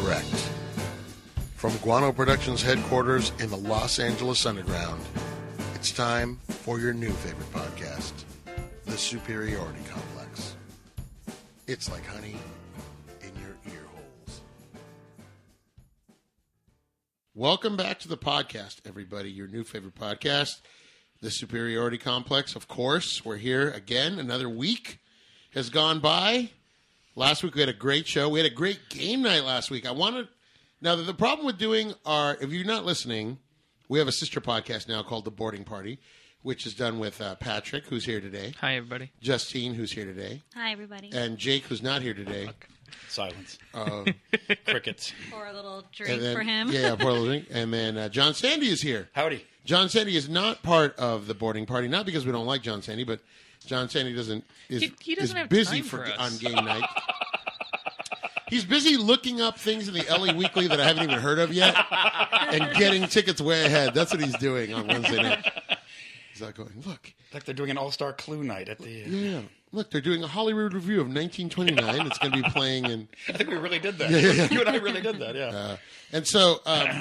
Direct. From Guano Productions headquarters in the Los Angeles Underground, it's time for your new favorite podcast, The Superiority Complex. It's like honey in your ear holes. Welcome back to the podcast, everybody, your new favorite podcast, The Superiority Complex. Of course, we're here again. Another week has gone by. Last week we had a great show. We had a great game night last week. Now, the problem with doing if you're not listening, we have a sister podcast now called The Boarding Party, which is done with Patrick, who's here today. Hi, everybody. Justine, who's here today. Hi, everybody. And Jake, who's not here today. Silence. Crickets. Pour a little drink for him. Yeah, pour a little drink. And then John Sandy is here. Howdy. John Sandy is not part of The Boarding Party, not because we don't like John Sandy, but John Sandy he doesn't have busy time for us. On game night. He's busy looking up things in the LA Weekly that I haven't even heard of yet and getting tickets way ahead. That's what he's doing on Wednesday night. He's like going, look. Like they're doing an all-star Clue night at the... Yeah. Look, they're doing a Hollywood review of 1929. It's going to be playing in... I think we really did that. Yeah. You and I really did that, yeah. And so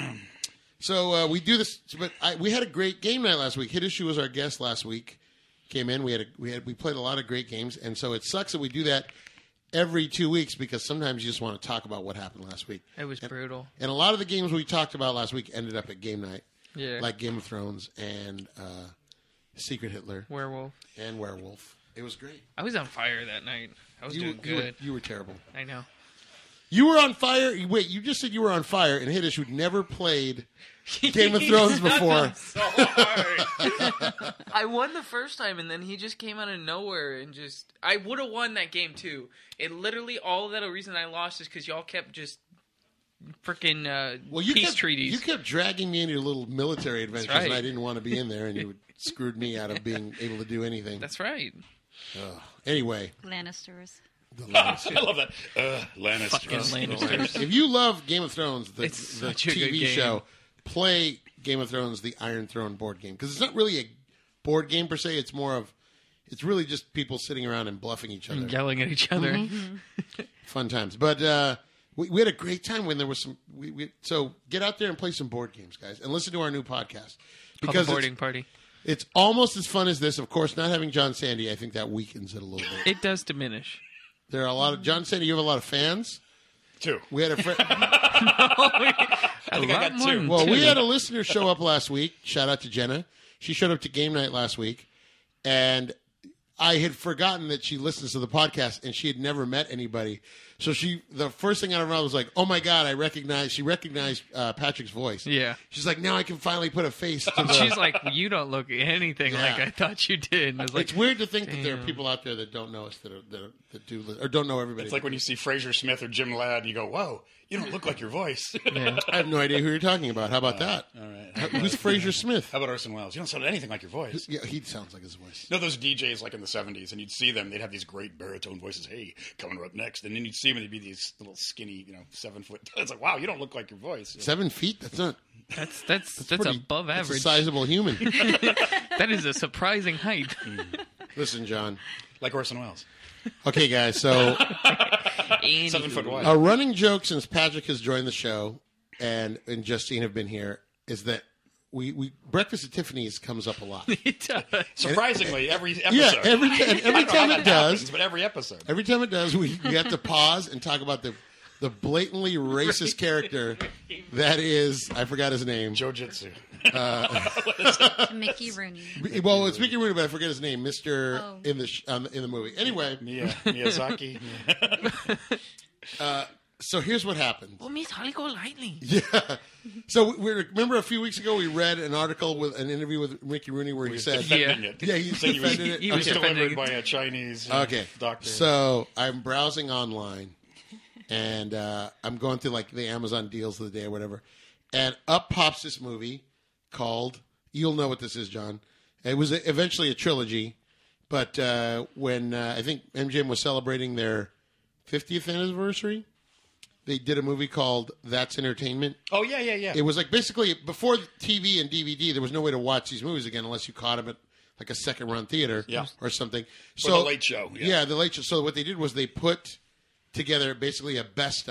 we do this, but we had a great game night last week. Hidishu was our guest last week. Came in. We played a lot of great games, and so it sucks that we do that every 2 weeks because sometimes you just want to talk about what happened last week. It was brutal. And a lot of the games we talked about last week ended up at game night. Yeah. Like Game of Thrones and Secret Hitler. Werewolf. And Werewolf. It was great. I was on fire that night. I was doing good. You were terrible. I know. You were on fire. Wait, you just said you were on fire, and Hiddish, who'd never played Game of Thrones before. So hard. I won the first time, and then he just came out of nowhere and just... I would have won that game, too. It literally, all of that reason I lost is because y'all kept just freaking peace treaties. You kept dragging me into your little military adventures, right. and I didn't want to be in there, and you screwed me out of being able to do anything. That's right. Anyway. Lannisters. I love that. Lannisters. Fucking Lannisters. If you love Game of Thrones, the such a good TV game. show, play Game of Thrones, the Iron Throne board game. Because it's not really a board game per se. It's really just people sitting around and bluffing each other. And yelling at each other. Mm-hmm. Fun times. But we had a great time when there was some... So get out there and play some board games, guys. And listen to our new podcast. Because The Boarding Party. It's almost as fun as this. Of course, not having John Sandy, I think that weakens it a little bit. It does diminish. There are a lot of... John Sandy, you have a lot of fans? 2. We had a friend... I think I got 2. Well, we had a listener show up last week. Shout out to Jenna. She showed up to game night last week, and I had forgotten that she listens to the podcast, and she had never met anybody. So the first thing out of her mouth was like, "Oh my God, she recognized Patrick's voice." Yeah. She's like, "Now I can finally put a face to the." She's like, "You don't look anything like I thought you did." And I was like, it's weird to think that there are people out there that don't know us that do or don't know everybody. It's like when you see Fraser Smith or Jim Ladd, and you go, "Whoa, you don't look like your voice." Yeah. I have no idea who you're talking about. How about that? All right. Who's Fraser Smith? How about Orson Welles? You don't sound anything like your voice. Yeah, he sounds like his voice. You know those DJs like in the 70s, and you'd see them, they'd have these great baritone voices, hey, coming up next, and then you'd see them, and they'd be these little skinny, 7 foot, it's like, wow, you don't look like your voice. 7 feet? That's not... That's above average. That's a sizable human. That is a surprising height. Listen, John. Like Orson Welles. Okay, guys, so 7 foot wide. a running joke since Patrick has joined the show and Justine have been here is that we Breakfast at Tiffany's comes up a lot. It does. Surprisingly, every episode. Yeah, every time it does. Happens, but every episode. Every time it does, we have to pause and talk about the blatantly racist character that is, I forgot his name. Jiu-Jitsu. Mickey Rooney. Well, it's Mickey Rooney, but I forget his name. In the movie. Anyway, Miyazaki. so here's what happened. Oh, Miss Holly, go lightly. Yeah. So remember a few weeks ago we read an article with an interview with Mickey Rooney where he said, defending it. Yeah, he said defended it. He was delivered defending by a Chinese doctor. So I'm browsing online, and I'm going through like the Amazon deals of the day or whatever, and up pops this movie called. You'll know what this is, John. It was eventually a trilogy, but when I think MGM was celebrating their 50th anniversary, they did a movie called That's Entertainment. Oh, yeah. It was like basically before TV and DVD, there was no way to watch these movies again unless you caught them at like a second run theater or something. So the Late Show. Yeah, the Late Show. So what they did was they put together basically a best of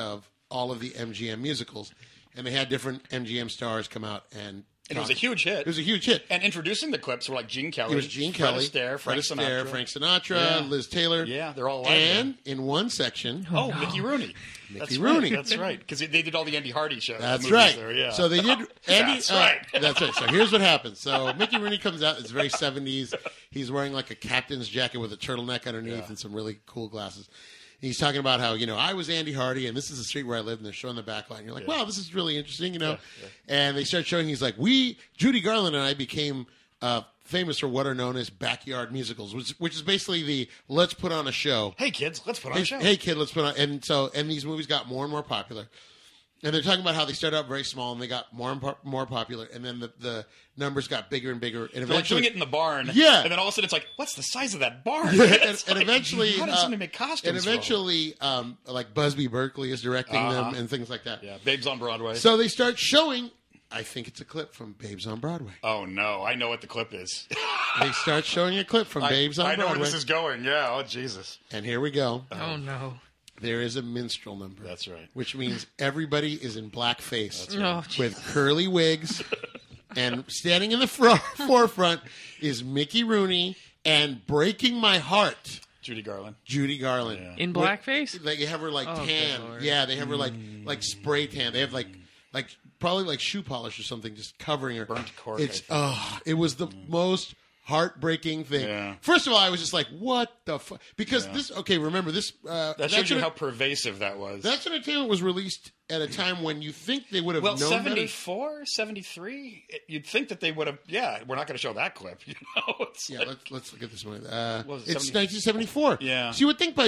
all of the MGM musicals, and they had different MGM stars come out and it was a huge hit. It was a huge hit. And introducing the clips were like Gene Kelly. It was Gene Kelly, Fred Astaire, Frank Sinatra, Liz Taylor. Yeah, they're all alive. And in one section, Mickey Rooney. Mickey Rooney. That's right. Because they did all the Andy Hardy shows. That's right. There, yeah. So they did. Andy, That's right. That's right. So here's what happens. So Mickey Rooney comes out. It's very 70s. He's wearing like a captain's jacket with a turtleneck underneath and some really cool glasses. He's talking about how, I was Andy Hardy, and this is the street where I lived, and they're showing the back line. You're like, wow, this is really interesting, And they start showing, he's like, Judy Garland and I became famous for what are known as backyard musicals, which is basically the let's put on a show. Hey, kids, let's put on a show. Hey, kid, let's put on. And these movies got more and more popular. And they're talking about how they started out very small and they got more and more popular, and then the numbers got bigger and bigger. And they're like doing it in the barn, yeah. And then all of a sudden it's like, what's the size of that barn? Yeah, and eventually, how did somebody make costumes? And eventually, like Busby Berkeley is directing them and things like that. Yeah, Babes on Broadway. So they start showing. I think it's a clip from Babes on Broadway. Oh no, I know what the clip is. They start showing a clip from Babes on Broadway. I know where this is going. Yeah. Oh Jesus. And here we go. Oh no. There is a minstrel number. That's right. Which means everybody is in blackface right. with curly wigs. And standing in the forefront is Mickey Rooney and breaking my heart. Judy Garland. Yeah. In blackface? They have her tan. Yeah, they have her like spray tan. They have like probably like shoe polish or something just covering her. Burnt cork. It was the most heartbreaking thing. Yeah. First of all, I was just like, what the fuck? Because remember this. That shows you how pervasive that was. That's Entertainment was released at a time when you think they would have known 74, 73, you'd think that they would have, we're not going to show that clip. Let's look at this one. It's 70? 1974. Yeah. So you would think by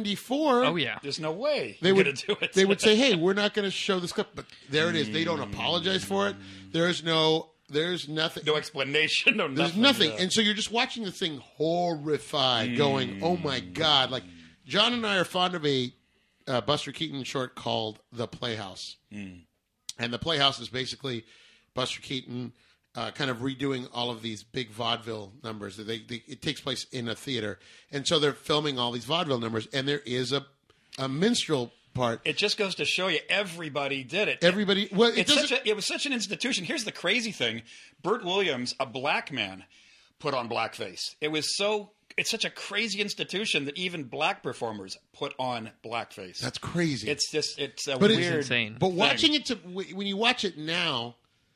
74. Oh, yeah. There's no way they would do it. They would say, hey, we're not going to show this clip. But there it is. They don't apologize for it. There's nothing. No explanation. No nothing. There's nothing. Yeah. And so you're just watching this thing horrified, going, oh my God. Like, John and I are fond of a Buster Keaton short called The Playhouse. And The Playhouse is basically Buster Keaton kind of redoing all of these big vaudeville numbers. It takes place in a theater. And so they're filming all these vaudeville numbers. And there is a minstrel part. It just goes to show you everybody did it. Everybody. Well, it was such an institution. Here's the crazy thing: Burt Williams, a black man, put on blackface. It's such a crazy institution that even black performers put on blackface. That's crazy. It's a weird. It's insane. But watching it when you watch it now.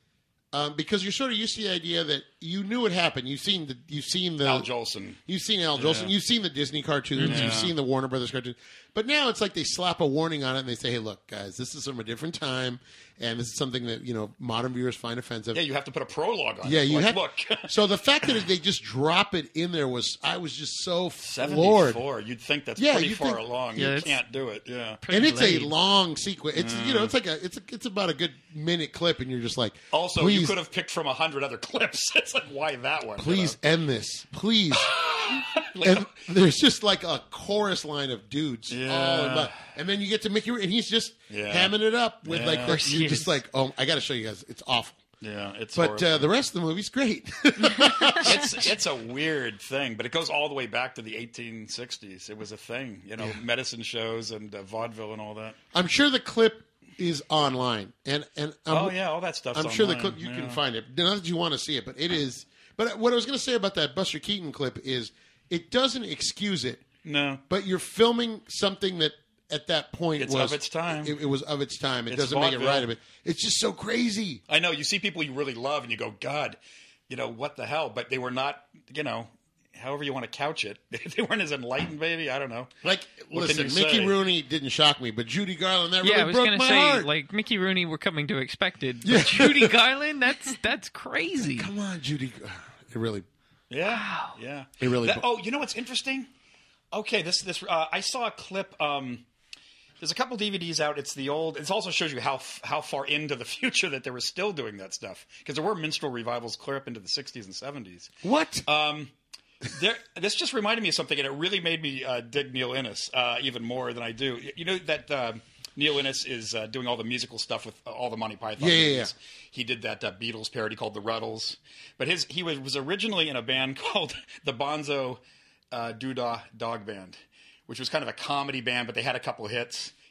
Because you're sort of used to the idea that you knew it happened. You've seen the Al Jolson. You've seen Al Jolson. Yeah. You've seen the Disney cartoons. Yeah. You've seen the Warner Brothers cartoons. But now it's like they slap a warning on it and they say, "Hey, look, guys, this is from a different time, and this is something that modern viewers find offensive." Yeah, you have to put a prologue on. Yeah, it. you have. Look. So the fact that they just drop it in there I was just so floored. 74. You'd think that's pretty far along. Yeah, you can't do it. Yeah, and it's a long sequence. It's it's like it's about a good minute clip, and you're just like, also please, you could have picked from 100 other clips. It's like, why that one? Please end this, please. And there's just like a chorus line of dudes. Yeah. And then you get to Mickey, and he's just hamming it up with you're just like, oh, I got to show you guys. It's awful. Yeah, it's But the rest of the movie's great. It's a weird thing, but it goes all the way back to the 1860s. It was a thing, medicine shows and vaudeville and all that. I'm sure the clip is online. And all that stuff's I'm online. sure the clip, you can find it. Not that you want to see it, but it is. But what I was going to say about that Buster Keaton clip is it doesn't excuse it. No. But you're filming something that at that point was of its time. It was of its time. It doesn't vaudeville. make it right of it. It's just so crazy. I know. You see people you really love and you go, God, what the hell? But they were not, however you want to couch it. They weren't as enlightened, maybe. I don't know. Like, listen, Mickey Rooney didn't shock me, but Judy Garland, that really broke my heart. Yeah, I was going to say, like, Mickey Rooney we're coming to expected. But Judy Garland, that's crazy. Come on, Judy. It really... Yeah. Wow. Yeah. It really... you know what's interesting? Okay, this I saw a clip... there's a couple DVDs out. It's the old... It also shows you how far into the future that they were still doing that stuff. Because there were minstrel revivals clear up into the 60s and 70s. What? This just reminded me of something, and it really made me dig Neil Innes even more than I do. You know that Neil Innes is doing all the musical stuff with all the Monty Python movies. Yeah. He did that Beatles parody called The Ruddles. But he was originally in a band called the Bonzo Doodah Dog Band, which was kind of a comedy band, but they had a couple of hits.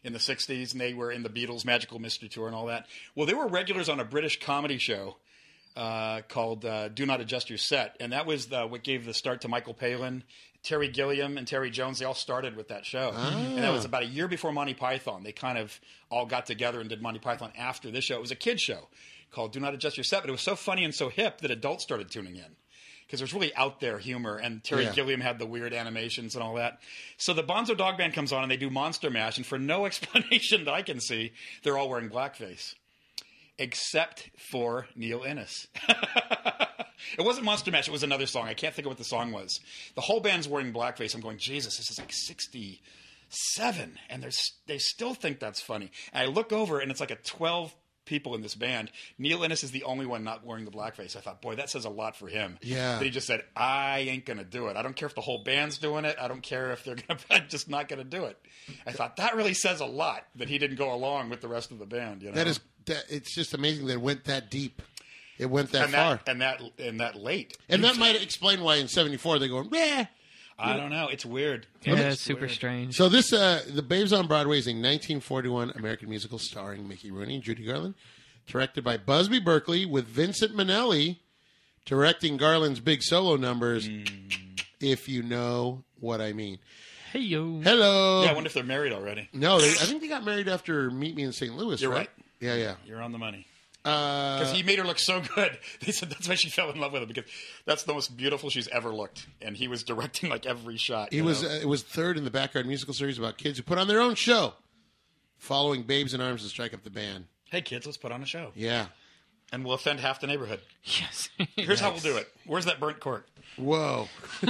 in the 60s, and they were in the Beatles' Magical Mystery Tour and all that. Well, they were regulars on a British comedy show called Do Not Adjust Your Set, and that was what gave the start to Michael Palin. Terry Gilliam and Terry Jones, they all started with that show. And that was about a year before Monty Python. They kind of all got together and did Monty Python after this show. It was a kid's show called Do Not Adjust Your Set, but it was so funny and so hip that adults started tuning in. Because there's really out there humor, and Terry Gilliam had the weird animations and all that. So the Bonzo Dog Band comes on, and they do Monster Mash, and for no explanation that I can see, they're all wearing blackface. Except for Neil Innes. It wasn't Monster Mash, it was another song. I can't think of what the song was. The whole band's wearing blackface. I'm going, Jesus, this is like 67, and they still think that's funny. And I look over, and it's like 12 people in this band. Neil Innes is the only one not wearing the blackface. I thought, boy, that says a lot for him. Yeah. That he just said, I ain't going to do it. I don't care if the whole band's doing it. I don't care if they're going to, I'm just not going to do it. I thought that really says a lot that he didn't go along with the rest of the band. You know? It's just amazing that it went that deep. It went that far. And that late. And that might explain why in 74 they're going, meh. I don't know. It's weird. Yeah, it's super strange. So this, The Babes on Broadway is a 1941 American musical starring Mickey Rooney and Judy Garland, directed by Busby Berkeley, with Vincent Minnelli directing Garland's big solo numbers, if you know what I mean. Hey, yo. Hello. Yeah, I wonder if they're married already. No, I think they got married after Meet Me in St. Louis, You're right. Yeah. You're on the money. Because he made her look so good. They said that's why she fell in love with him, because that's the most beautiful she's ever looked. And he was directing like every shot. It was third in the Backyard musical series about kids who put on their own show, following Babes in Arms and Strike Up the Band. Hey, kids, let's put on a show. Yeah. And we'll offend half the neighborhood. Yes. Here's how we'll do it. Where's that burnt cork? Whoa.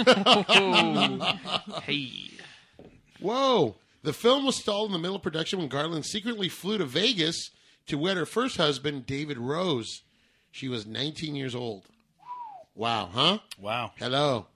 Hey. Whoa. The film was stalled in the middle of production when Garland secretly flew to Vegas to wed her first husband, David Rose. She was 19 years old. Wow, huh? Wow. Hello.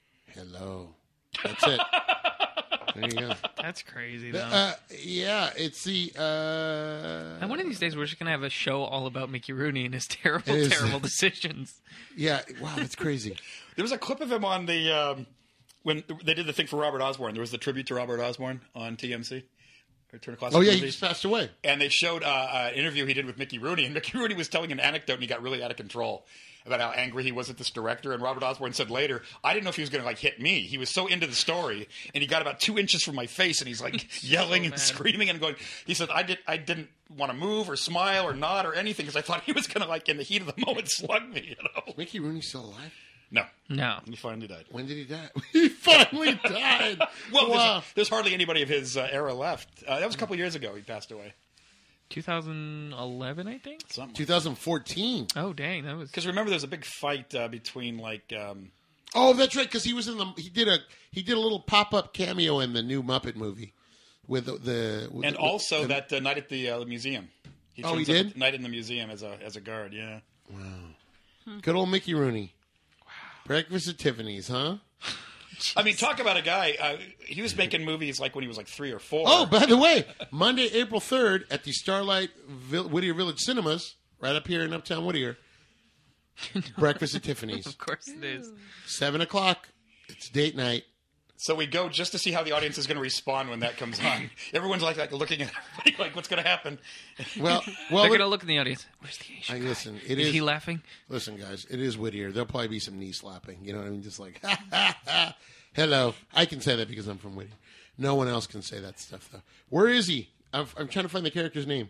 That's it. There you go. That's crazy, though. Yeah, it's the... And one of these days, we're just going to have a show all about Mickey Rooney and his terrible decisions. Yeah, wow, that's crazy. There was a clip of him on the... when they did the thing for Robert Osborne. There was the tribute to Robert Osborne on TMC. Turner Classic Oh, yeah, Movies. he just passed away. And they showed an interview he did with Mickey Rooney, and Mickey Rooney was telling an anecdote, and he got really out of control about how angry he was at this director. And Robert Osborne said later, I didn't know if he was going to hit me. He was so into the story, and he got about 2 inches from my face, and he's yelling and screaming and going. He said, I didn't want to move or smile or nod or anything because I thought he was going to in the heat of the moment slug me. Is Mickey Rooney still alive? No. He finally died. When did he die? He finally died. Well, wow. there's hardly anybody of his era left. That was a couple years ago he passed away. 2011, I think? 2014. Oh, dang. That was... Because remember, there's a big fight between, Oh, that's right, because he was in the... He did a little pop-up cameo in the new Muppet movie. With also that night at the museum. He Up did? night in the museum as a guard, yeah. Wow. Good old Mickey Rooney. Breakfast at Tiffany's, huh? I mean, talk about a guy. He was making movies when he was 3 or 4. Oh, by the way, Monday, April 3rd at the Starlight Whittier Village Cinemas, right up here in Uptown Whittier. Breakfast at Tiffany's. Of course it is. 7 o'clock. It's date night. So we go just to see how the audience is going to respond when that comes on. Everyone's looking at everybody what's going to happen? Well, they're going to look in the audience. Where's the Asian guy? Listen, is he laughing? Listen, guys, it is Whittier. There'll probably be some knee slapping. You know what I mean? Just ha, ha, ha. Hello. I can say that because I'm from Whittier. No one else can say that stuff, though. Where is he? I'm trying to find the character's name.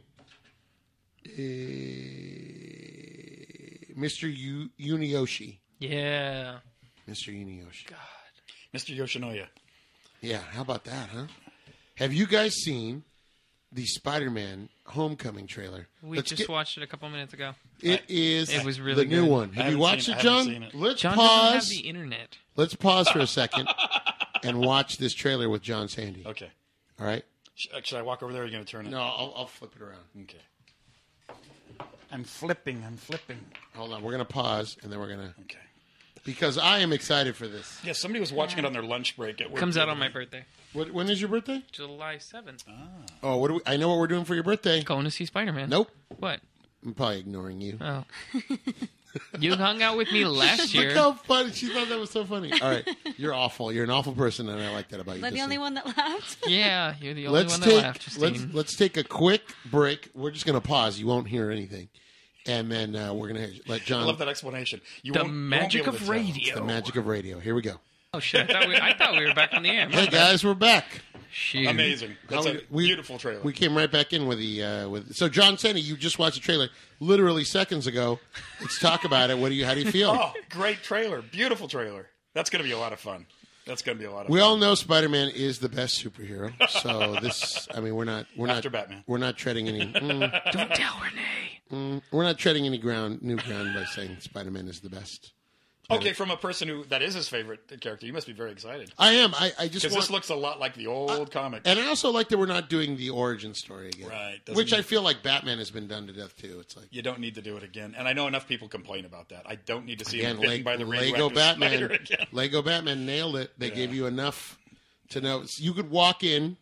Mr. Yunioshi. Yeah. Mr. Yunioshi. God. Mr. Yoshinoya. Yeah, how about that, huh? Have you guys seen the Spider-Man Homecoming trailer? We watched it a couple minutes ago. It was really the new good. one. Have you watched it, John? Let's John pause. doesn't have the internet. Let's pause for a second and watch this trailer with John Sandy. Okay. All right? Should I walk over there or are you going to turn it? No, I'll flip it around. Okay. I'm flipping. Hold on. We're going to pause, and then we're going to... Okay. Because I am excited for this. Yeah, somebody was watching it on their lunch break at work. Comes out on my birthday. When is your birthday? July 7th. Oh, what do I know what we're doing for your birthday. Going to see Spider-Man. Nope. What? I'm probably ignoring you. Oh. You hung out with me last Look year. how funny. She thought that was so funny. All right. You're awful. You're an awful person, and I like that about you. Am I the only one that laughed? Yeah, you're the only one that laughed, Justine. Let's take a quick break. We're just going to pause. You won't hear anything. And then we're going to let John... I love that explanation. The magic of radio. The magic of radio. Here we go. Oh, shit. I thought we were back on the air. Hey, guys, we're back. Shoot. Amazing. That's a beautiful trailer. We came right back in with the... So, John Senny, you just watched the trailer literally seconds ago. Let's talk about it. How do you feel? Oh, great trailer. Beautiful trailer. That's going to be a lot of fun. We all know Spider-Man is the best superhero. So this, we're not Batman. We're not treading any. Don't tell Renee. We're not treading any new ground by saying Spider-Man is the best. Okay, from a person that is his favorite character, you must be very excited. I am. I just because this looks a lot like the old comic. And I also like that we're not doing the origin story again, right? Which I feel like Batman has been done to death too. It's like you don't need to do it again. And I know enough people complain about that. I don't need to see again, him bitten by the Lego Batman. Again. Lego Batman nailed it. They gave you enough to know you could walk in,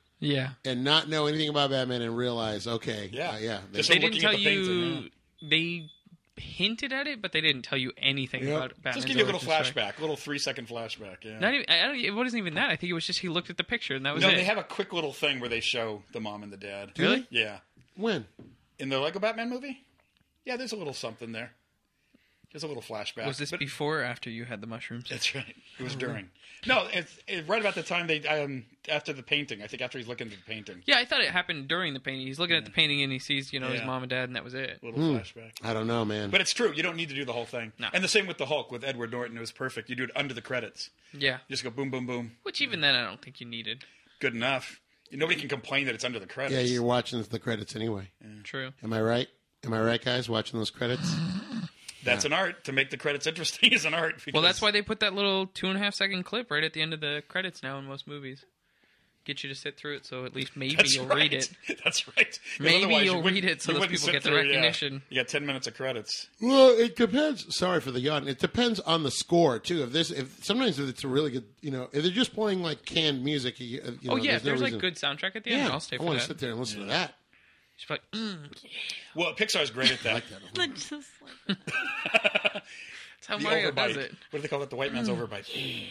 and not know anything about Batman and realize, okay, They didn't tell you. They hinted at it, but they didn't tell you anything about Batman. Just give you a little flashback, a little 3-second flashback. Yeah. Not even, it wasn't even that. I think it was just he looked at the picture and that was it. No, they have a quick little thing where they show the mom and the dad. Really? Yeah. When? In the Lego Batman movie? Yeah, there's a little something there. There's a little flashback. Was this before or after you had the mushrooms? That's right. It was during. No, it's right about the time they after the painting. I think after he's looking at the painting. Yeah, I thought it happened during the painting. He's looking at the painting and he sees, his mom and dad, and that was it. A little flashback. I don't know, man. But it's true. You don't need to do the whole thing. No. And the same with the Hulk with Edward Norton. It was perfect. You do it under the credits. Yeah. You just go boom, boom, boom. Which even then I don't think you needed. Good enough. Nobody can complain that it's under the credits. Yeah, you're watching the credits anyway. Yeah. True. Am I right? Am I right, guys? Watching those credits? That's an art. To make the credits interesting is an art. Well, that's why they put that little 2.5-second clip right at the end of the credits now in most movies. Get you to sit through it, so at least maybe you'll read it. That's right. Maybe you'll read it so those people get the recognition. You got 10 minutes of credits. Well, it depends. Sorry for the yawn. It depends on the score too. Sometimes if it's a really good, if they're just playing like canned music. If there's like good soundtrack at the end, I'll stay for that. I want to sit there and listen to that. She's like, Well, Pixar's great at that. I like that. Just like that's how Mario does it. What do they call it? The white man's overbite.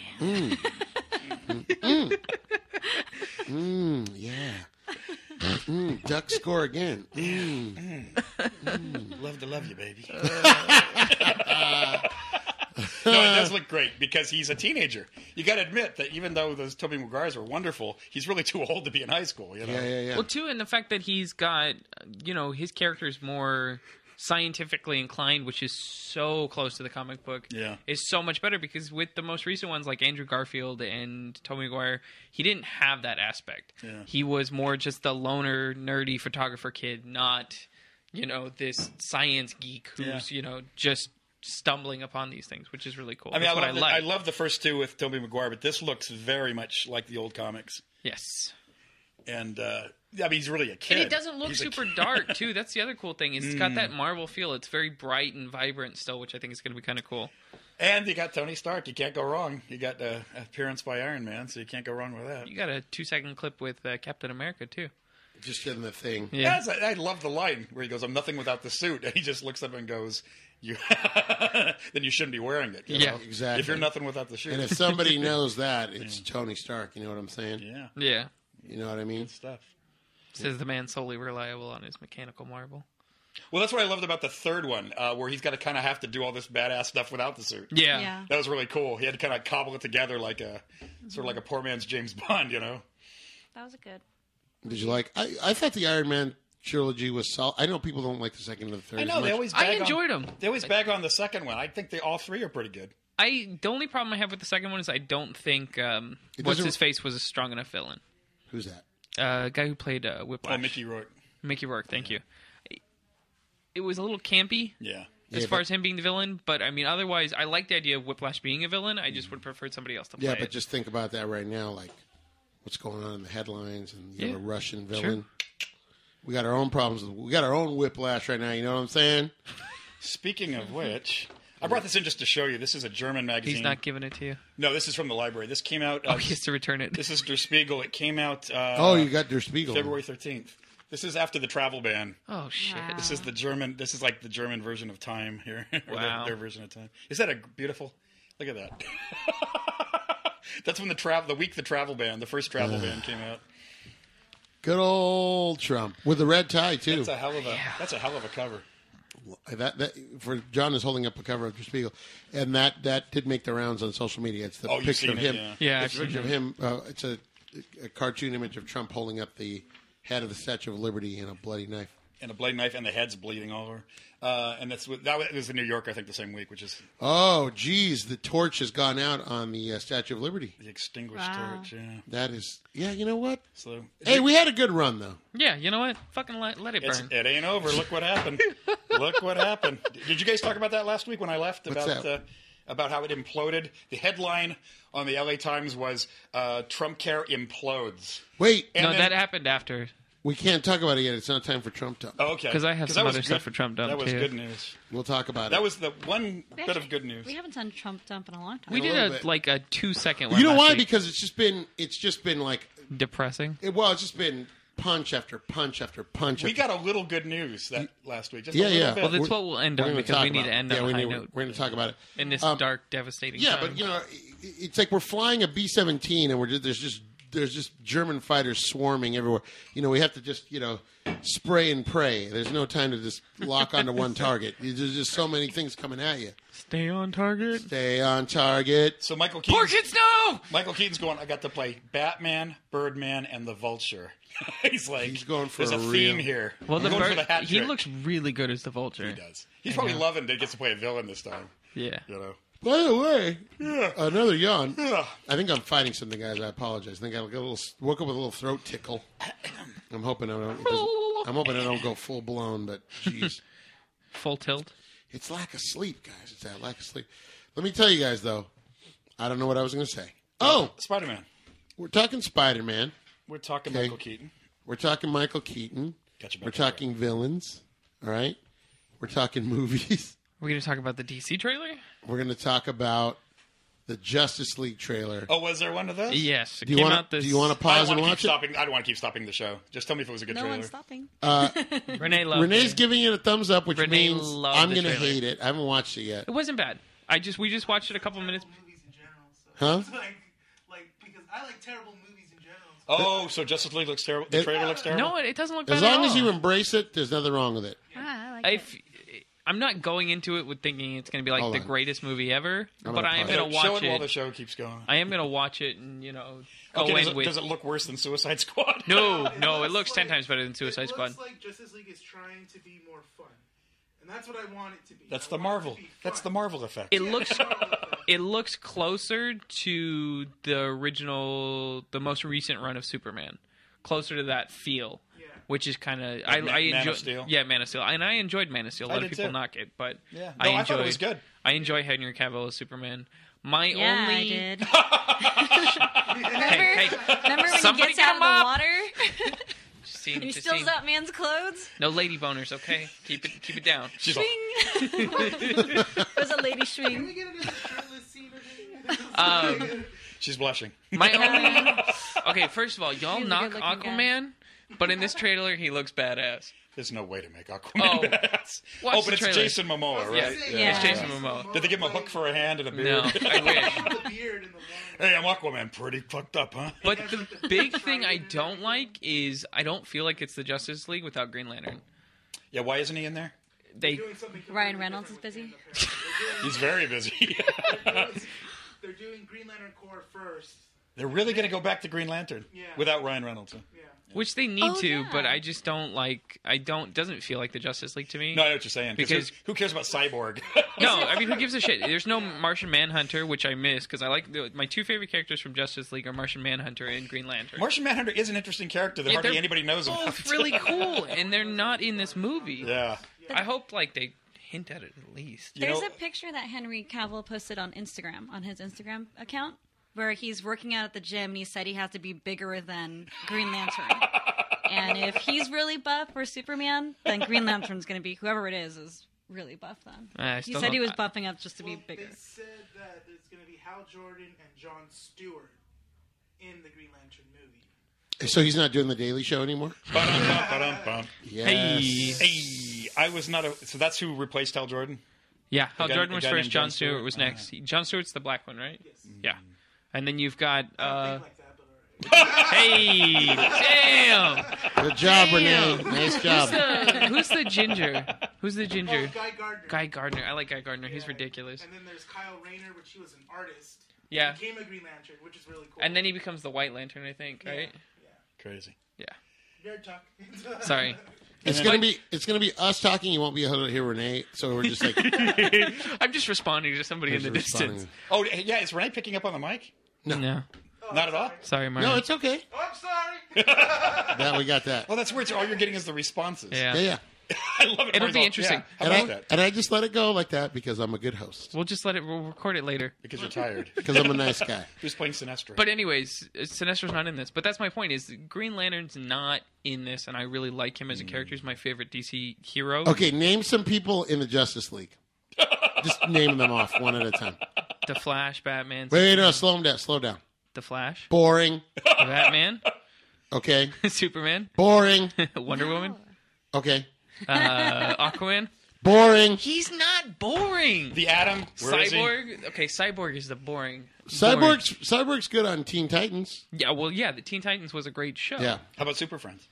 Yeah. Duck score again. Love to love you, baby. No, it does look great because he's a teenager. You got to admit that even though those Tobey Maguires were wonderful, he's really too old to be in high school. Yeah. Well, too, and the fact that he's got, his character's more scientifically inclined, which is so close to the comic book, is so much better because with the most recent ones like Andrew Garfield and Tobey Maguire, he didn't have that aspect. Yeah. He was more just the loner, nerdy photographer kid, not, this science geek who's, just stumbling upon these things, which is really cool. I mean, I love the first two with Tobey Maguire, but this looks very much like the old comics. Yes. And, he's really a kid. And it doesn't look super dark, too. That's the other cool thing. It's got that Marvel feel. It's very bright and vibrant still, which I think is going to be kind of cool. And you got Tony Stark. You can't go wrong. You got the appearance by Iron Man, so you can't go wrong with that. You got a 2-second clip with Captain America, too. Just in the thing. Yeah. I love the line where he goes, "I'm nothing without the suit," and he just looks up and goes, "You, then you shouldn't be wearing it." You know? Exactly. If you're nothing without the suit, and if somebody knows that, it's Tony Stark. You know what I'm saying? Yeah. You know what I mean? Good stuff. Says the man solely reliable on his mechanical marble. Well, that's what I loved about the third one, where he's got to kind of have to do all this badass stuff without the suit. Yeah. That was really cool. He had to kind of cobble it together like sort of like a poor man's James Bond, That was good. Did you like? I thought the Iron Man trilogy was solid. I know people don't like the second and the third. I know, as much. I enjoyed them. They always bag on the second one. I think all three are pretty good. The only problem I have with the second one is I don't think what's his face was a strong enough villain. Who's that? Guy who played Whiplash. Oh, Mickey Rourke. Mickey Rourke, thank you. It was a little campy. Yeah. As far as him being the villain, but I mean, otherwise, I like the idea of Whiplash being a villain. I just would prefer somebody else to play it. Yeah, but just think about that right now, like what's going on in the headlines, and you have a Russian villain. Sure. We got our own problems. We got our own Whiplash right now. You know what I'm saying? Speaking of which, I brought this in just to show you. This is a German magazine. He's not giving it to you. No, this is from the library. This came out. He has to return it. This is Der Spiegel. It came out. You got Der Spiegel. February 13th. This is after the travel ban. Oh shit! Wow. This is the German. This is like the German version of Time here. Or Wow. their version of Time. Is that a beautiful? Look at that. That's when the week the travel ban, the first travel ban came out. Good old Trump with the red tie too. That's a hell of a cover. That for John is holding up a cover of Der Spiegel, and that did make the rounds on social media. It's the Oh, you've picture seen of it, him. Yeah, it's a I've picture seen of him. It's a cartoon image of Trump holding up the head of the Statue of Liberty and a bloody knife. And a blade knife, and the head's bleeding all over. And that was in New York, I think, the same week, which is Oh, geez, the torch has gone out on the Statue of Liberty. the extinguished Wow. torch. Yeah. That is, yeah. You know what? So Hey, we had a good run though. Yeah, you know what? Fucking let it burn. it ain't over. Look what happened. Look what happened. Did you guys talk about that last week when I left? What's that? About how it imploded? The headline on the LA Times was Trump Care implodes. Wait, And No, then- that happened after. we can't talk about it yet. It's not time for Trump talk. Oh, okay. 'Cause I have that some was other good- stuff for Trump dump, That was too. good news. We'll talk about That it. was the one bit of good news. We haven't done Trump dump in a long time. We a did little a bit. like a 2-second one. You know last why? week. Because it's just been like Depressing. it's just been punch after punch after punch. We after got a little good news that last week. Just Yeah, a little yeah. bit. Well, that's We're- what we'll end we're on gonna because talk we need about to it. end Yeah, on a high we're note going to talk about it in this dark, devastating Yeah, time. but you know, it's like we're flying a B-17 and there's just German fighters swarming everywhere. You know, we have to just spray and pray. There's no time to just lock onto one target. There's just so many things coming at you. Stay on target. Stay on target. So Michael Pork Keaton's, and snow. Michael Keaton's going, I got to play Batman, Birdman, and the Vulture. He's like, He's going for there's a a theme real- here. Well, He's going for the hat he trick. looks really good as the Vulture. He does. He's probably loving that he gets to play a villain this time. Yeah. You know. By the way, Yeah. another yawn. Yeah. I think I'm fighting something, guys. I apologize. I think I woke up with a little throat tickle. I'm hoping I don't go full blown, but jeez. Full tilt. It's lack of sleep, guys. It's that lack of sleep. Let me tell you guys, though. I don't know what I was going to say. Oh, Spider-Man. we're talking Spider-Man. We're talking Okay. Michael Keaton. We're talking Michael Keaton. Got you back We're on track. talking villains. All right. We're talking movies. We're going to talk about the DC trailer? We're going to talk about the Justice League trailer. Oh, was there one of those? Yes. It Do you came want out to? this. Do you want to pause and watch it? I don't want to keep stopping the show. Just tell me if it was a good No trailer. one's stopping. Renee loved Renee's it. giving it a thumbs up, which Renee means loved I'm the going to trailer. hate it. I haven't watched it yet. It wasn't bad. We just watched it a couple minutes. Movies in general, so Huh? it's like because I like terrible movies in general. So Oh, so Justice League looks terrible. The trailer looks terrible. No, it doesn't look bad As at long all. as you embrace it, there's nothing wrong with it. I like it. I'm not going into it with thinking it's going to be like Hold the on. greatest movie ever, I'm but gonna I am pause. going to Show watch it while the it. show keeps going. I am going to watch it and go Okay, in with. does it look worse than Suicide Squad? No, It it looks looks 10 like- times better than Suicide it Squad. looks like Justice League is trying to be more fun, and that's what I want it to be. That's I the want it to Marvel. be That's the fun. Marvel effect. It looks. It looks closer to the original, the most recent run of Superman, closer to that feel, Yeah. which is kind of Like Man of enjoy. Steel? Yeah, Man of Steel, and I enjoyed Man of Steel. A lot of did people too. knock it, but Yeah. I No, enjoy. I thought it was good. I enjoy Henry Cavill as Superman. My Yeah, only. I did. Hey, Remember when he somebody gets get out of him the up. water Scene, and he to steals scene. that man's clothes? No lady boners, okay? Keep it down. She's all, Swing. There's a lady Can we swing. get into the shirtless scene again? she's blushing. My only. Okay, first of all, y'all He's a knock good-looking guy. Aquaman, but in this trailer he looks badass. There's no way to make Aquaman Oh. badass. Watch Oh, the but it's trailer. Jason Momoa, Yeah, right? Yeah. it's Jason Momoa. Did they give him a hook for a hand and a No, beard? I wish. The beard and the long. Hey, I'm Aquaman. Pretty fucked up, huh? But the big thing I don't like is I don't feel like it's the Justice League without Green Lantern. Yeah, why isn't he in there? They Doing something Ryan completely Reynolds is different busy. with Panda He's very busy. Parents. They're doing Green Lantern Corps first. They're really going to go back to Green Lantern Yeah. without Ryan Reynolds. Huh? Yeah. which they need Oh, to, yeah. but I just don't like. Doesn't feel like the Justice League to me. No, I know what you're saying. Because- who cares about Cyborg? No, I mean, who gives a shit? There's no Martian Manhunter, which I miss because I like my two favorite characters from Justice League are Martian Manhunter and Green Lantern. Martian Manhunter is an interesting character that Yeah, hardly they're anybody knows about. both really cool, and they're not in this movie. Yeah. I hope they hint at it at least. You There's know- a picture that Henry Cavill posted on Instagram, on his Instagram account, where he's working out at the gym and he said he has to be bigger than Green Lantern. And if he's really buff for Superman, then Green Lantern's going to be, whoever it is really buff then. I He still said he don't- was buffing up just to be Well, bigger. They said that there's going to be Hal Jordan and Jon Stewart in the Green Lantern movie. So he's not doing the Daily Show anymore? Ba-dum-bum. Yes. Hey, I was not so that's who replaced Hal Jordan? Yeah, Hal guy- Jordan the was guy first. named Jon Jon Stewart Stewart? was next. Jon Stewart's the black one, right? Yes. Yeah. And then you've got. Think like that, but all right. Hey, damn. Good job, Damn. Renee. Nice job. Who's the ginger? Who's the ginger? Oh, Guy Gardner. Guy Gardner. I like Guy Gardner. He's Yeah. ridiculous. And then there's Kyle Rayner, which he was an artist. Yeah. Became a Green Lantern, which is really cool. And then he becomes the White Lantern, I think, right? Yeah. Crazy. Yeah. Nerd talk. Sorry. It's gonna be us talking. You won't be able to hear Renee, so we're just like I'm just responding to somebody in the distance. Oh, yeah, is Renee picking up on the mic? No. Oh, Not I'm at all? sorry. Sorry, Mario. No, it's okay. Oh, I'm sorry. That we got that. Oh, that's weird. So all you're getting is the responses. Yeah. Yeah. I love it. It'll Mario's be all, interesting. Yeah, how And about that? I just let it go like that because I'm a good host. We'll record it later. Because you're tired. Because I'm a nice guy. Who's playing Sinestro? But anyways, Sinestro's not in this. But that's my point is Green Lantern's not in this, and I really like him as a character. He's my favorite DC hero. Okay, name some people in the Justice League. Just name them off one at a time. The Flash, Batman, Wait, no, slow them down. Slow down. The Flash, Boring. Batman, Okay. Superman, Boring. Wonder Woman, Okay. Aquaman. Boring. He's not boring. the Atom. Where is he? Cyborg. Okay, Cyborg is the boring. Cyborg's good on Teen Titans. Yeah, well, yeah, the Teen Titans was a great show. Yeah. How about Super Friends?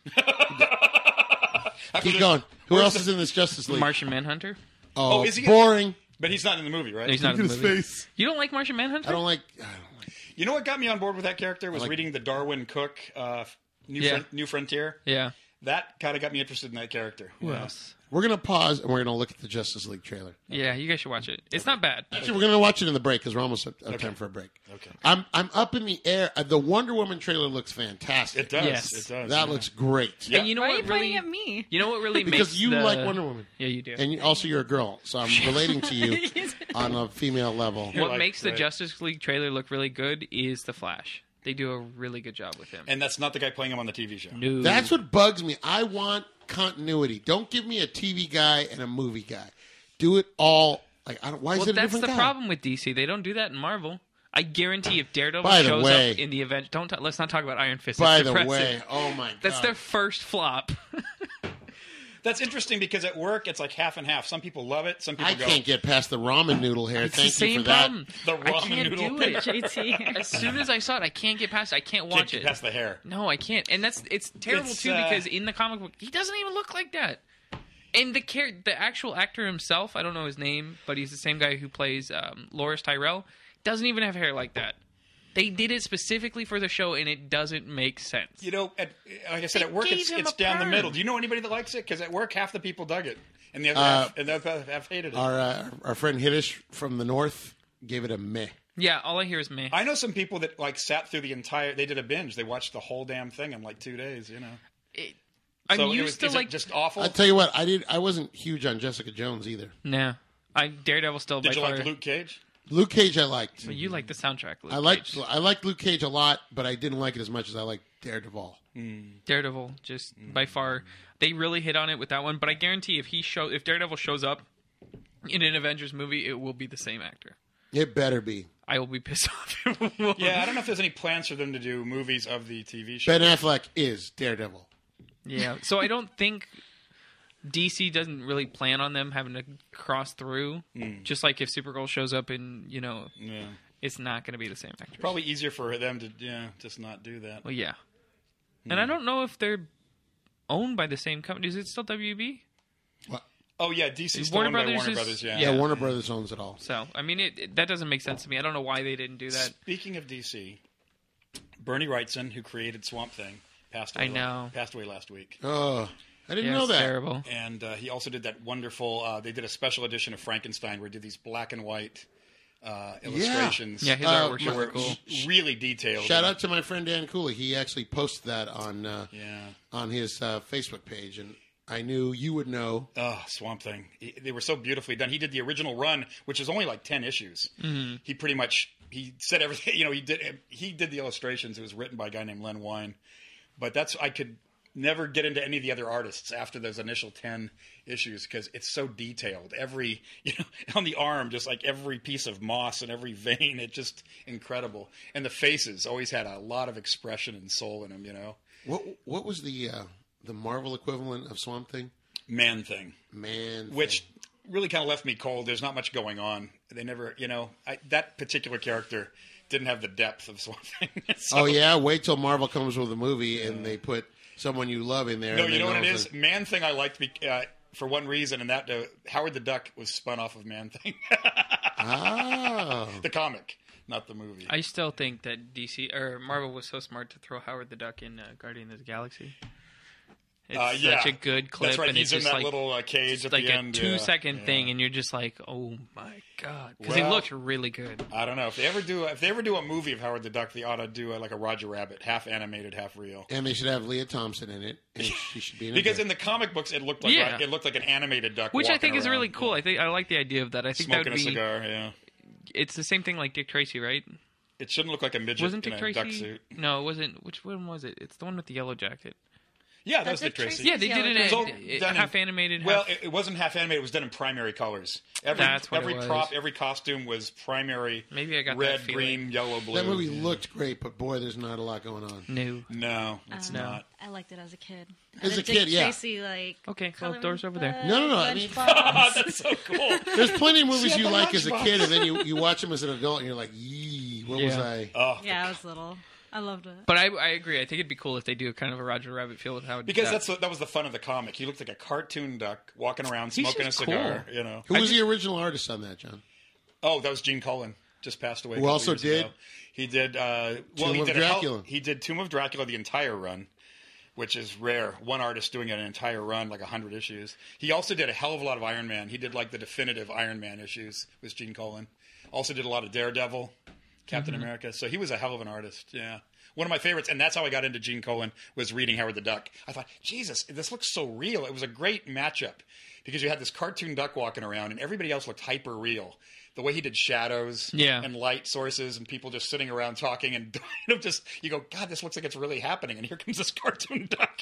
Keep going. Who else is in this Justice League? Martian Manhunter. Oh, is he- boring. But he's not in the movie, right? He's not in Look the at movie. his face. You don't like Martian Manhunter? I don't like. You know what got me on board with that character was like- reading the Darwin Cook Yeah. New Frontier. Yeah. That kind of got me interested in that character. Who Yeah. else? We're gonna pause and we're gonna look at the Justice League trailer. Yeah, you guys should watch it. It's not bad. Actually, we're gonna watch it in the break because we're almost out of time for a break. Okay. I'm up in the air. The Wonder Woman trailer looks fantastic. It does. Yes. It does. That yeah. looks great. Yeah. And you know Why are what you pointing really? at me? You know what really Because makes you the- like Wonder Woman, Yeah, you do. and also you're a girl, so I'm relating to you on a female level. What like, makes the right. Justice League trailer look really good is the Flash. They do a really good job with him. And that's not the guy playing him on the TV show. No. That's what bugs me. I want continuity. Don't give me a TV guy and a movie guy. Do it all. Like, I don't. Why is Well, it a that's different the guy? problem with DC. They don't do that in Marvel. I guarantee if Daredevil By the shows way- up in the event, let's not talk about Iron Fist. By It's the depressing. way, oh my god, That's their first flop. That's interesting because at work it's like half and half. Some people love it. Some people I go. can't get past the ramen noodle hair. It's Thank the you same for that. problem. The I ramen can't noodle do it. JT. As soon as I saw it, I can't get past it. I can't watch Can't it. get past the hair. No, I can't. And it's terrible It's, too because in the comic book, he doesn't even look like that. And the actual actor himself, I don't know his name, but he's the same guy who plays Loris Tyrell, doesn't even have hair like that. They did it specifically for the show, and it doesn't make sense. You know, like I said, They at work gave it's him a down the perm. middle. Do you know anybody that likes it? Because at work half the people dug it, and the other half hated it. Our friend Hiddish from the north gave it a meh. Yeah, all I hear is meh. I know some people that like sat through the entire. They did a binge. They watched the whole damn thing in like 2 days. You know, I'm so used to is like it just awful. I tell you what, I wasn't huge on Jessica Jones either. no. Daredevil still Did by you far. like Luke Cage? Luke Cage, I liked. But you like the soundtrack. Luke I liked Cage. Luke Cage a lot, but I didn't like it as much as I liked Daredevil. Daredevil, just by far, they really hit on it with that one. But I guarantee if Daredevil shows up in an Avengers movie, it will be the same actor. It better be. I will be pissed off. If it won't. Yeah, I don't know if there's any plans for them to do movies of the TV show. Ben Affleck is Daredevil. Yeah. So I don't think DC doesn't really plan on them having to cross through. Just like if Supergirl shows up and Yeah, it's not going to be the same actor. probably easier for them to just not do that. Well, yeah. And I don't know if they're owned by the same company. Is it still WB? Oh yeah, DC's still Warner owned by Brothers Warner is- Brothers. Yeah. Yeah, Warner Brothers owns it all. So I mean, that doesn't make sense to me. I don't know why they didn't do that. Speaking of DC, Bernie Wrightson, who created Swamp Thing, passed away. I know. Passed away last week. Oh, I didn't Yeah, know it's that. terrible. And he also did that wonderful. They did a special edition of Frankenstein where he did these black and white illustrations. Yeah, his artworks my- are cool. Really detailed. Shout out to my friend Dan Cooley. He actually posted that on Yeah. on his Facebook page, and I knew you would know. Oh, Swamp Thing. They were so beautifully done. He did the original run, which is only like 10 issues. Mm-hmm. He pretty much he said everything. You know, he did the illustrations. It was written by a guy named Len Wein. But I could never get into any of the other artists after those initial 10 issues because it's so detailed. Every, on the arm, just like every piece of moss and every vein, it's just incredible. And the faces always had a lot of expression and soul in them, What was the Marvel equivalent of Swamp Thing? Man-Thing. Which really kind of left me cold. There's not much going on. They never, that particular character didn't have the depth of Swamp Thing. So, oh, yeah? Wait till Marvel comes with a movie and they put someone you love in there. No, you know what it is? Man-Thing I liked for one reason, and that Howard the Duck was spun off of Man-Thing. Oh. The comic, not the movie. I still think that DC or Marvel was so smart to throw Howard the Duck in Guardians of the Galaxy. It's such a good clip. That's right. And He's it's in just that little cage at the end. Like a 2-second thing, and you're just like, oh my god, because he looked really good. I don't know if they ever do a movie of Howard the Duck, they ought to do like a Roger Rabbit, half animated, half real. And they should have Leah Thompson in it. And she should be in it. Because in the comic books, it looked like an animated duck, which I think is around, really cool. I like the idea of that. I think smoking that would a cigar. Yeah, it's the same thing like Dick Tracy, right? It shouldn't look like a midget Wasn't in Dick a duck Tracy? suit. No, it wasn't. Which one was it? It's the one with the yellow jacket. Yeah, that was Dick Tracy. Yeah, they did it So, half animated. Well, it wasn't half animated. It was done in primary colors. Every was. prop, every costume was primary. Maybe I got red, that green, yellow, blue. That movie looked great, but boy, there's not a lot going on. No, it's not. I liked it as a kid. As a Dick kid, yeah. Tracy, Okay, well, coloring doors over there. No. I mean, That's so cool. there's plenty of movies See, you the like as a lunchbox. kid, and then you watch them as an adult, and you're like, yee, what was I? Oh, Yeah, I was little. I loved it. But I agree. I think it'd be cool if they do kind of a Roger Rabbit feel with Howard. because Duck. that was the fun of the comic. He looked like a cartoon duck walking around He's smoking a just cigar. cool. Who was the original artist on that, John? Oh, that was Gene Colan. Just passed away. Who also did? He did. Tomb of Dracula. He did Tomb of Dracula the entire run, which is rare. One artist doing an entire run, like 100 issues. He also did a hell of a lot of Iron Man. He did like the definitive Iron Man issues with Gene Colan. Also did a lot of Daredevil, Captain America. So he was a hell of an artist. Yeah. One of my favorites, and that's how I got into Gene Colan, was reading Howard the Duck. I thought, Jesus, this looks so real. It was a great matchup because you had this cartoon duck walking around, and everybody else looked hyper real. The way he did shadows and light sources and people just sitting around talking and you go, God, this looks like it's really happening. And here comes this cartoon duck,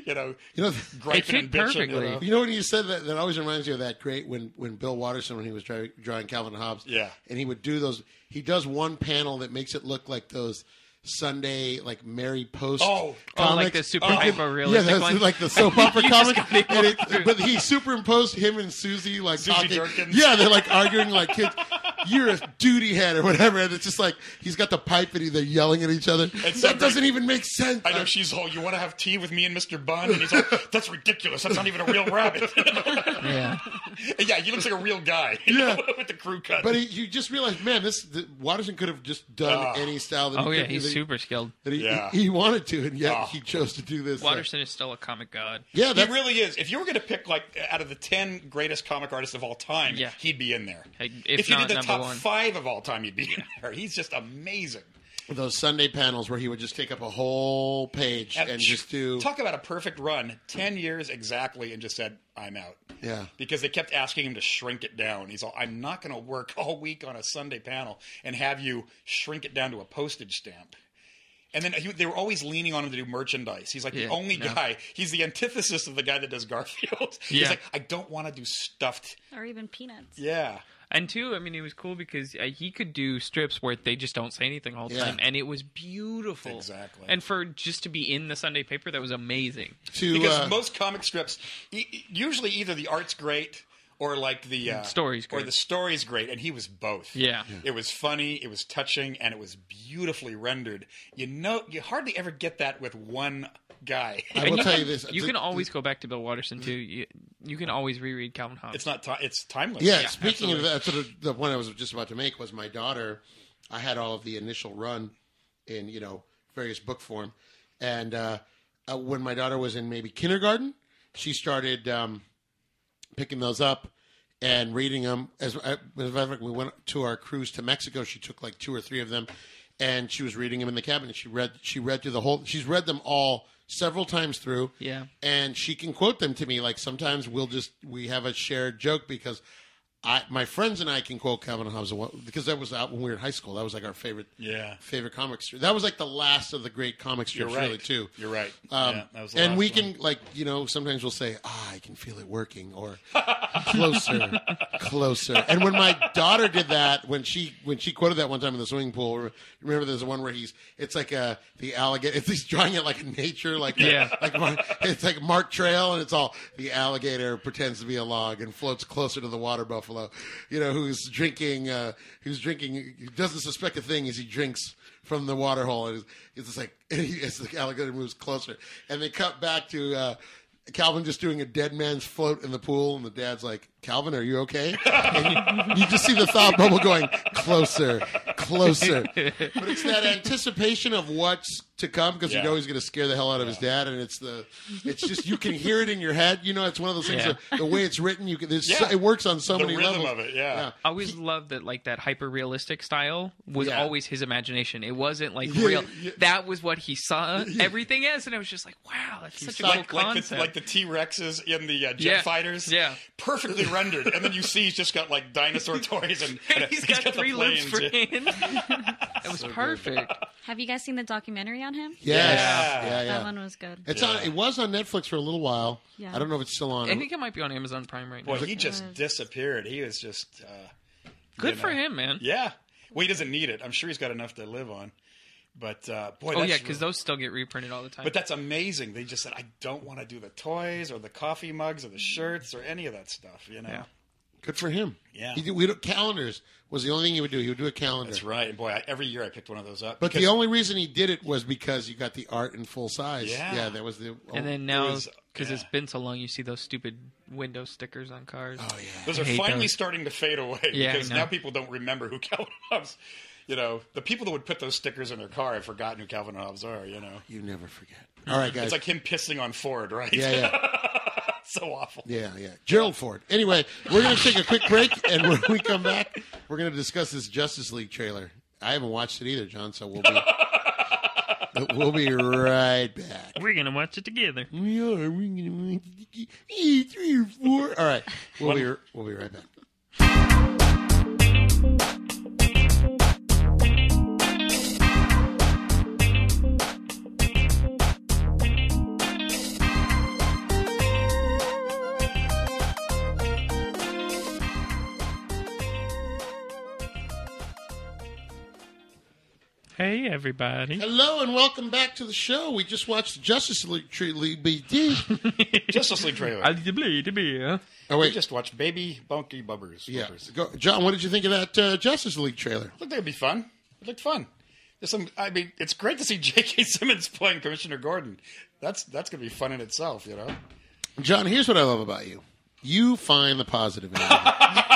griping and bitching. Perfectly. You know when you said that, that always reminds me of that great when Bill Watterson, when he was drawing Calvin Hobbes, and he would do those. He does one panel that makes it look like those Sunday like Mary Post like comics. the super hyper realistic that's one. like the soap opera You comic. just gotta But he superimposed him and Susie like Susie talking. Jerkins. Yeah, they're like arguing like kids. You're a duty head or whatever, and it's just like he's got the pipe and they're yelling at each other. That doesn't even make sense. I know she's all, you want to have tea with me and Mr. Bunn? And he's like, that's ridiculous. That's not even a real rabbit. Yeah. Yeah, he looks like a real guy. Yeah. With the crew cut. But you just realize, man, Watterson could have just done any style that He's super skilled. He wanted to, and yet he chose to do this. Watterson is still a comic god. Yeah, he really is. If you were going to pick, like, out of the 10 greatest comic artists of all time, he'd be in there. If you not did the top one. 5 of all time, he'd be in there. He's just amazing. Those Sunday panels where he would just take up a whole page and just do... Talk about a perfect run. 10 years exactly, and just said, I'm out. Yeah. Because they kept asking him to shrink it down. He's all, I'm not going to work all week on a Sunday panel and have you shrink it down to a postage stamp. And then they were always leaning on him to do merchandise. He's like the only guy. He's the antithesis of the guy that does Garfield. He's like, I don't want to do stuffed. Or even Peanuts. Yeah. And two, I mean, it was cool because he could do strips where they just don't say anything all the time, and it was beautiful. Exactly. And for just to be in the Sunday paper, that was amazing. Because most comic strips, usually either the art's great or like the story's great. Or the story's great, and he was both. Yeah. It was funny, it was touching, and it was beautifully rendered. You hardly ever get that with one guy. I will tell you this. You can always go back to Bill Watterson, too. You can always reread Calvin Hobbes. It's not. It's timeless. Yeah, speaking of that, sort of the point I was just about to make was my daughter. I had all of the initial run in various book form, and when my daughter was in maybe kindergarten, she started picking those up and reading them. As a matter of fact, we went to our cruise to Mexico. She took like 2 or 3 of them, and she was reading them in the cabin. She read through the whole. She's read them all several times through. Yeah. And she can quote them to me. Like sometimes we have a shared joke because my friends and I can quote Calvin and Hobbes because that was out when we were in high school. That was like our favorite comic strip. That was like the last of the great comic strips, really, too. You're right. That was the last we can, like, sometimes we'll say, I can feel it working, or closer. And when my daughter did that, when she quoted that one time in the swimming pool, remember there's one where it's like the alligator, he's drawing it like a nature, it's like Mark Trail, and it's all the alligator pretends to be a log and floats closer to the water buffalo, who's drinking, he doesn't suspect a thing as he drinks from the water hole. And it's just like, as the alligator moves closer. And they cut back to Calvin just doing a dead man's float in the pool, and the dad's like, Calvin, are you okay? And you just see the thought bubble going closer. But it's that anticipation of what's to come, because you know he's going to scare the hell out of his dad, and it's just you can hear it in your head. It's one of those things. The way it's written, it works on so many levels. Of it, I always loved that, like that hyper realistic style was always his imagination. It wasn't like real. That was what he saw everything as, and it was just like, wow, that's such a cool concept. Like the T-Rexes in the jet fighters, perfectly rendered, and then you see he's just got like dinosaur toys, and he's got 3 loops for hands. It was perfect. Have you guys seen the documentary on him? Yes. Yeah. That one was good. It was on Netflix for a little while. Yeah. I don't know if it's still on. I think it might be on Amazon Prime right now. Boy, he just disappeared. He was just... good for him, man. Yeah. Well, he doesn't need it. I'm sure he's got enough to live on. But, boy, because those still get reprinted all the time. But that's amazing. They just said, I don't want to do the toys or the coffee mugs or the shirts or any of that stuff, Yeah. Good for him. Yeah. Calendars was the only thing he would do. He would do a calendar. That's right. And boy, every year I picked one of those up. But the only reason he did it was because you got the art in full size. Yeah. That was the... And then now, because it's been so long, you see those stupid window stickers on cars. Oh, yeah. Those are finally starting to fade away because now people don't remember who Calvin Hobbes... the people that would put those stickers in their car have forgotten who Calvin Hobbes are, You never forget. All right, guys. It's like him pissing on Ford, right? Yeah. So awful. Yeah. Gerald Ford. Anyway, we're going to take a quick break, and when we come back, we're going to discuss this Justice League trailer. I haven't watched it either, John, so we'll be right back. We're going to watch it together. We are. We're going to watch it 3 or 4. All right. We'll be right back. Hey, everybody. Hello, and welcome back to the show. We just watched the Justice League Justice League trailer. Oh, wait. We just watched Baby Bunky Bubbers. Yeah. John, what did you think of that Justice League trailer? I think it'd be fun. It looked fun. It's great to see J.K. Simmons playing Commissioner Gordon. That's going to be fun in itself, John, here's what I love about you. You find the positive in everything.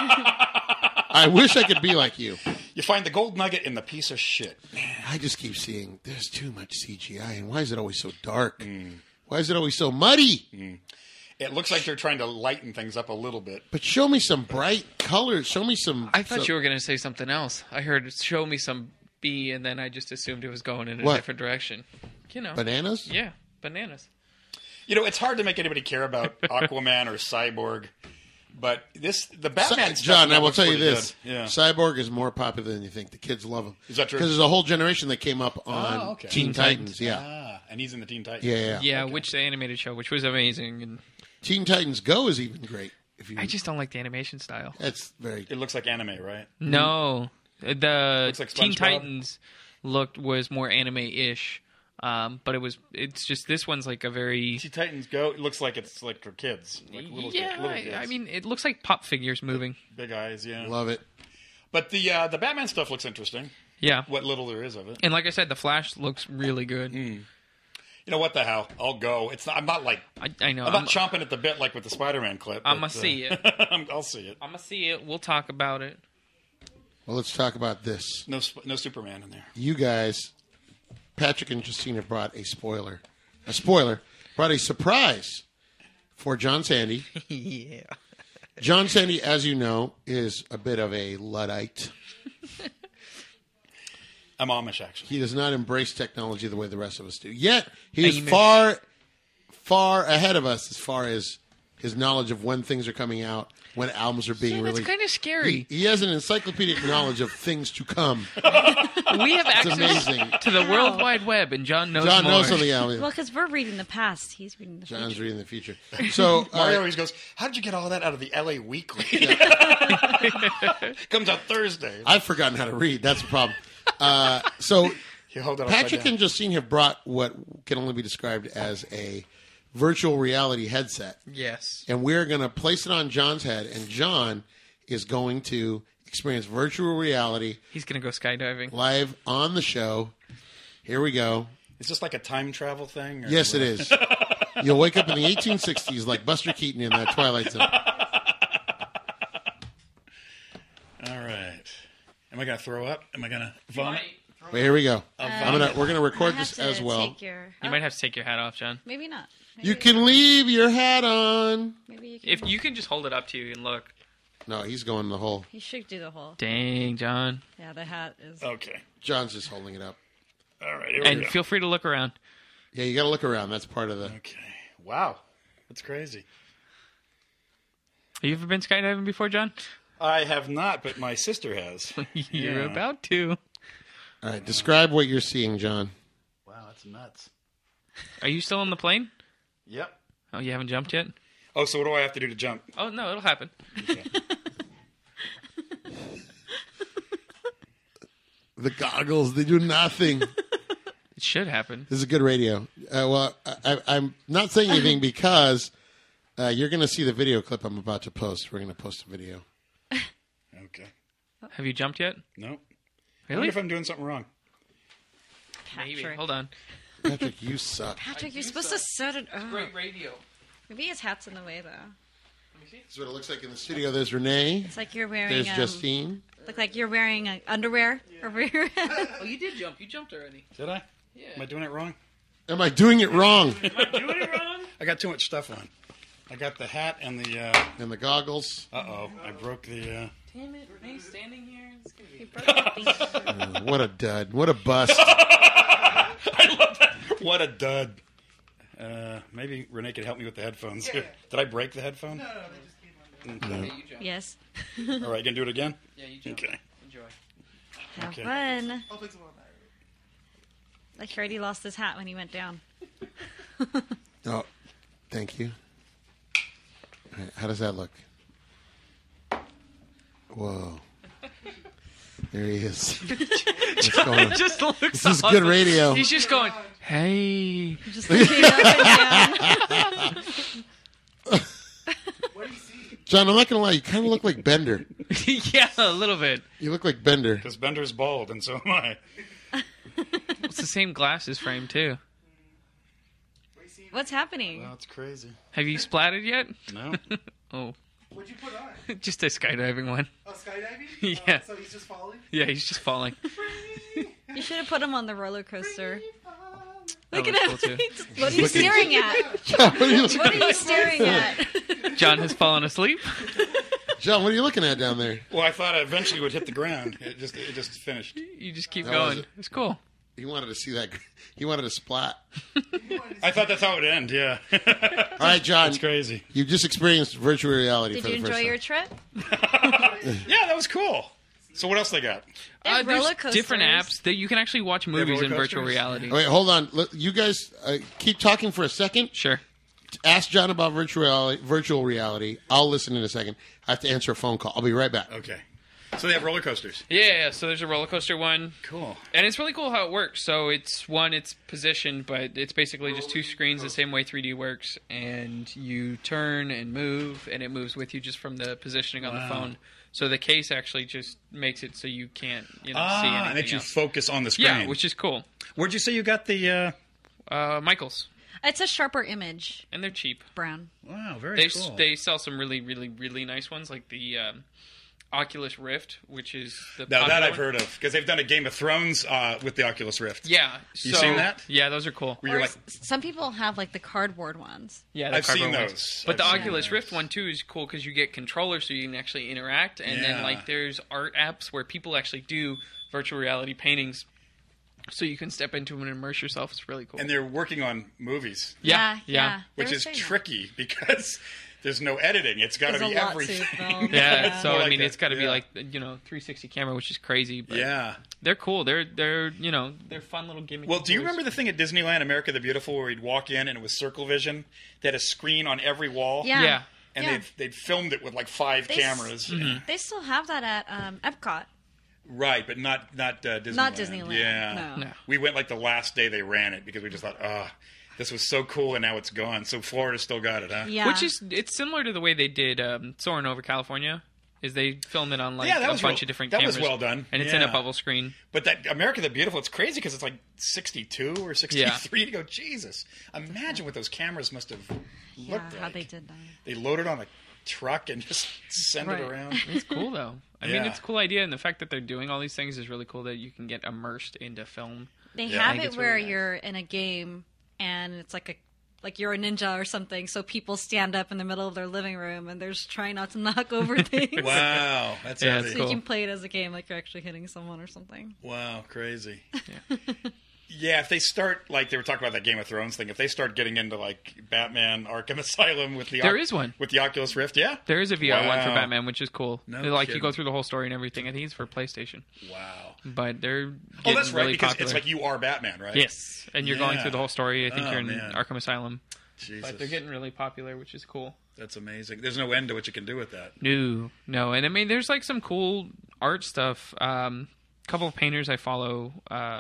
I wish I could be like you. You find the gold nugget in the piece of shit. I just keep seeing there's too much CGI, and why is it always so dark? Why is it always so muddy? It looks like they're trying to lighten things up a little bit. But show me some bright colors. Show me some... I thought you were going to say something else. I heard show me some B, and then I just assumed it was going in a different direction. Bananas? Yeah, bananas. It's hard to make anybody care about Aquaman or Cyborg. But the Batman stuff... John, I will tell you this. Yeah. Cyborg is more popular than you think. The kids love him. Is that true? Because there's a whole generation that came up on Teen Titans. Yeah. And he's in the Teen Titans. Yeah. Okay. Which the animated show, which was amazing. And Teen Titans Go is even great. I just don't like the animation style. That's very... It looks like anime, right? No. The looks like Teen Titans was more anime-ish. But it's just this one's like a very... Teen Titans Go, it looks like it's like for kids. Like little kids. I mean, it looks like pop figures moving. Big eyes, yeah. Love it. But the Batman stuff looks interesting. Yeah. What little there is of it. And like I said, the Flash looks really good. You know what the hell? I'll go. I'm not like... I know. I'm not chomping at the bit like with the Spider-Man clip. I'm going to see it. I'll see it. I'm going to see it. We'll talk about it. Well, let's talk about this. No Superman in there. You guys... Patrick and Justina brought brought a surprise for John Sandy. Yeah. John Sandy, as you know, is a bit of a Luddite. I'm Amish, actually. He does not embrace technology the way the rest of us do. Yet, he is far, far ahead of us as far as his knowledge of when things are coming out when albums are being Yeah, that's released. kind of scary. He has an encyclopedic knowledge of things to come. We have access amazing. to the World Wide Web, and John knows John more. knows something else. Well, because we're reading the past, he's reading the John's future. reading the future. So Mario always goes, "How did you get all of that out of the LA Weekly?" Comes out Thursday. I've forgotten how to read. That's the problem. So You hold it Patrick upside down. and Justine have brought what can only be described as a virtual reality headset. Yes. And we're going to place it on John's head, and John is going to experience virtual reality He's going to go skydiving. live on the show. Here we go. Is this like a time travel thing? Or Yes, it is. You'll wake up in the 1860s like Buster Keaton in that Twilight Zone. All right. Am I going to throw up? Am I going to vomit? But here we go. We're going to I record have this to as well. take your- You might have to take your hat off, John. Maybe not. You can leave your hat on. Maybe you can. If you can just hold it up to you and look. No, he's going the whole. He should do the whole. Dang, John. Yeah, the hat is. Okay. John's just holding it up. All right. Here And we go. feel free to look around. Yeah, you got to look around. That's part of the. Okay. Wow. That's crazy. Have you ever been skydiving before, John? I have not, but my sister has. You're Yeah. about to. All right, describe what you're seeing, John. Wow, that's nuts. Are you still on the plane? Yep. Oh, you haven't jumped yet? Oh, so what do I have to do to jump? Oh, no, it'll happen. Okay. The goggles, they do nothing. It should happen. This is good radio. I'm not saying anything because you're going to see the video clip I'm about to post. We're going to post a video. Okay. Have you jumped yet? No. I wonder Really? if I'm doing something wrong. Maybe. Patrick. Hold on. Patrick, you suck. Patrick, you're supposed to set it up. radio. Maybe his hat's in the way though. This is what it looks like in the studio. There's Renee. It's like you're wearing. There's Justine. Look like you're wearing underwear over your head. Oh, you did jump. You jumped already. Did I? Yeah. Am I doing it wrong? Am I doing it wrong? Doing it wrong? I got too much stuff on. I got the hat and the. And the goggles. Uh-oh. I broke the. Damn it, Renee's standing here. It's gonna be... He broke the thing. What a dud. What a bust. I love that. What a dud. Maybe Renee could help me with the headphones. Yeah. Did I break the headphone? No, they just came on. Okay, you jump. Yes. All right, gonna do it again? Yeah, you jump. Okay. Enjoy. Have Okay. fun. I'll fix them all back. Like he already lost his hat when he went down. Oh, thank you. All right, how does that look? Whoa. There he is. What's going on? It just looks This is good radio. He's just going, hey. Just looking up and down. What do you see? John, I'm not going to lie. You kind of look like Bender. Yeah, a little bit. You look like Bender. Because Bender's bald, and so am I. It's the same glasses frame, too. What do you see? What's happening? Well, it's crazy. Have you splattered yet? No? Oh, What'd you put on? just a skydiving one. Oh, skydiving? Yeah. So he's just falling? Yeah, he's just falling. You should have put him on the roller coaster. That Look at was him. cool, too. What are you staring at? John, what are you, What are you staring at? John has fallen asleep. John, what are you looking at down there? Well, I thought I eventually would hit the ground. It just finished. You just keep That going. was- It's cool. He wanted to see that. He wanted to splat. I thought that's how it would end, yeah. All right, John. That's crazy. You just experienced virtual reality Did for you the first enjoy time. your trip? Yeah, that was cool. So what else they got? They have There's roller coasters. different apps that you can actually watch movies in roller virtual coasters? reality. Wait, hold on. You guys keep talking for a second. Sure. Ask John about virtual reality. I'll listen in a second. I have to answer a phone call. I'll be right back. Okay. So they have roller coasters. Yeah, so there's a roller coaster one. Cool. And it's really cool how it works. So it's positioned, but it's basically just two screens the same way 3D works. And you turn and move, and it moves with you just from the positioning on the phone. So the case actually just makes it so you can't, see anything And that you else. focus on the screen. Yeah, which is cool. Where'd you say you got the... Michaels. It's a sharper image, And they're cheap. brown. Wow, very They cool. they sell some really, really, really nice ones, like the Oculus Rift, which is the Now, that popular I've one. heard of. Because they've done a Game of Thrones with the Oculus Rift. Yeah. You so- seen that? Yeah, those are cool. Where you're Or like... some people have like the cardboard ones. Yeah, the I've seen cardboard ones. those. But the I've seen Oculus those. Rift one too is cool because you get controllers, so you can actually interact. And then Yeah. like there's art apps where people actually do virtual reality paintings, so you can step into them and immerse yourself. It's really cool. And they're working on movies. yeah. They Which were is saying that. tricky because there's no editing. It's got to There's be a lot to everything. film. Yeah, so More I like mean, that. it's got to be Yeah. like 360 camera, which is crazy. But Yeah. they're cool. They're they're fun little gimmicks. Well, do you remember the thing at Disneyland America the Beautiful where we'd walk in and it was Circle Vision? They had a screen on every wall. Yeah. Yeah. And Yeah. they'd filmed it with like 5 They cameras. They still have that at Epcot. Right, but not Disneyland. Not Disneyland. Yeah. No. No. We went like the last day they ran it because we just thought, this was so cool and now it's gone. So Florida still got it, huh? Yeah. Which is it's similar to the way they did Soarin' over California. Is they film it on like Yeah, that a was bunch real- of different that cameras. was well done. And it's in a Yeah. bubble screen. But that America the Beautiful, it's crazy because it's like 62 or 63 to go, Jesus. Imagine what those cameras must have Yeah, looked like. how they did that. They loaded on a truck and just send Right. it around. It's cool though. I mean, Yeah. it's a cool idea, and the fact that they're doing all these things is really cool. That you can get immersed into film. They Yeah. I have think it it's where really nice. you're in a game and it's like you're a ninja or something, so people stand up in the middle of their living room and they're just trying not to knock over things. Wow, that's Yeah, heavy. it's So you cool. can play it as a game like you're actually hitting someone or something. Wow, crazy. Yeah. Yeah, if they start, like they were talking about that Game of Thrones thing, if they start getting into like Batman Arkham Asylum with the There is one. with the Oculus Rift, yeah? There is a VR one for Wow. Batman, which is cool. No Like you kidding. go through the whole story and everything. I think it's for PlayStation, Wow. but they're Oh, getting that's right, really because popular. it's like you are Batman, right? Yes, and you're going Yeah. through the whole story. I think Oh, you're in man. Arkham Asylum, Jesus. but they're getting really popular, which is cool. That's amazing. There's no end to what you can do with that. No, and I mean, there's like some cool art stuff. Couple of painters I follow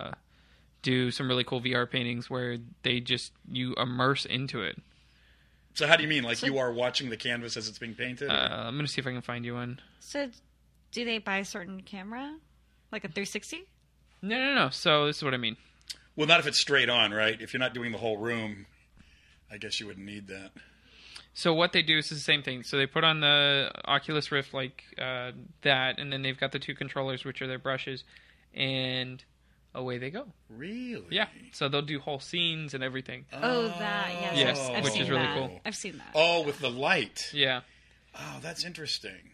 do some really cool VR paintings where you immerse into it. So how do you mean? Like you are watching the canvas as it's being painted? I'm gonna see if I can find you one. So do they buy a certain camera? Like a 360? No. So this is what I mean. Well, not if it's straight on, right? If you're not doing the whole room, I guess you wouldn't need that. So what they do is the same thing. So they put on the Oculus Rift like that, and then they've got the 2 controllers, which are their brushes, and away they go. Really? Yeah. So they'll do whole scenes and everything. Oh, that, yes. Yes, I've which seen is really that. cool. I've seen that. Oh, with the light. Yeah. Oh, that's interesting.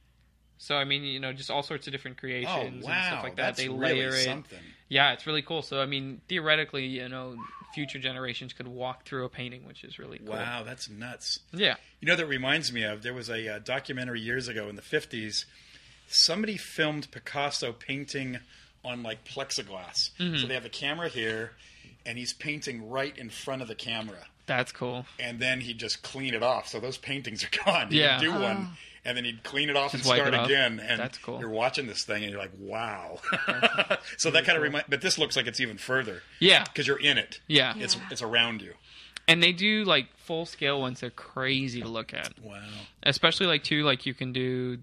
So I mean, just all sorts of different Oh, creations wow. and stuff like that. That's They really layer it. something. Yeah, it's really cool. So I mean, theoretically, future generations could walk through a painting, which is really cool. Wow, that's nuts. Yeah. You know, that reminds me of, there was a documentary years ago in the 50s. Somebody filmed Picasso painting on like plexiglass. Mm-hmm. So they have the camera here, and he's painting right in front of the camera. That's cool. And then he'd just clean it off. So those paintings are gone. He'd Yeah. do one, and then he'd clean it off Just and wipe start it off. again. And That's cool. you're watching this thing, and you're like, wow. So that kind of reminds, but this looks like it's even further. Yeah. Because you're in it. Yeah. It's around you. And they do like full scale ones. They're crazy to look at. Wow. Especially like you can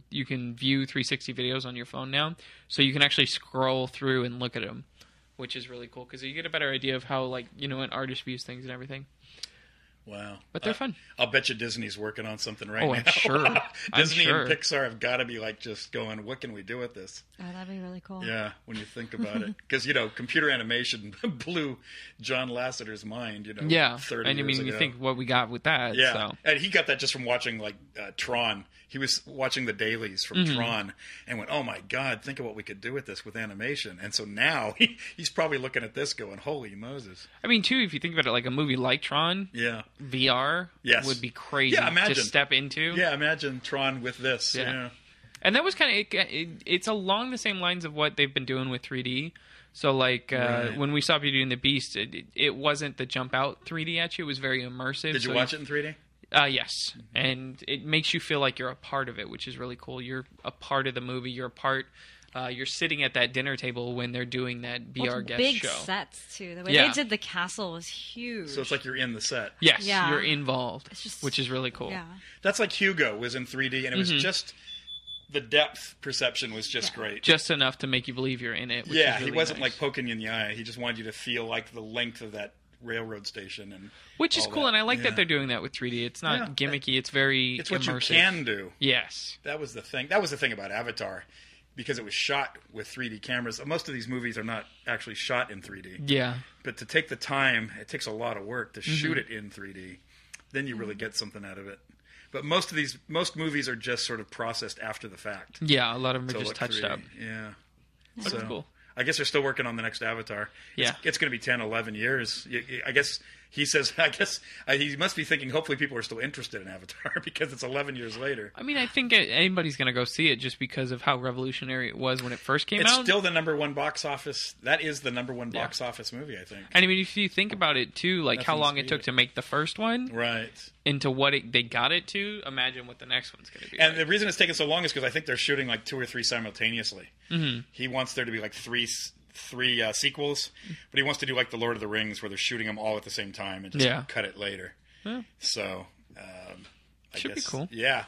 view 360 videos on your phone now, so you can actually scroll through and look at them, which is really cool because you get a better idea of how an artist views things and everything. Wow. But they're fun. I'll bet you Disney's working on something right Oh, now. I'm sure. Disney I'm sure. and Pixar have got to be like just going, what can we do with this? Oh, that'd be really cool. Yeah, when you think about it. Because, computer animation blew John Lasseter's mind, Yeah, 30 and I years mean, ago. you think what we got with that. Yeah, So. and he got that just from watching, like, Tron. He was watching the dailies from Mm-hmm. Tron and went, oh, my God, think of what we could do with this with animation. And so now he's probably looking at this going, holy Moses. I mean, too, if you think about it, like a movie like Tron, Yeah. VR Yes. would be crazy Yeah, imagine. to step into. Yeah, imagine Tron with this. Yeah. Yeah. And that was kind of it's along the same lines of what they've been doing with 3D. So like Right. when we saw Beauty and the Beast, it wasn't the jump out 3D at you. It was very immersive. Did you watch it in 3D? Yes, and it makes you feel like you're a part of it, which is really cool. You're a part of the movie. You're a part. You're sitting at that dinner table when they're doing that VR Well, it's guest big show. sets too. The way Yeah. they did the castle was huge. So it's like you're in the set. Yes, Yeah. you're involved, It's just- which is really cool. yeah. That's like Hugo was in 3D, and it Mm-hmm. was just the depth perception was just great. Just enough to make you believe you're in it. Which Yeah, is really he wasn't nice. like poking you in the eye. He just wanted you to feel like the length of that railroad station, and Which is all cool, that. and I like Yeah. that they're doing that with 3D. It's not Yeah. gimmicky. It's very It's what immersive. you can do. Yes. That was the thing. That was the thing about Avatar, because it was shot with 3D cameras. Most of these movies are not actually shot in 3D. Yeah. But to take the time, it takes a lot of work to shoot Mm-hmm. it in 3D. Then you really get something out of it. But most movies are just sort of processed after the fact. Yeah, a lot of them to are just look touched 3D. up. Yeah. That's cool. I guess they're still working on the next Avatar. Yeah. It's going to be 10, 11 years. I guess He says, I guess he must be thinking, hopefully people are still interested in Avatar because it's 11 years later. I mean, I think anybody's going to go see it just because of how revolutionary it was when it first came It's out. still the number one box office. That is the number one box office movie, I think. And I mean, if you think about it, too, like how Nothing's long it beat took it. to make the first one Right. into what they got it to, imagine what the next one's going to be. And like. the reason it's taking so long is because I think they're shooting like 2 or 3 simultaneously. Mm-hmm. He wants there to be like three sequels, but he wants to do like the Lord of the Rings where they're shooting them all at the same time and just cut it later. Yeah. So, I Should be guess, cool. Yeah.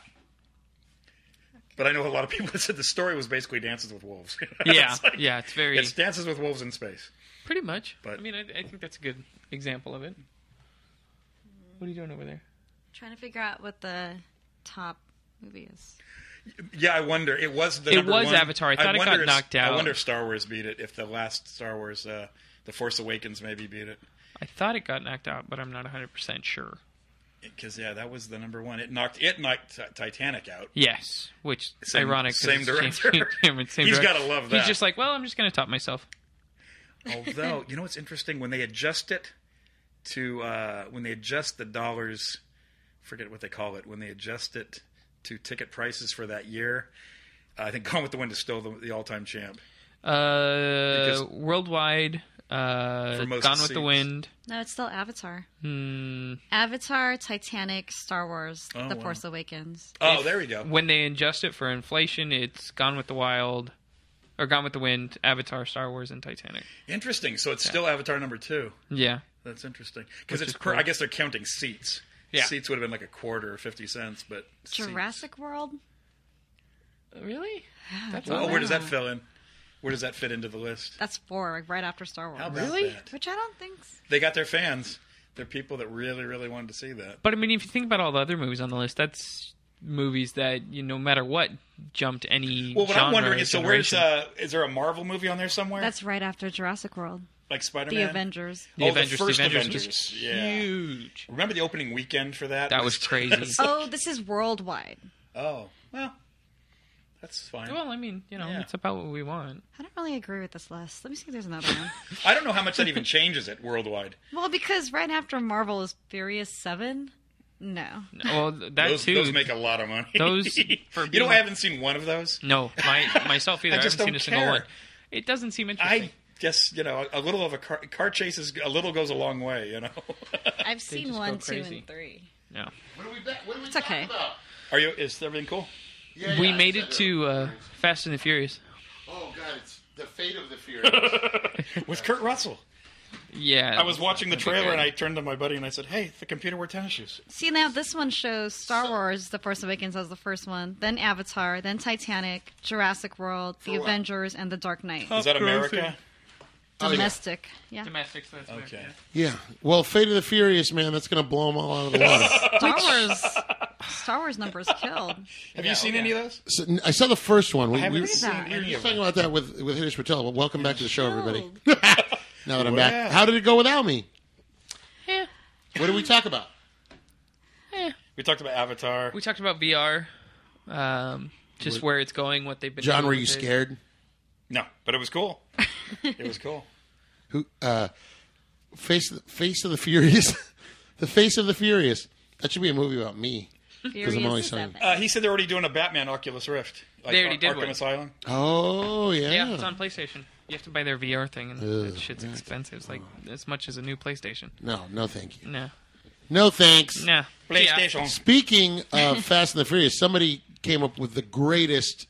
But I know a lot of people that said the story was basically Dances with Wolves. Yeah, It's like- it's very... It's Dances with Wolves in space. Pretty much. But- I mean, I think that's a good example of it. What are you doing over there? Trying to figure out what the top movie is. Yeah, I wonder. It was the It number was one. Avatar. I thought it got wonder knocked out. I wonder if Star Wars beat it. If the last Star Wars, The Force Awakens, maybe beat it. I thought it got knocked out, but I'm not 100% sure. Because that was the number one. It knocked Titanic out. Yes, which is Same- ironic. 'cause same it's director. same He's director. gotta love that. He's just like, well, I'm just going to top myself. Although, you know what's interesting? When they adjust it to when they adjust the dollars, forget what they call it. When they adjust it to ticket prices for that year, I think Gone with the Wind is still the all-time champ. Worldwide, For most Gone with seats. the Wind. No, it's still Avatar. Hmm. Avatar, Titanic, Star Wars, Oh, The wow. Force Awakens. Oh, there we go. When they adjust it for inflation, it's Gone with the Wild, or Gone with the Wind, Avatar, Star Wars, and Titanic. Interesting. So it's still Avatar number 2. Yeah. That's interesting. Because Which it's is cool. I guess they're counting seats. Yeah. Seats would have been like a quarter or 50 cents, but Jurassic World? Really? That's Oh, all where right. does that fill in? Where does that fit into the list? That's 4, like right after Star Wars. How about Really? that? Which I don't think so. They got their fans. They're people that really, really wanted to see that. But I mean, if you think about all the other movies on the list, that's movies that no matter what jumped any. Well, what genre I'm wondering or is, so where's generation. is there a Marvel movie on there somewhere? That's right after Jurassic World. Like Spider-Man? The Avengers. The Oh, Avengers? the first the Avengers Avengers. was Yeah. huge. Remember the opening weekend for that? That was crazy. Oh, this is worldwide. Oh, well, that's fine. Well, I mean, Yeah. it's about what we want. I don't really agree with this list. Let me see if there's another one. I don't know how much that even changes it worldwide. Well, because right after Marvel is Furious 7. No. Well, that Those, too. those make a lot of money. Those, for you know, being- I haven't seen one of those. No, myself either. I I, just haven't don't seen a single care. one. It doesn't seem interesting. I guess, a little of a car chase is a little goes a long way, I've seen just 1, go 2, crazy. and 3. No. What are we It's okay. talking about? Is everything cool? Yeah, We yeah, made I it said to Fast and the Furious. Oh God, it's the fate of the Furious. With Kurt Russell. Yeah. I was watching the that'd be trailer good. and I turned to my buddy and I said, "Hey, the computer wore tennis shoes." See, now this one shows Star Wars, The Force Awakens as the first one, then Avatar, then Titanic, Jurassic World, The what? Avengers, and The Dark Knight. Is that America? Domestic. Yeah. Domestic, so that's Okay. Yeah. Well, Fate of the Furious, man, that's going to blow them all out of the water. Star Wars numbers killed. Have you seen any of those? So, I saw the first one. We haven't were seen that. any of talking them. about that with Hitesh Patel. But welcome back to the show, everybody. Killed. Now that I'm Well. back, how did it go without me? Yeah. What did we talk about? We talked about Avatar. We talked about VR, just where it's going, what they've been John, doing were with you it. scared? No, but it was cool. It was cool. Who? Face of the Furious. The Face of the Furious. That should be a movie about me. Because I'm always Furious saying. 7. He said they're already doing a Batman Oculus Rift. Like They already did Arkham one. Asylum. Oh yeah. Yeah, it's on PlayStation. You have to buy their VR thing, and Ugh, that shit's expensive. It's like as much as a new PlayStation. No, thank you. No. No thanks. Nah. PlayStation. Speaking of Fast and the Furious, somebody came up with the greatest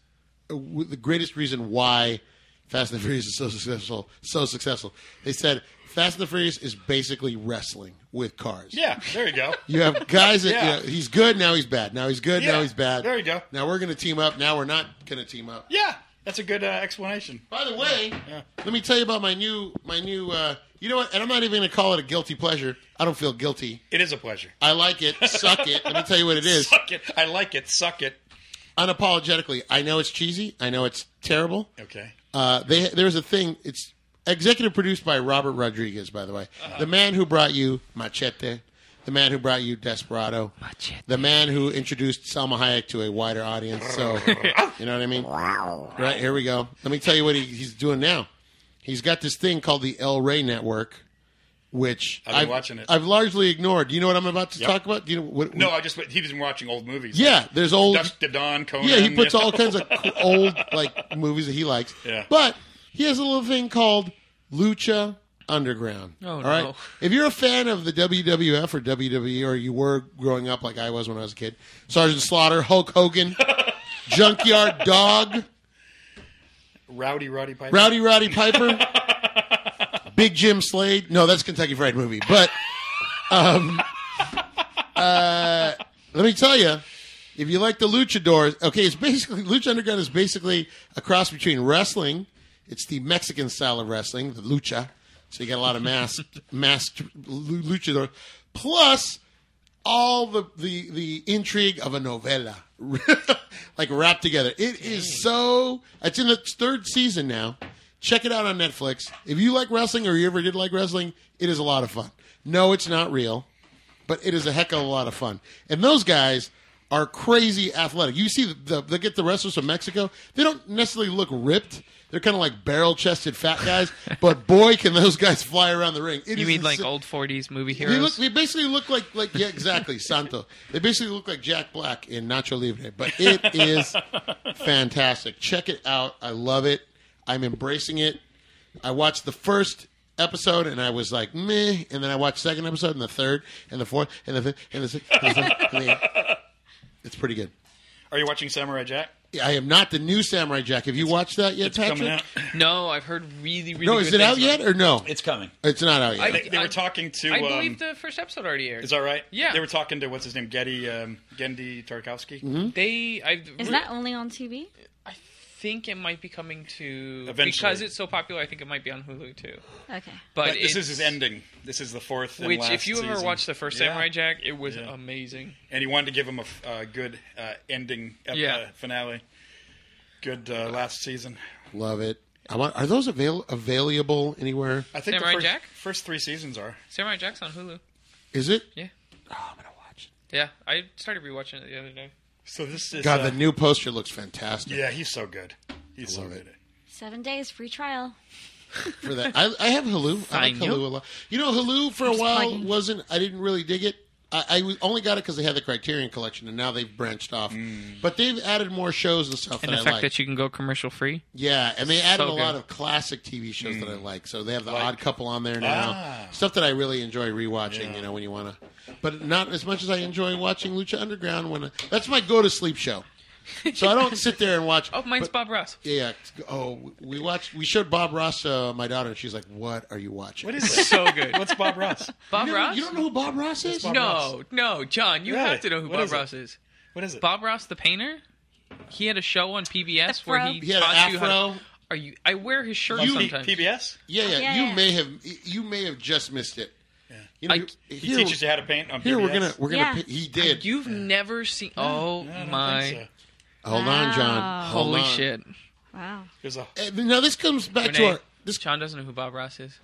reason why Fast and the Furious is so successful. They said Fast and the Furious is basically wrestling with cars. Yeah, there you go. You have guys that Yeah. he's good, now he's bad. Now he's good, now Yeah, he's bad. there you go. Now we're going to team up. Now we're not going to team up. Yeah, that's a good explanation. By the way, Yeah. let me tell you about my new. You know what? And I'm not even going to call it a guilty pleasure. I don't feel guilty. It is a pleasure. I like it. Suck it. Let me tell you what it is. Suck it. I like it. Suck it. Unapologetically, I know it's cheesy. I know it's terrible. Okay. There's a thing. It's executive produced by Robert Rodriguez, by the way, the man who brought you Machete, the man who brought you Desperado, the man who introduced Salma Hayek to a wider audience. So you know what I mean? Right, here we go. Let me tell you what he's doing now. He's got this thing called the El Rey Network, which I've been watching it. I've largely ignored. Do you know what I'm about to talk about? Do you know what? No, he's been watching old movies. Yeah, there's old. Dusk to Dawn, Conan. Yeah, he puts all kinds of old like movies that he likes. Yeah. But he has a little thing called Lucha Underground. Oh, all right? no. If you're a fan of the WWF or WWE, or you were growing up like I was when I was a kid, Sergeant Slaughter, Hulk Hogan, Junkyard Dog, Rowdy Piper. Rowdy Piper, Big Jim Slade. No, that's Kentucky Fried Movie. But let me tell you, if you like the luchadors, okay, it's basically Lucha Underground is basically a cross between wrestling. It's the Mexican style of wrestling, the lucha. So you got a lot of masked luchadors, plus all the intrigue of a novela, like wrapped together. It is so. It's in its third season now. Check it out on Netflix. If you like wrestling or you ever did like wrestling, it is a lot of fun. No, it's not real, but it is a heck of a lot of fun. And those guys are crazy athletic. You see, they get the wrestlers from Mexico. They don't necessarily look ripped. They're kind of like barrel-chested fat guys, but boy, can those guys fly around the ring. You mean like old 40s movie heroes? They basically look like yeah, exactly, Santo. They basically look like Jack Black in Nacho Libre, but it is fantastic. Check it out. I love it. I'm embracing it. I watched the first episode and I was like, meh, and then I watched the second episode and the third and the fourth and the fifth and the sixth and the seventh and the eighth. It's pretty good. Are you watching Samurai Jack? I am not the new Samurai Jack. Have you watched that yet, It's Patrick? coming out. No, I've heard really No, good is it out things yet about or no? It's coming. It's not out yet. They were talking to. I believe the first episode already aired. Is that right? Yeah. They were talking to what's his name, Gendy Tarkovsky. Mm-hmm. Is that only on TV? I think it might be coming to Eventually. because it's so popular. I think it might be on Hulu too. Okay. But This is it's- his ending. This is the fourth. And Which, last if you ever season. watched the first Yeah. Samurai Jack, it was Yeah. amazing. And he wanted to give him a good ending finale. Good last season. Love it. Are those available anywhere? I think Samurai the Jack? first three seasons are. Samurai Jack's on Hulu. Is it? Yeah. Oh, I'm gonna watch it. Yeah, I started rewatching it the other day. So this is God, the new poster looks fantastic. Yeah, he's so good. He's so love good. it. 7 days free trial. For that, I have Hulu. I like Fine, Hulu a lot. You know, Hulu for a Just while plugging. I didn't really dig it. I only got it because they had the Criterion Collection, and now they've branched off. But they've added more shows and stuff And that the I fact like. that you can go commercial free. Yeah, and they added So a lot good. of classic TV shows that I like. So they have The Like- Odd Couple on there now. Ah. Stuff that I really enjoy rewatching. Yeah. You know, when you want to, but not as much as I enjoy watching Lucha Underground. That's my go-to-sleep show. So I don't sit there and watch. Oh, mine's but- Bob Ross. Yeah. Oh, we showed Bob Ross to my daughter, and she's like, "What are you watching?" What is it? So good. What's Bob Ross? Bob You Ross? don't know who Bob Ross is? Bob No, no, John, you Really? have to know who What Bob is it? Ross is. What is it? Bob Ross, the painter. He had a show on PBS where Afro. he He had an taught you how afro. to. Are you? I wear his shirt On sometimes. PBS? Yeah. Yeah, You yeah. may have just missed it. You know, I- He teaches you how to paint on PBS. Here we're gonna. Yeah. He did. You've never seen? Oh I don't my! think so. Hold on, John. Wow. Hold Holy on. shit! Wow. There's a Now this comes back to Renee, our. This John doesn't know who Bob Ross is.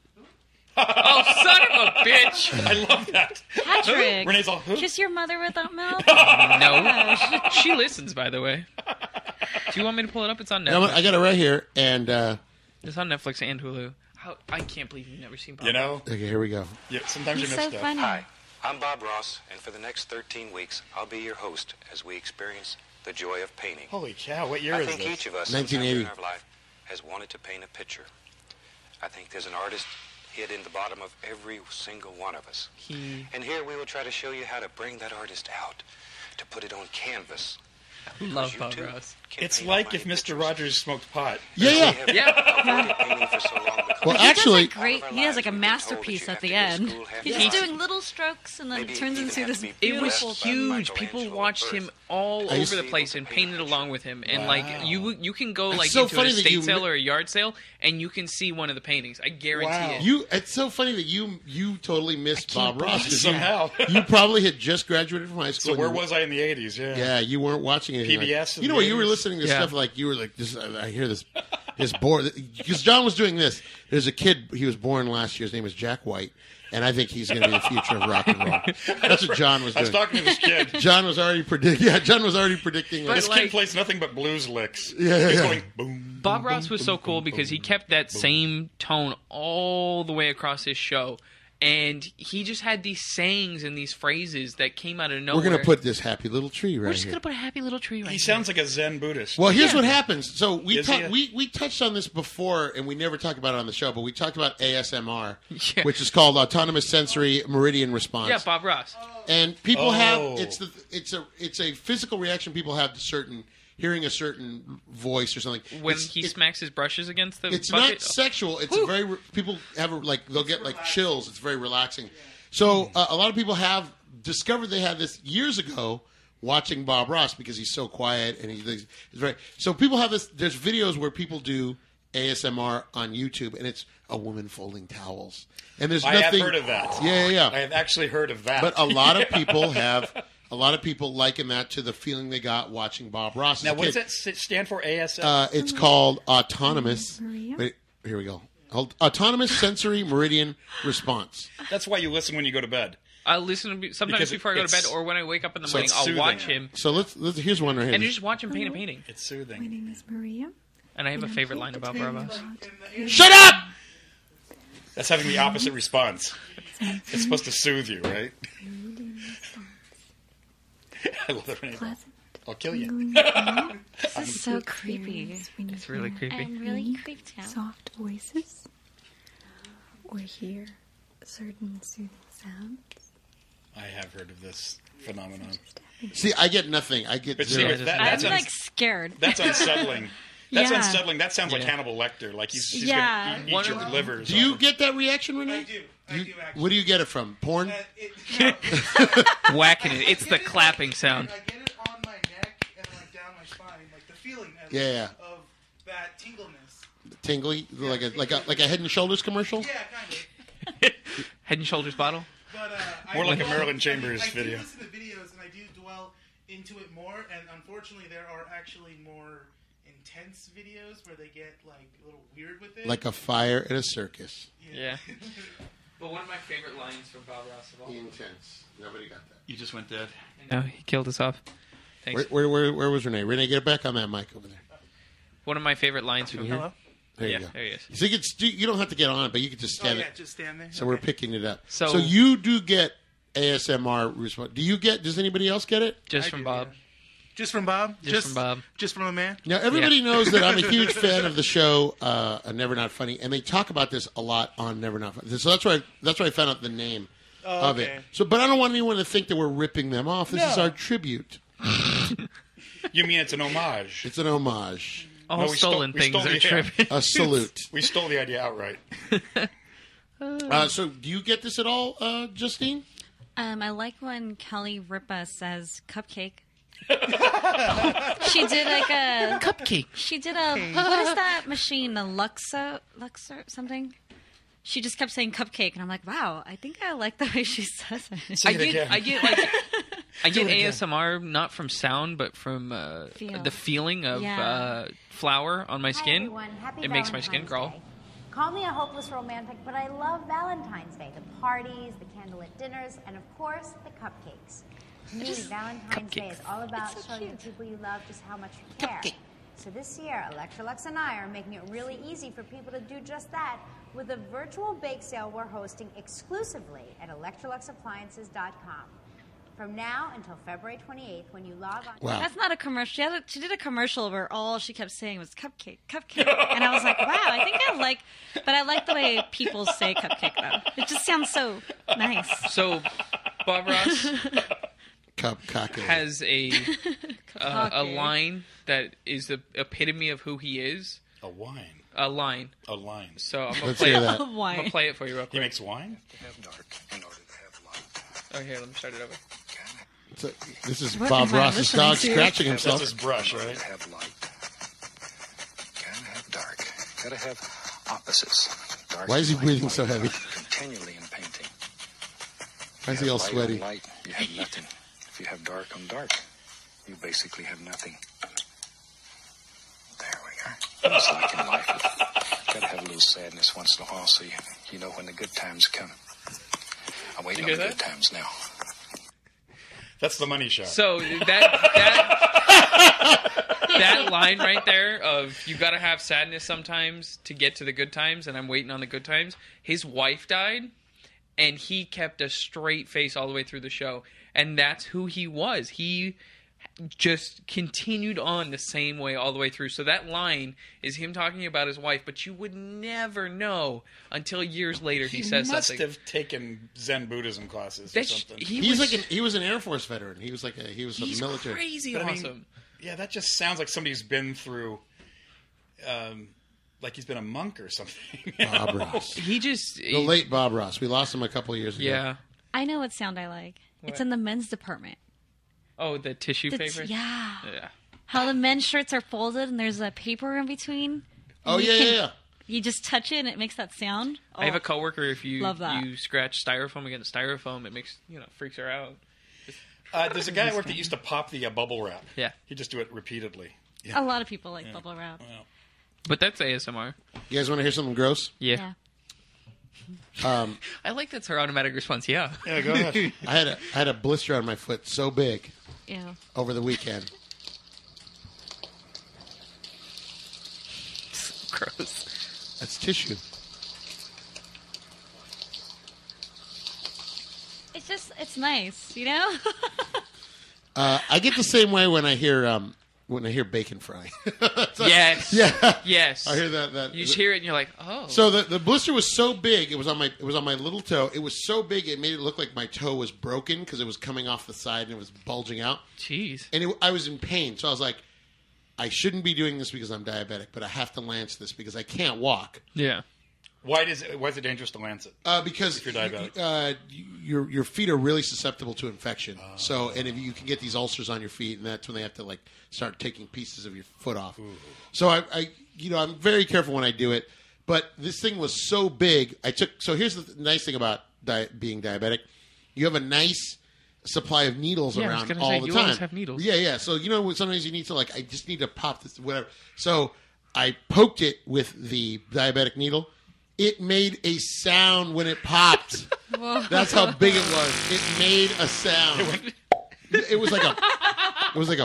Oh, son of a bitch! I love that. Patrick. Renee's all, who? Kiss your mother without milk? No, she listens. By the way, do you want me to pull it up? It's on Netflix. I got it right here, and It's on Netflix and Hulu. I can't believe you've never seen Bob. You know? okay, here we go. Yeah, sometimes He's you miss so stuff. funny. Hi, I'm Bob Ross, and for the next 13 weeks, I'll be your host as we experience the joy of painting. Holy cow, what year I is think this? each of us, 1980. sometime in our life, has wanted to paint a picture. I think there's an artist hid in the bottom of every single one of us. And here we will try to show you how to bring that artist out, to put it on canvas. Love You Bob too Ross. can It's paint like almighty if Mr. pictures. Rogers smoked pot. Yeah, yeah. We have Yeah. avoided painting for so long because Well, He actually, does a great. He has like a masterpiece at the end. He's just doing little strokes, and then it Maybe turns even into have this to be It was beautiful. huge. People watched him all I used over the to- place and painted along with him. And like you can go It's like so into funny an that estate you sale mi- or a yard sale, and you can see one of the paintings. I guarantee Wow. it. It's so funny that you totally missed Bob Ross 'cause Somehow. you probably had just graduated from high school. So where and you- was I in the 80s? Yeah. Yeah, you weren't watching anything. PBS in you know the what? You were 80s? listening to Yeah. stuff like you were like, "This." I hear this. because John was doing this. There's a kid, he was born last year. His name is Jack White. And I think he's going to be the future of rock and roll. That's what John was doing. I was talking to this kid. John was already predicting. Yeah, John was already predicting. But This like- kid plays nothing but blues licks. Yeah, He's yeah. going boom. Bob Ross was so cool because he kept that same tone all the way across his show. And he just had these sayings and these phrases that came out of nowhere. We're going to put this happy little tree right We're just here. going to put a happy little tree right He here. sounds like a Zen Buddhist. Well, here's Yeah. what happens. So we Is he we touched on this before, and we never talked about it on the show. But we talked about ASMR, Yeah. which is called Autonomous Sensory Meridian Response. Yeah, Bob Ross. And people Oh. have it's a physical reaction people have to hearing a certain voice or something. When It's- he it- smacks his brushes against the It's bucket. not sexual. It's Woo. a very people have they'll get like chills. It's very relaxing. So a lot of people have discovered they had this years ago watching Bob Ross because he's so quiet and he's very. So people have this. There's videos where people do ASMR on YouTube and it's a woman folding towels and there's I nothing. have heard of that. Yeah. I have actually heard of that. But a lot of people have. A lot of people liken that to the feeling they got watching Bob Ross. as Now, a what does kid. that stand for? ASM? It's called autonomous. Maria? Wait, here we go. Autonomous Sensory Meridian Response. That's why you listen when you go to bed. I listen to sometimes Because before I go to bed it's- or when I wake up in the so morning. it's I'll soothing. watch him So let's here's one right here. and you just watch him paint a painting. It's My soothing. name is Maria. And I have a favorite line about Bob Ross. Shut up! That's having the opposite response. It's supposed to soothe you, right? I love that. Pleasant. I'll kill you. This is so creepy. It's really creepy. I'm really creeped out. Soft voices, or hear certain soothing sounds. I have heard of this phenomenon. See, I get nothing. I get But see, zero. that's I'm like scared. That's unsettling. That's Yeah. unsettling. That sounds like Yeah. Hannibal Lecter. Like he's Yeah. going to eat your liver. or Do you something. get that reaction, Renee? I do. I do actually. What do you get it from? Porn? Whacking it. It's the clapping sound. I get it on my neck and like down my spine, like the feeling at Yeah, least of that tingleness. Tingly, like a Head and Shoulders commercial. Yeah, kind of. Head and Shoulders bottle. But More I like a do- Marilyn Chambers I do video. listen to videos and I do dwell into it more. And unfortunately, there are actually more intense videos where they get like a little weird with it. Like a fire at a circus. Yeah. But one of my favorite lines from Bob Ross of all. Intense. Nobody got that. You just went dead. No, he killed us off. Thanks. Where was Renee? Renee, get back on that mic over there. One of my favorite lines from hear? Hello? There Yeah, you go. there he is. So you don't have to get on it, but you can just Oh stand yeah, it. just stand there. So we're picking it up. So- So you do get ASMR response. Does anybody else get it? Just I from do, Bob. yeah. Just from Bob. Just from Bob. Just from a man. Now everybody knows that I'm a huge fan of the show Never Not Funny, and they talk about this a lot on Never Not Funny. So that's why I found out the name of okay. it. So, but I don't want anyone to think that we're ripping them off. This is No. our tribute. You mean it's an homage? It's an homage, All No, we stole- stolen we things stole are the- tripping. a salute. We stole the idea outright. So, do you get this at all, Justine? I like when Kelly Ripa says cupcake. She did like a Cupcake. She did a what is that machine? The Luxor something. She just kept saying cupcake, and I'm like, wow, I think I like the way she says it. Say I it get, again. I get, like, I get ASMR not from sound, but from Feel. the feeling of Yeah. flour on my Hi, skin. everyone. Happy It makes my skin Valentine's crawl. Day. Call me a hopeless romantic, but I love Valentine's Day. The parties, the candlelit dinners, and of course, the cupcakes. To me, Valentine's Day is all about showing the people you love just how much you care. So this year, Electrolux and I are making it really easy for people to do just that with a virtual bake sale we're hosting exclusively at ElectroluxAppliances.com. From now until February 28th, when you log on... Wow. That's not a commercial. She did a commercial where all she kept saying was cupcake, cupcake, and I was like, wow, I think but I like the way people say cupcake though. It just sounds so nice. So, Bob Ross Cupcake. has a line that is the epitome of who he is. A wine. A line. A line. So I'm gonna Let's play hear it. that. I'm Why? gonna play it for you real He quick. makes wine? Have dark in order to have light. Oh, here, let me start it over. So, this is What Bob am I Ross's listening dog to? scratching That's himself. his brush, In order right? to have light. Gotta have dark. Gotta have opposites. Dark Why is he and breathing light. so heavy? Continually in painting. Why is You he all have light sweaty? on light, you have nothing. If you have dark on dark, you basically have nothing. There we are. It's like in life. You gotta have a little sadness once in a while so you know when the good times come. I'm waiting on the good times now. That's the money shot. So that line right there of you got to have sadness sometimes to get to the good times, and I'm waiting on the good times. His wife died, and he kept a straight face all the way through the show, and that's who he was. He just continued on the same way all the way through. So that line is him talking about his wife, but you would never know until years later he says something. He must have taken Zen Buddhism classes or something. He was an Air Force veteran. He was a military. Crazy But awesome. I mean, yeah, that just sounds like somebody who's been through, like he's been a monk or something. Bob Ross. The late Bob Ross. We lost him a couple of years ago. Yeah. I know what sound I like. It's in the men's department. Oh, the tissue paper? Yeah. Yeah. How the men's shirts are folded and there's a paper in between. Oh, yeah. You just touch it and it makes that sound. I have a coworker, if you Love that. you scratch styrofoam against styrofoam, it makes, freaks her out. There's a guy at work that used to pop the bubble wrap. Yeah. He'd just do it repeatedly. Yeah. A lot of people like bubble wrap. But that's ASMR. You guys want to hear something gross? Yeah. I like that's her automatic response. Yeah. Yeah, go ahead. I had a blister on my foot so big Ew. over the weekend. Gross. That's tissue. It's nice, you know? I get the same way when I hear bacon fry. Yes. Yeah. Yes. I hear that. You just hear it and you're like, oh. So the blister was so big. It was on my little toe. It was so big it made it look like my toe was broken because it was coming off the side and it was bulging out. Jeez. And I was in pain. So I was like, I shouldn't be doing this because I'm diabetic, but I have to lance this because I can't walk. Yeah. Why is it dangerous to lance it? Because if you're diabetic, your feet are really susceptible to infection. And if you can get these ulcers on your feet, and that's when they have to start taking pieces of your foot off. Ooh. So I'm very careful when I do it. But this thing was so big. So here's the nice thing about being diabetic: you have a nice supply of needles around all the time. You always have needles. Yeah. So sometimes you need to I just need to pop this whatever. So I poked it with the diabetic needle. It made a sound when it popped. That's how big it was. It made a sound. It was like a.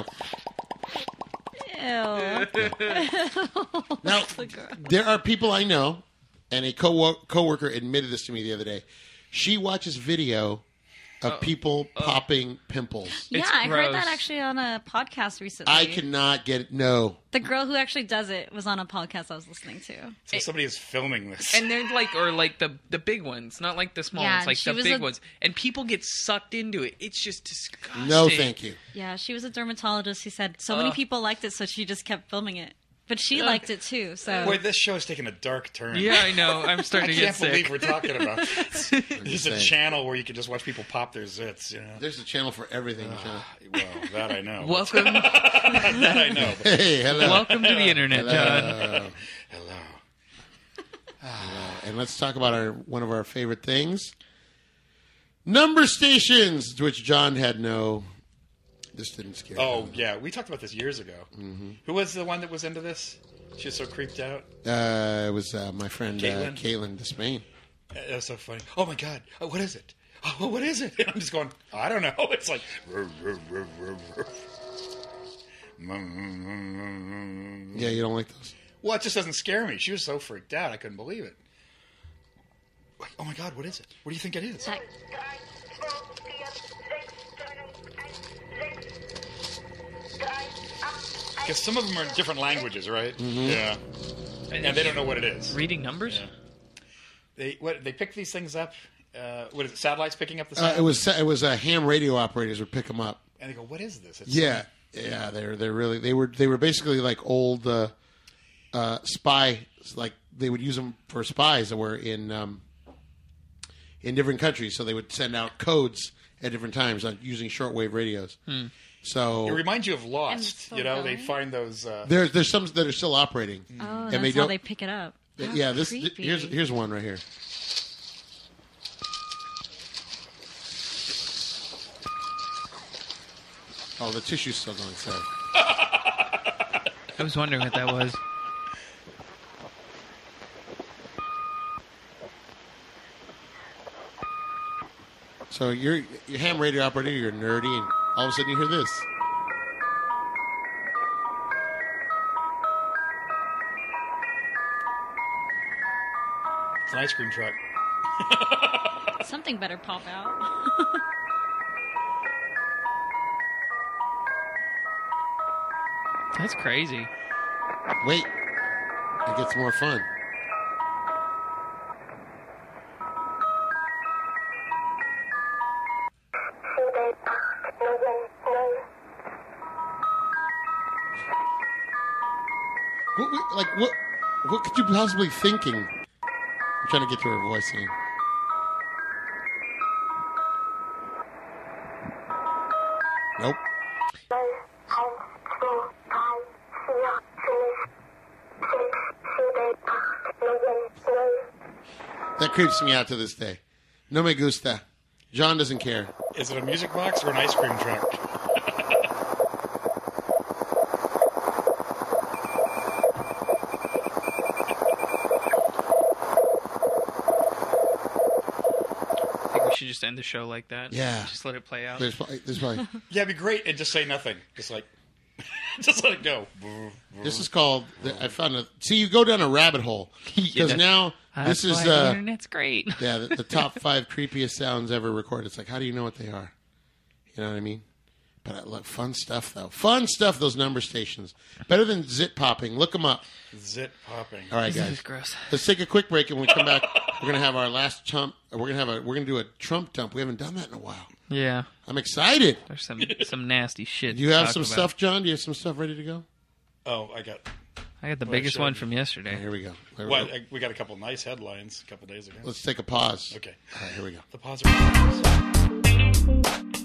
Ew. Now, there are people I know, and a coworker admitted this to me the other day. She watches video of people popping pimples. Yeah, It's I heard gross. that actually on a podcast recently. I cannot get it. No. The girl who actually does it was on a podcast I was listening to. so somebody is filming this. And they're the big ones, not like the small Yeah, ones, like she the was big ones. And people get sucked into it. It's just disgusting. No, thank you. Yeah, she was a dermatologist. She said so many people liked it, so she just kept filming it. But she liked it too. So Boy, this show is taking a dark turn. Yeah, I know. I'm starting I to get can't sick. believe we're talking about this. There's a saying. channel where you can just watch people pop their zits. There's a channel for everything. Well, that I know. Welcome, that I know. But Hey, hello. welcome to the internet, John. hello. And let's talk about one of our favorite things. Number stations, to which John had no... This didn't scare Oh, him. yeah. We talked about this years ago. Mm-hmm. Who was the one that was into this? She was so creeped out. It was my friend Caitlin? Caitlin Despain. That was so funny. Oh, my God. Oh, what is it? Oh, what is it? And I'm just going, I don't know. It's like... Yeah, you don't like those? Well, it just doesn't scare me. She was so freaked out. I couldn't believe it. Like, oh, my God. What is it? What do you think it is? Because some of them are in different languages, right? Mm-hmm. Yeah. And they don't know what it is. Reading numbers? Yeah. They pick these things up. What is it? Satellites picking up the sound? It was ham radio operators would pick them up. And they go, "What is this?" Yeah. They're really they were basically like old spy, like they would use them for spies that were in different countries. So they would send out codes at different times using shortwave radios. So it reminds you of Lost. so You know, really? they find those. there's some that are still operating. Oh, And that's they how don't- they pick it up. Yeah, How creepy. here's one right here. Oh, the tissue's still going. Sorry. I was wondering what that was. So you're ham radio operator, you're nerdy, and all of a sudden you hear this. It's an ice cream truck. Something better pop out. That's crazy. Wait, it gets more fun. What could you possibly thinking? I'm trying to get to her voice here. Nope. That creeps me out to this day. No me gusta. John doesn't care. Is it a music box or an ice cream truck? I think we should just end the show like that. Yeah. Just let it play out. There's probably Yeah, it'd be great, and just say nothing. Just like, just let it go. this is called. I found a. See, you go down a rabbit hole because now this is. The internet's great. Yeah, the top 5 creepiest sounds ever recorded. It's like, how do you know what they are? You know what I mean? But look, fun stuff though. Fun stuff. Those number stations better than zit popping. Look them up. Zit popping. All right, This guys. is gross. Let's take a quick break, and when we come back, we're gonna have our last Trump. We're gonna do a Trump dump. We haven't done that in a while. Yeah. I'm excited. There's some nasty shit. Do you to have talk some about. stuff, John? Do you have some stuff ready to go? Oh, I got. I got the Well, biggest sure. one from yesterday. Here we go. Here we What? go. We got a couple nice headlines a couple days ago. Let's take a pause. Okay. All right, here we go. The pause. Are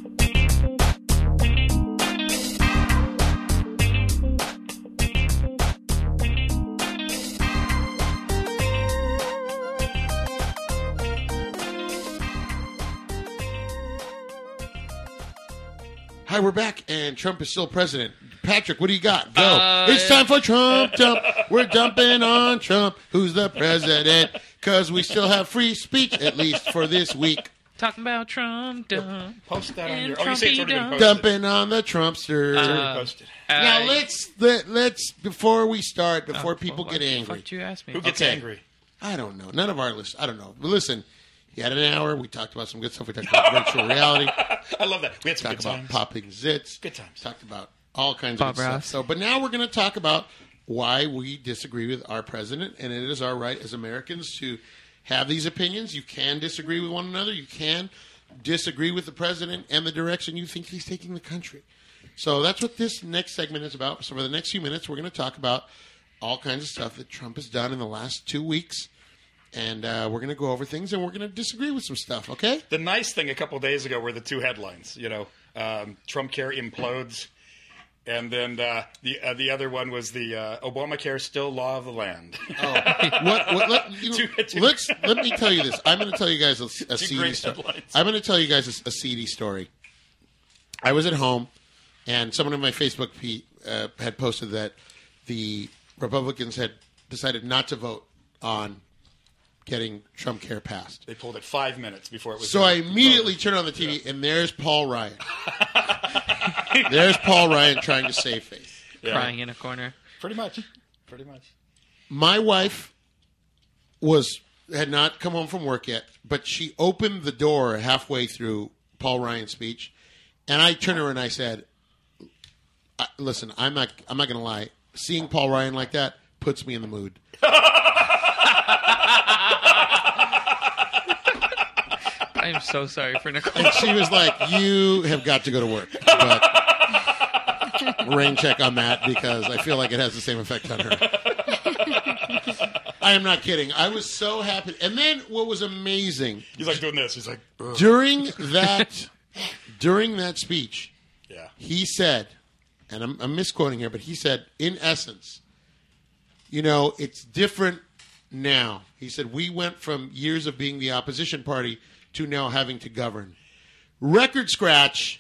Hi, we're back, and Trump is still president. Patrick, what do you got? Go. It's time for Trump dump. We're dumping on Trump, who's the president, because we still have free speech, at least for this week. Talking about Trump dump. Post that on And your. Oh, you say it's already been Trumpy posted. Dumping on the Trumpster. It's already posted. Now let's before we start, before people get angry. What you ask me? Who gets Okay. angry? I don't know. None of our lists. I don't know. But listen, you had an hour. We talked about some good stuff. We talked about virtual reality. I love that. We had some Talked good about times. popping zits. Good times. Talked about all kinds Bob of good stuff. Ross. So, but now we're going to talk about why we disagree with our president, and it is our right as Americans to have these opinions. You can disagree with one another. You can disagree with the president and the direction you think he's taking the country. So that's what this next segment is about. So for the next few minutes, we're going to talk about all kinds of stuff that Trump has done in the last 2 weeks. And we're going to go over things, and we're going to disagree with some stuff, okay? The nice thing a couple of days ago were the two headlines. You know, Trump care implodes, and then the other one was the Obamacare still law of the land. Let me tell you this. I'm going to tell you guys a Two seedy great story. headlines. I'm going to tell you guys a seedy story. I was at home, and someone in my Facebook had posted that the Republicans had decided not to vote on getting Trump care passed. They pulled it 5 minutes before it was. So I immediately turned on the TV, and there's Paul Ryan. There's Paul Ryan trying to save face. Yeah. Crying in a corner. Pretty much. Pretty much. My wife had not come home from work yet, but she opened the door halfway through Paul Ryan's speech, and I turned to her and I said, "Listen, I'm not going to lie. Seeing Paul Ryan like that puts me in the mood." I am so sorry for Nicole. And she was like, "You have got to go to work." But rain check on that because I feel like it has the same effect on her. I am not kidding. I was so happy. And then what was amazing He's like doing this. He's like, ugh. during that speech, Yeah. he said, and I'm misquoting here, but he said, in essence, you know, it's different now. He said, we went from years of being the opposition party to now having to govern. Record scratch.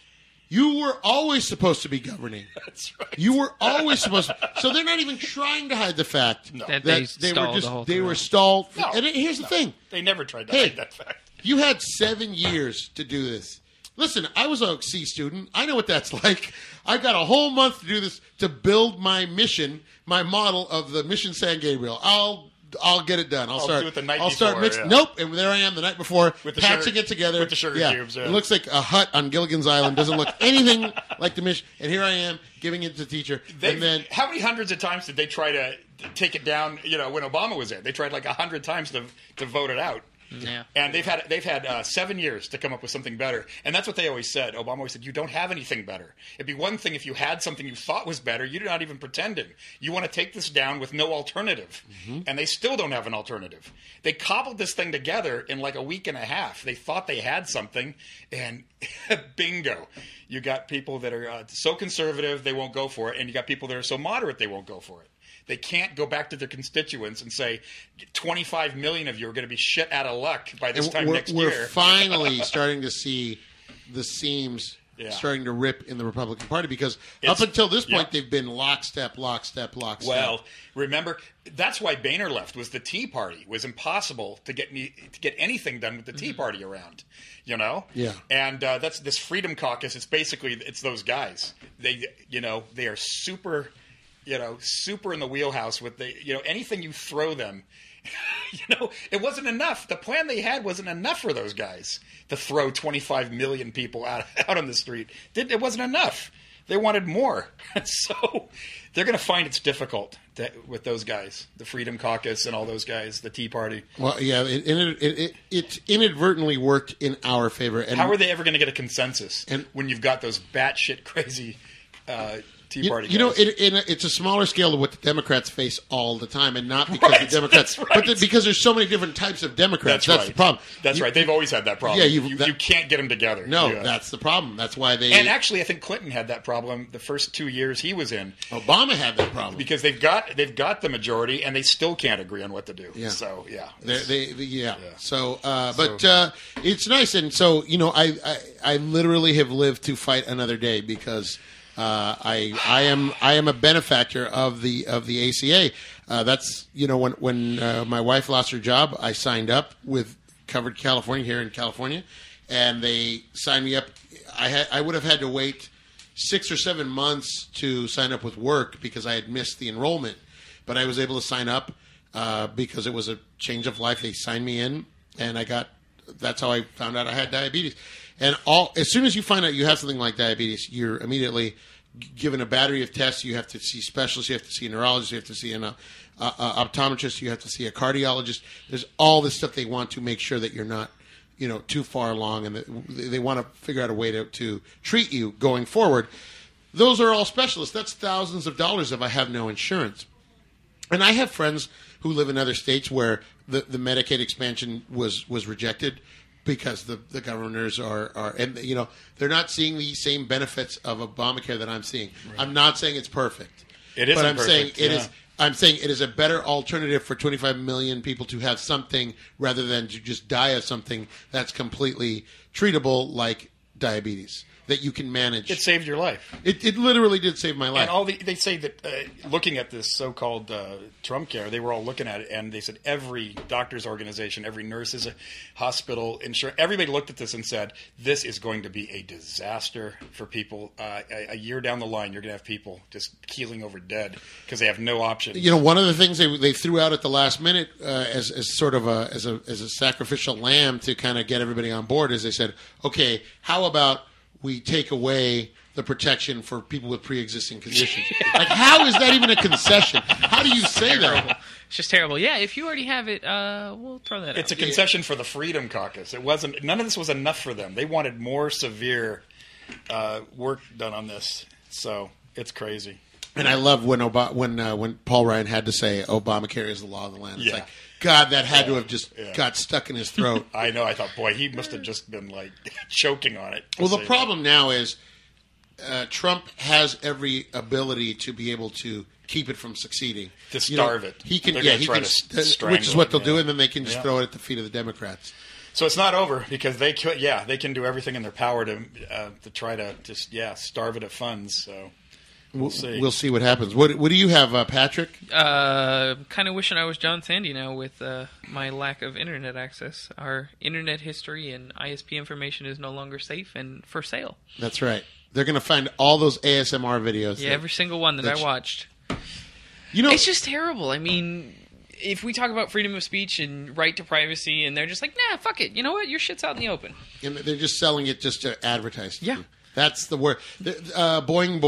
You were always supposed to be governing. That's right. You were always supposed to. So they're not even trying to hide the fact That they stalled were the whole they thing. were stalled. No, and here's the thing. They never tried to Hey. hide that fact. You had 7 years to do this. Listen, I was a C student. I know what that's like. I got a whole month to do this, to build my mission, my model of the Mission San Gabriel. I'll get it done. I'll start do it the night I'll start before, mixing. yeah. Nope, and there I am the night before, With the patching sugar- it together with the sugar cubes, yeah. It looks like a hut on Gilligan's Island. Doesn't look anything like the mission. And here I am giving it to the teacher. And then How many hundreds of times did they try to take it down? When Obama was there, they tried like 100 times to vote it out. Yeah. And they've had 7 years to come up with something better, and that's what they always said. Obama always said, "You don't have anything better. It'd be one thing if you had something you thought was better. You're not even pretending. You want to take this down with no alternative, and they still don't have an alternative. They cobbled this thing together in like a week and a half. They thought they had something, and bingo, you got people that are so conservative they won't go for it, and you got people that are so moderate they won't go for it." They can't go back to their constituents and say, 25 million of you are going to be shit out of luck by this time next we're year. finally starting to see the seams Yeah. starting to rip in the Republican Party, because It's- up until this point yeah. they've been lockstep. Well, remember, that's why Boehner left, was the Tea Party. It was impossible to get anything done with the Tea Party around, Yeah. And that's this Freedom Caucus. It's those guys. They are super, super in the wheelhouse with anything you throw them. It wasn't enough. The plan they had wasn't enough for those guys to throw 25 million people out on the street. It wasn't enough. They wanted more. So they're going to find it's difficult with those guys, the Freedom Caucus and all those guys, the Tea Party. Well, yeah, it inadvertently worked in our favor. And How are they ever going to get a consensus And- when you've got those batshit crazy Tea Party guys? it's a smaller scale of what the Democrats face all the time, and not because Right, the Democrats, that's right. but because there's so many different types of Democrats. That's That's right. the problem. That's right. They've always had that problem. Yeah, you can't get them together. No, Yeah. that's the problem. That's why they. And actually, I think Clinton had that problem the first 2 years he was in, Obama had that problem. because they've got the majority and they still can't agree on what to do. Yeah. So yeah, Yeah. So, it's nice, and so I literally have lived to fight another day, because I am a benefactor of the ACA. That's when my wife lost her job, I signed up with Covered California here in California, and they signed me up. I would have had to wait 6 or 7 months to sign up with work because I had missed the enrollment, but I was able to sign up because it was a change of life. They signed me in, and that's how I found out I had diabetes. And as soon as you find out you have something like diabetes, you're immediately given a battery of tests. You have to see specialists. You have to see a neurologist. You have to see an optometrist. You have to see a cardiologist. There's all this stuff they want to make sure that you're not, too far along, and they want to figure out a way to treat you going forward. Those are all specialists. That's thousands of dollars if I have no insurance. And I have friends who live in other states where the Medicaid expansion was rejected because the governors are and they're not seeing the same benefits of Obamacare that I'm seeing. Right. I'm not saying it's perfect. It isn't but I'm perfect, saying it yeah. is. I'm saying it is a better alternative for 25 million people to have something rather than to just die of something that's completely treatable, like diabetes, that you can manage. it saved your life. It literally did save my life. And they say that looking at this so-called Trump care, they were all looking at it, and they said every doctor's organization, every nurse's hospital, insurance, everybody looked at this and said, this is going to be a disaster for people. A year down the line, you're going to have people just keeling over dead because they have no option. One of the things they threw out at the last minute as sort of as a sacrificial lamb to kind of get everybody on board is they said, okay, how about we take away the protection for people with pre-existing conditions? Like, how is that even a concession? How do you say that? It's just terrible. Yeah, if you already have it, we'll throw that out. It's a concession for the Freedom Caucus. None of this was enough for them. They wanted more severe work done on this. So it's crazy. And I love when Paul Ryan had to say Obamacare is the law of the land. It's Yeah. like, God, that had to have just got stuck in his throat. I know. I thought, boy, he must have just been like choking on it. Well, the problem now is Trump has every ability to be able to keep it from succeeding. To starve it. He can, They're yeah, gonna he try can, to strangle which is what it, they'll do, yeah. and then they can just Yeah. throw it at the feet of the Democrats. So it's not over because they can do everything in their power to try to just starve it of funds. So we'll see. We'll see what happens. What do you have, Patrick? Kind of wishing I was John Sandy now with my lack of internet access. Our internet history and ISP information is no longer safe and for sale. That's right. They're going to find all those ASMR videos. Yeah, every single one that I watched. It's just terrible. I mean, if we talk about freedom of speech and right to privacy, and they're just like, nah, fuck it. You know what? Your shit's out in the open. And they're just selling it just to advertise. Yeah. That's the word. Boing,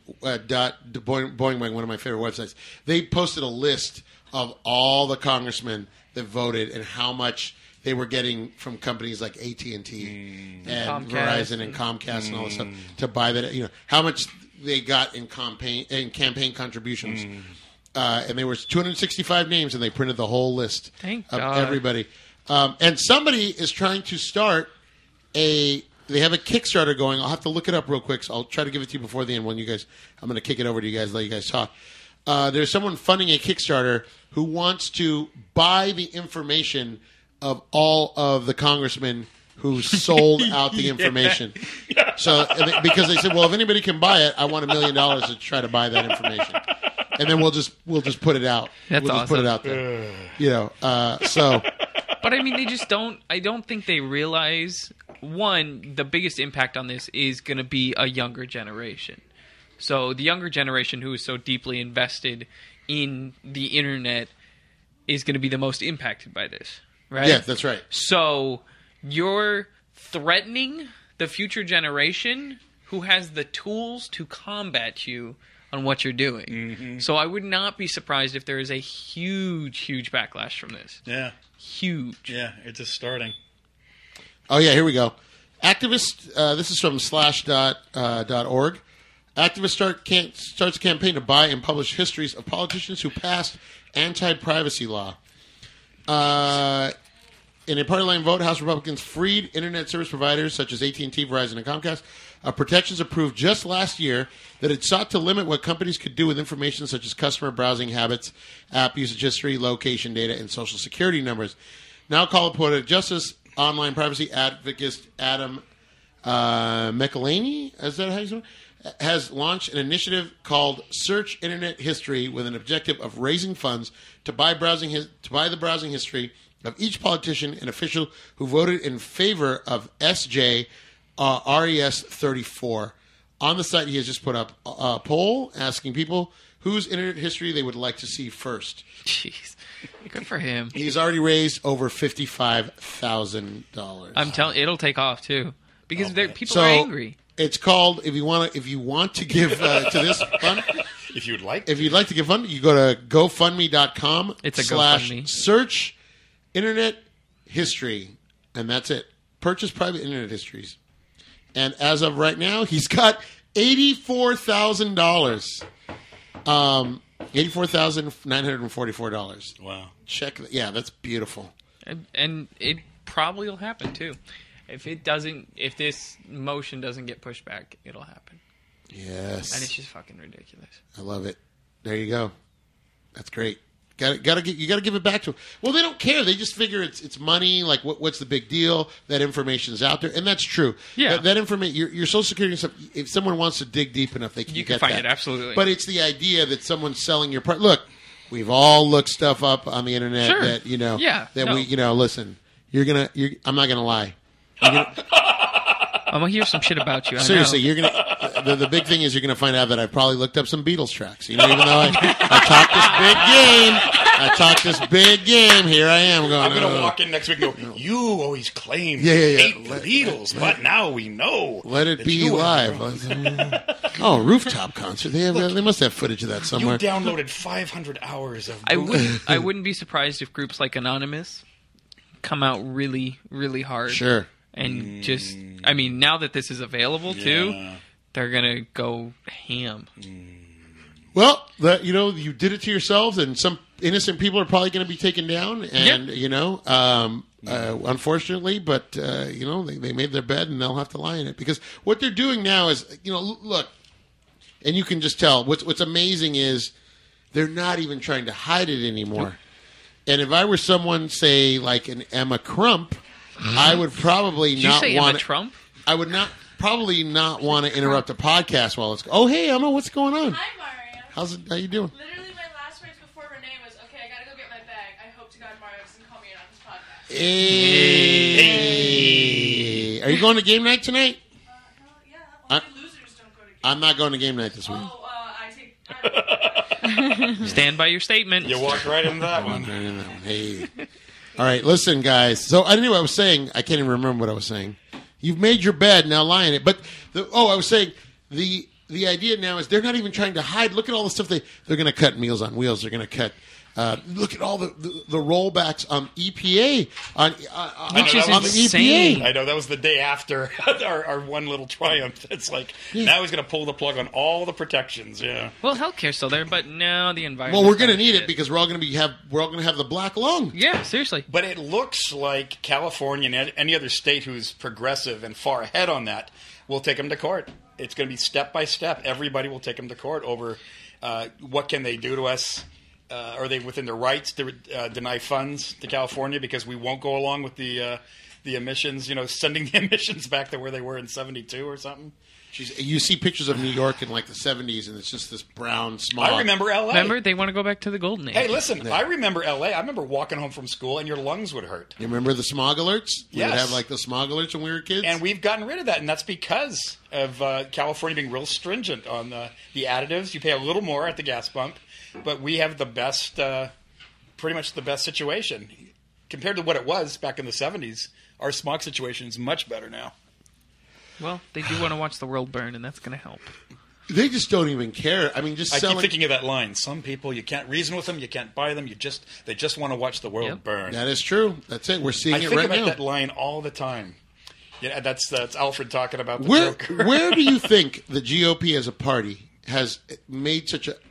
one of my favorite websites, they posted a list of all the congressmen that voted and how much they were getting from companies like AT&T and Verizon and Comcast and all this stuff to buy that. How much they got in campaign contributions. And there was 265 names, and they printed the whole list of everybody. And somebody is trying to start they have a Kickstarter going. I'll have to look it up real quick, so I'll try to give it to you before the end I'm going to kick it over to you guys, let you guys talk. There's someone funding a Kickstarter who wants to buy the information of all of the congressmen who sold out the information. So, because they said, well, if anybody can buy it, I want $1 million to try to buy that information. And then we'll just put it out. That's we'll awesome. Just put it out there. So. But I mean, they just don't. I don't think they realize. One, the biggest impact on this is going to be a younger generation. So the younger generation who is so deeply invested in the internet is going to be the most impacted by this, right? Yeah, that's right. So you're threatening the future generation who has the tools to combat you on what you're doing. Mm-hmm. So I would not be surprised if there is a huge, huge backlash from this. Yeah. Huge. Yeah, it's just starting. Oh, yeah, here we go. Activist, this is from slash.org. Activist starts a campaign to buy and publish histories of politicians who passed anti-privacy law. In a party line vote, House Republicans freed internet service providers such as AT&T, Verizon, and Comcast of protections approved just last year that had sought to limit what companies could do with information such as customer browsing habits, app usage history, location data, and social security numbers. Now call upon Justice online privacy advocate Adam McElhaney, is that how you say it? Has launched an initiative called Search Internet History with an objective of raising funds to buy the browsing history of each politician and official who voted in favor of SJ RES 34. On the site, he has just put up a poll asking people whose internet history they would like to see first. Jeez, good for him. He's already raised over $55,000. I'm telling, it'll take off too because people are angry. It's called if you want to give to this fund. If you'd like to give fund, you go to GoFundMe.com. It's a GoFundMe. Search Internet History, and that's it. Purchase private internet histories. And as of right now, he's got $84,000. $84,944. Wow. Check. Yeah, that's beautiful. And it probably will happen too. If this motion doesn't get pushed back, it'll happen. Yes. And it's just fucking ridiculous. I love it. There you go. That's great. You got to give it back to them. Well, they don't care. They just figure it's money. Like, what's the big deal? That information is out there, and that's true. Yeah, that information, your Social Security and stuff. If someone wants to dig deep enough, they can. You can find it absolutely. But it's the idea that someone's selling your part. Look, we've all looked stuff up on the internet that listen. I'm not gonna lie. I'm gonna hear some shit about you. Seriously, you're gonna. The big thing is you're gonna find out that I probably looked up some Beatles tracks. Even though I talked this big game. Here I am going. I'm gonna walk in next week and go. You always claimed hate the Beatles, but now we know. Let it be live. Oh, rooftop concert. They must have footage of that somewhere. You downloaded 500 hours of. I wouldn't be surprised if groups like Anonymous come out really, really hard. Sure. And just, I mean, now that this is available too, they're gonna go ham. Well, you did it to yourselves, and some innocent people are probably going to be taken down, and unfortunately, but they made their bed and they'll have to lie in it because what they're doing now is, look, and you can just tell what's amazing is they're not even trying to hide it anymore. And if I were someone, say like an Emma Crump, I would probably Did you not say Emma want. Trump? I would probably not want to interrupt a podcast while it's. Oh, hey Emma, what's going on? Hi, Mario. How you doing? Literally, my last words before Renee was, "Okay, I gotta go get my bag. I hope to God Mario doesn't call me in on this podcast." Hey. Are you going to game night tonight? Yeah, only losers don't go to games. I'm not going to game night this week. Oh, I take. Stand by your statement. You walked right into that one. Hey. All right, listen, guys. So I knew I was saying. I can't even remember what I was saying. You've made your bed, now lie in it. But I was saying the idea now is they're not even trying to hide. Look at all the stuff they're going to cut Meals on Wheels. They're going to cut. Look at all the rollbacks on EPA Which is on insane. the EPA. I know that was the day after our one little triumph. It's like now he's going to pull the plug on all the protections. Yeah. Well, healthcare's still there, but no, the environment. Well, we're going to need it because we're all going to have the black lung. Yeah, seriously. But it looks like California and any other state who's progressive and far ahead on that will take them to court. It's going to be step by step. Everybody will take them to court over what can they do to us. Are they within their rights to deny funds to California because we won't go along with the emissions? Sending the emissions back to where they were in '72 or something. You see pictures of New York in like the 70s, and it's just this brown smog. I remember L.A. Remember, they want to go back to the golden age. Hey, listen, I remember L.A. I remember walking home from school and your lungs would hurt. You remember the smog alerts? We would Yes. have like the smog alerts when we were kids. And we've gotten rid of that, and that's because of California being real stringent on the additives. You pay a little more at the gas pump, but we have the best, pretty much the best situation. Compared to what it was back in the 70s, our smog situation is much better now. Well, they do want to watch the world burn, and that's going to help. They just don't even care. I mean, I keep thinking of that line. Some people, you can't reason with them, you can't buy them, they just want to watch the world burn. That is true. That's it. We're seeing I it think right about now. that line all the time. Yeah, that's Alfred talking about the Joker. Where do you think the GOP as a party has made such a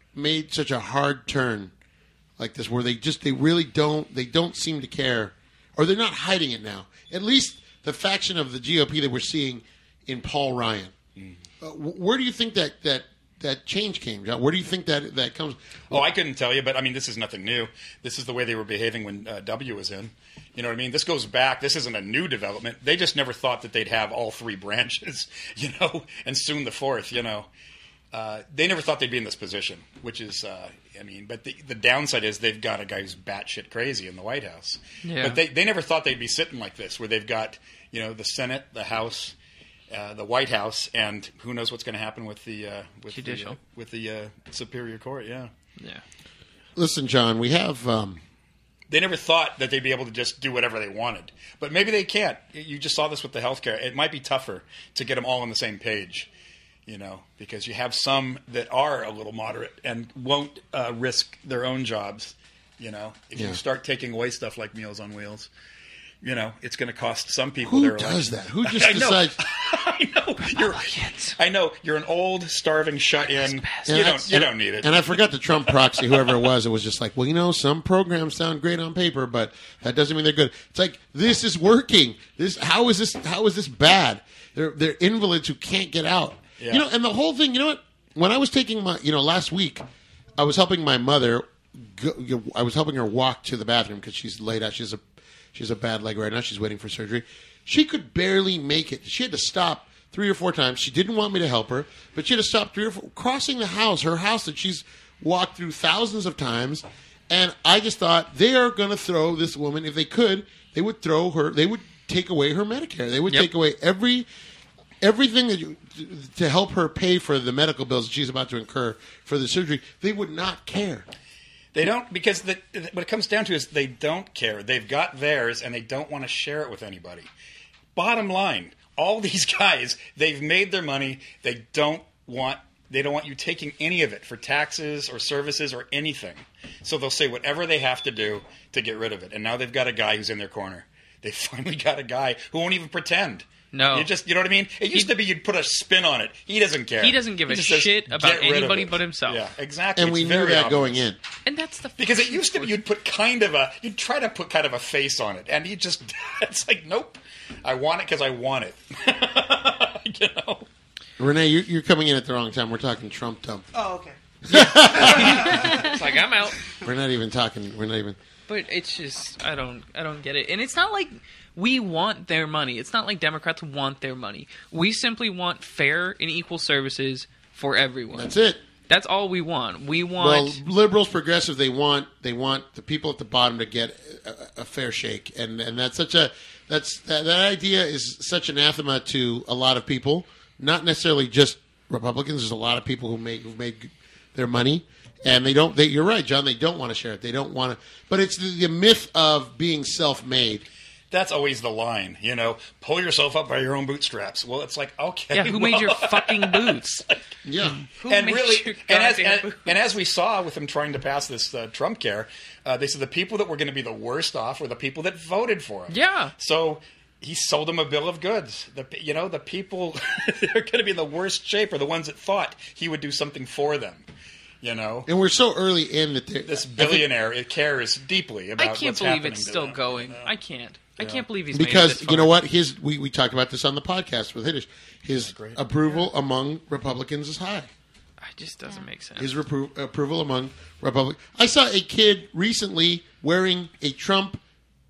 hard turn like this, where they really don't seem to care, or they're not hiding it now? At least the faction of the GOP that we're seeing in Paul Ryan. Where do you think that change came, John? Where do you think that comes? Oh, I couldn't tell you, but I mean, this is nothing new. This is the way they were behaving when W was in. You know what I mean? This goes back. This isn't a new development. They just never thought that they'd have all three branches, and soon the fourth. They never thought they'd be in this position, which is, but the downside is they've got a guy who's batshit crazy in the White House. Yeah. But they never thought they'd be sitting like this, where they've got, the Senate, the House, the White House, and who knows what's going to happen with the Judicial. with the Superior Court. Yeah. Listen, John, we have. They never thought that they'd be able to just do whatever they wanted, but maybe they can't. You just saw this with the healthcare. It might be tougher to get them all on the same page, because you have some that are a little moderate and won't risk their own jobs. If you start taking away stuff like Meals on Wheels. It's going to cost some people. Who does that? Who just decides? I know you're an old, starving, shut-in. You don't need it. And I forgot the Trump proxy, whoever it was. It was just like, well, some programs sound great on paper, but that doesn't mean they're good. It's like, this is working. How is this bad? They're invalids who can't get out. Yeah. And the whole thing. You know what? When I was taking my, last week, I was helping my mother. I was helping her walk to the bathroom because she's laid out. She has a bad leg right now. She's waiting for surgery. She could barely make it. She had to stop 3 or 4 times. She didn't want me to help her, but she had to stop 3 or 4, crossing the house, her house that she's walked through thousands of times. And I just thought, they are going to throw this woman. If they could, they would throw her. They would take away her Medicare. They would take away everything to help her pay for the medical bills that she's about to incur for the surgery. They would not care. They don't, because what it comes down to is they don't care. They've got theirs, and they don't want to share it with anybody. Bottom line, all these guys, they've made their money. They don't want you taking any of it for taxes or services or anything. So they'll say whatever they have to do to get rid of it. And now they've got a guy who's in their corner. They finally got a guy who won't even pretend. No. You know what I mean? It used to be you'd put a spin on it. He doesn't care. He doesn't give a just says, shit about "Get rid of anybody it." but himself. Yeah, exactly. And we knew that going in. And that's the Because it used to be you'd try to put kind of a face on it, and it's like, nope, I want it because I want it. Renee, you're coming in at the wrong time. We're talking Trump dump. Oh, okay. It's like, I'm out. We're not even talking. But it's just I don't get it. And it's not like we want their money. It's not like Democrats want their money. We simply want fair and equal services for everyone. That's it. That's all we want. We want liberals, progressives. They want the people at the bottom to get a fair shake, and that's that idea is such anathema to a lot of people. Not necessarily just Republicans. There's a lot of people who've made their money, and they don't. You're right, John. They don't want to share it. They don't want to. But it's the myth of being self-made. That's always the line, pull yourself up by your own bootstraps. Well, it's like, okay. Yeah, who made your fucking boots? Yeah. And as we saw with him trying to pass this Trump care, they said the people that were going to be the worst off were the people that voted for him. Yeah. So he sold them a bill of goods. The people that are going to be in the worst shape are the ones that thought he would do something for them. And we're so early in that this billionaire cares deeply about what's happening. I can't believe it's still going. I can't. I can't believe he's because made it this far. You know what? We talked about this on the podcast with Hiddish. His approval among Republicans is high. It just doesn't make sense. His approval among Republicans. I saw a kid recently wearing a Trump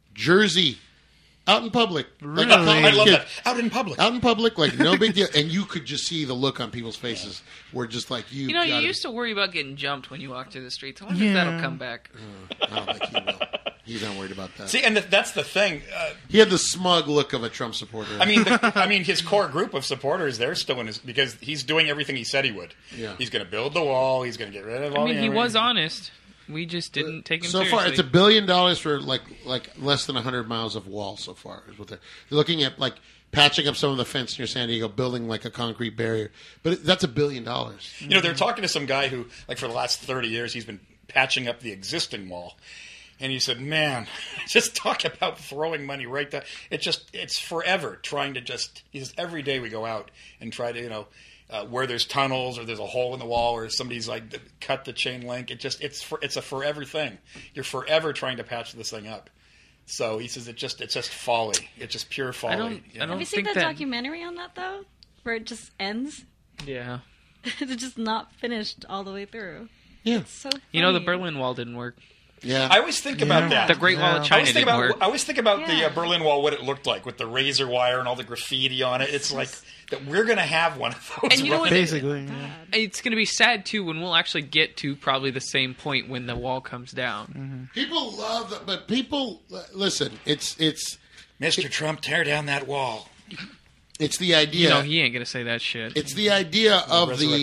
jersey out in public. Really? I love that. Out in public, like no big deal. And you could just see the look on people's faces. Where just like you. You used to worry about getting jumped when you walked through the streets. I wonder if that'll come back. I don't think he will. He's not worried about that. See, and that's the thing. He had the smug look of a Trump supporter. I mean, his core group of supporters, they're still in his because he's doing everything he said he would. Yeah. He's going to build the wall. He's going to get rid of all. He was honest. We just didn't take him so seriously. far. It's $1 billion for like less than 100 miles of wall so far. Is what they're looking at, like patching up some of the fence near San Diego, building like a concrete barrier. But that's $1 billion. They're talking to some guy who, like, for the last 30 years, he's been patching up the existing wall. And he said, man, just talk about throwing money right there. It's forever trying to he says, every day we go out and try to, where there's tunnels or there's a hole in the wall or somebody's like cut the chain link. It's a forever thing. You're forever trying to patch this thing up. So he says it's just folly. It's just pure folly. I don't Have you seen that documentary on that though, where it just ends? Yeah. It's just not finished all the way through. Yeah. It's so funny. The Berlin Wall didn't work. Yeah, I always think about that. The Great Wall of China didn't work. I always think about the Berlin Wall, what it looked like with the razor wire and all the graffiti on it. It's like that we're going to have one of those. And you know what? Basically, it's going to be sad too when we'll actually get to probably the same point when the wall comes down. Mm-hmm. People love that, but people listen. It's Mr. Trump, tear down that wall. It's the idea. He ain't going to say that shit. It's the idea of the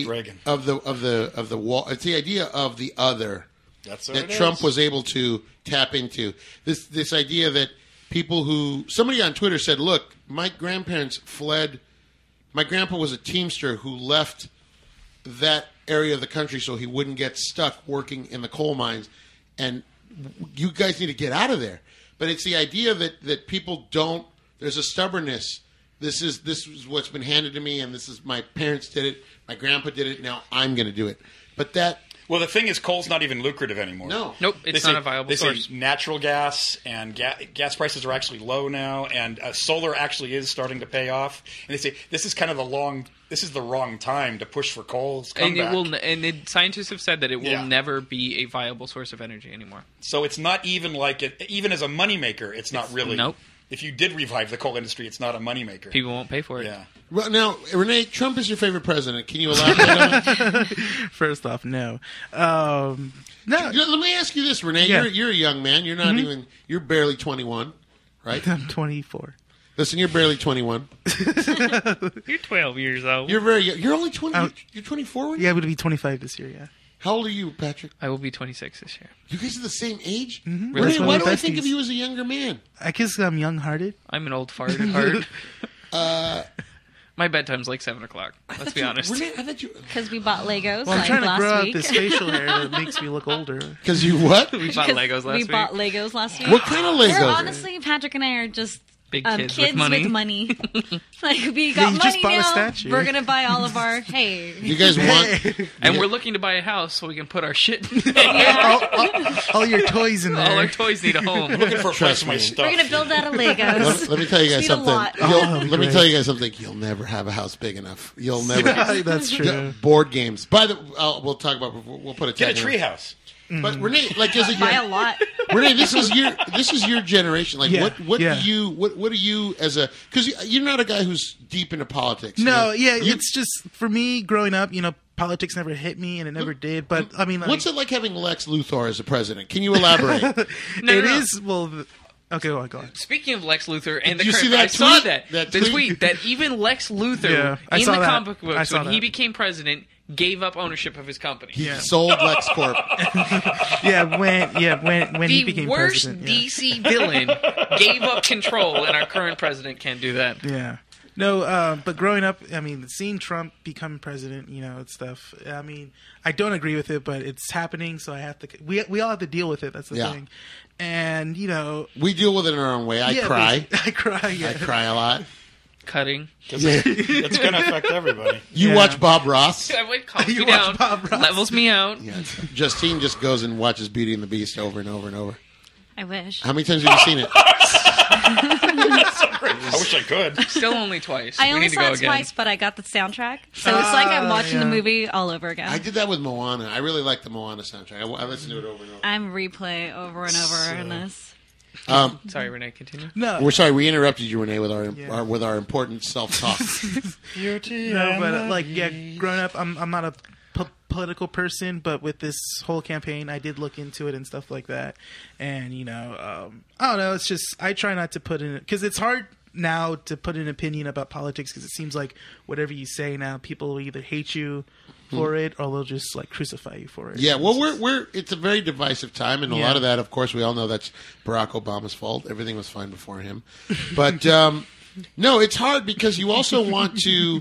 wall. It's the idea of the other. That Trump was able to tap into. This idea that somebody on Twitter said, look, my grandparents fled. My grandpa was a teamster who left that area of the country so he wouldn't get stuck working in the coal mines. And you guys need to get out of there. But it's the idea that people don't, there's a stubbornness. This is what's been handed to me, and this is my parents did it, my grandpa did it, now I'm going to do it. But that... Well, the thing is, coal's not even lucrative anymore. No. Nope, it's not a viable source. Say natural gas and gas prices are actually low now, and solar actually is starting to pay off. And they say this is kind of the wrong time to push for coal's comeback. Scientists have said that it will never be a viable source of energy anymore. So it's not even like it. Even as a moneymaker, it's not really. Nope. If you did revive the coal industry, it's not a moneymaker. People won't pay for it. Yeah. Well, now, Renee, Trump is your favorite president. Can you elaborate on it? First off, no. No. Let me ask you this, Renee. Yeah. You're a young man. You're not even. You're barely 21, right? I'm 24. Listen, you're barely 21. You're 12 years old. You're very young. You're only 20. You're 24. Yeah, I'm going to be 25 this year. Yeah. How old are you, Patrick? I will be 26 this year. You guys are the same age? Mm-hmm. Renee, why do I think of you as a younger man? I guess I'm young-hearted. I'm an old fart at heart. My bedtime's like 7 o'clock. Let's be honest. Renee, I thought you... Because we bought Legos Well, I'm trying to grow last out week. this facial hair that makes me look older. Because you what? We bought Legos last week. We bought Legos last week. What kind of Legos? Honestly, Patrick and I are just Big kids with money. Like, we got you money just bought a now. statue. We're going to buy all of our, You guys want... And we're looking to buy a house so we can put our shit in all your toys in there. All our toys need a home. I'm looking for a place for my stuff. We're going to build out of Legos. Let me tell you guys Need a something. lot. Let me tell you guys something. You'll never have a house big enough. You'll never... That's true. Board games. We'll talk about... We'll put a Get a tag in. tree house. But Renee, like as a By a lot. Renee, this is your generation. Like, Yeah, what yeah. do you as a, because you're not a guy who's deep into politics. No, you know? it's just for me growing up. Politics never hit me, and it never did. But I mean, like, What's it like having Lex Luthor as a president? Can you elaborate? No. Okay, go on. Speaking of Lex Luthor and Did the you see current, that I saw tweet? that That tweet? that even Lex Luthor Yeah, I in saw the that. comic I books saw when he that. became president gave up ownership of his company. Yeah. Sold LexCorp. when he The became worst president. Yeah. DC villain gave up control, and our current president can't do that. Yeah. No, but growing up, I mean, seeing Trump become president, and stuff. I mean, I don't agree with it, but it's happening, so I have to. We all have to deal with it. That's the Yeah. thing. And We deal with it in our own way. I yeah, cry. I cry. Yeah. I cry a lot. Cutting. It's going to affect everybody. You Yeah. watch Bob Ross. I went calms You me watch down, Bob Ross. levels me out. Yeah. Justine just goes and watches Beauty and the Beast over and over and over. I wish. How many times have you seen it? I wish I could. Still only twice. I we only need to saw go it again. twice, but I got the soundtrack, so it's like I'm watching the yeah. movie all over again. I did that with Moana. I really like the Moana soundtrack. I listened to it over and over. I'm replay over and over in this. Sorry, Renee, continue. No, We're sorry we interrupted you, Renee, with Yeah. our important self-talk. no, but growing up, I'm not a political person, but with this whole campaign, I did look into it and stuff like that. And I don't know. It's just I try not to put in because it's hard now to put an opinion about politics because it seems like whatever you say now, people will either hate you for it or they'll just like crucify you for it. Yeah, well, it's a very divisive time, and a Yeah. lot of that, of course, we all know that's Barack Obama's fault. Everything was fine before him, but no, it's hard because you also want to.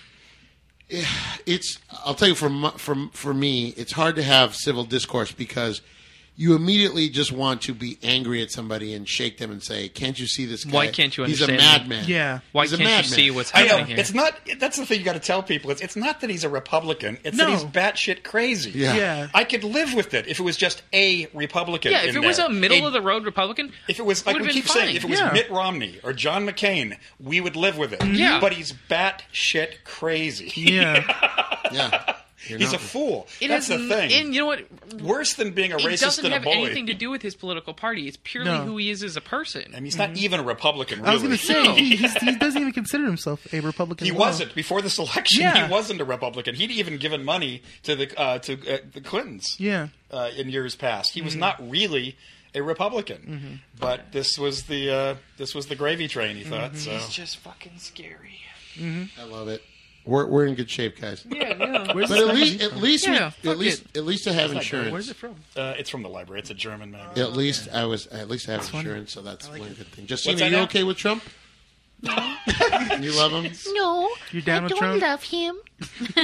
I'll tell you for me, it's hard to have civil discourse because you immediately just want to be angry at somebody and shake them and say, "Can't you see this guy? Why can't you He's a understand madman." Yeah. Why He's a can't you madman. see what's I know. happening here? It's not. That's the thing you got to tell people. It's not that he's a Republican. It's No. that he's batshit crazy. Yeah. Yeah. I could live with it if it was just a Republican. Yeah, if in it was there. a middle of the road Republican, If it was like would've we been keep saying, fine. if it was Yeah. Mitt Romney or John McCain, we would live with it. Yeah. But he's batshit crazy. Yeah. Yeah, He's a fool. it That's has the thing. And you know what? Worse than being a It racist doesn't and a have bully. anything to do with his political party. It's purely No. who he is as a person. I mean, he's not even a Republican. Really. I was going to say No. he doesn't even consider himself a Republican. He at all. wasn't before this election. Yeah. He wasn't a Republican. He'd even given money to the Clintons. Yeah. In years past, he was not really a Republican. But this was the gravy train. He thought so. It's just fucking scary. I love it. We're in good shape, guys. Yeah, yeah. Where's But this at from? least Yeah, fuck at least I have insurance. Where's it from? It's from the library. It's a German magazine. At least I have funny. insurance, so that's one good thing. What's Justine, that are you now? okay with Trump? You love him? No, You're down with Trump? love him. No,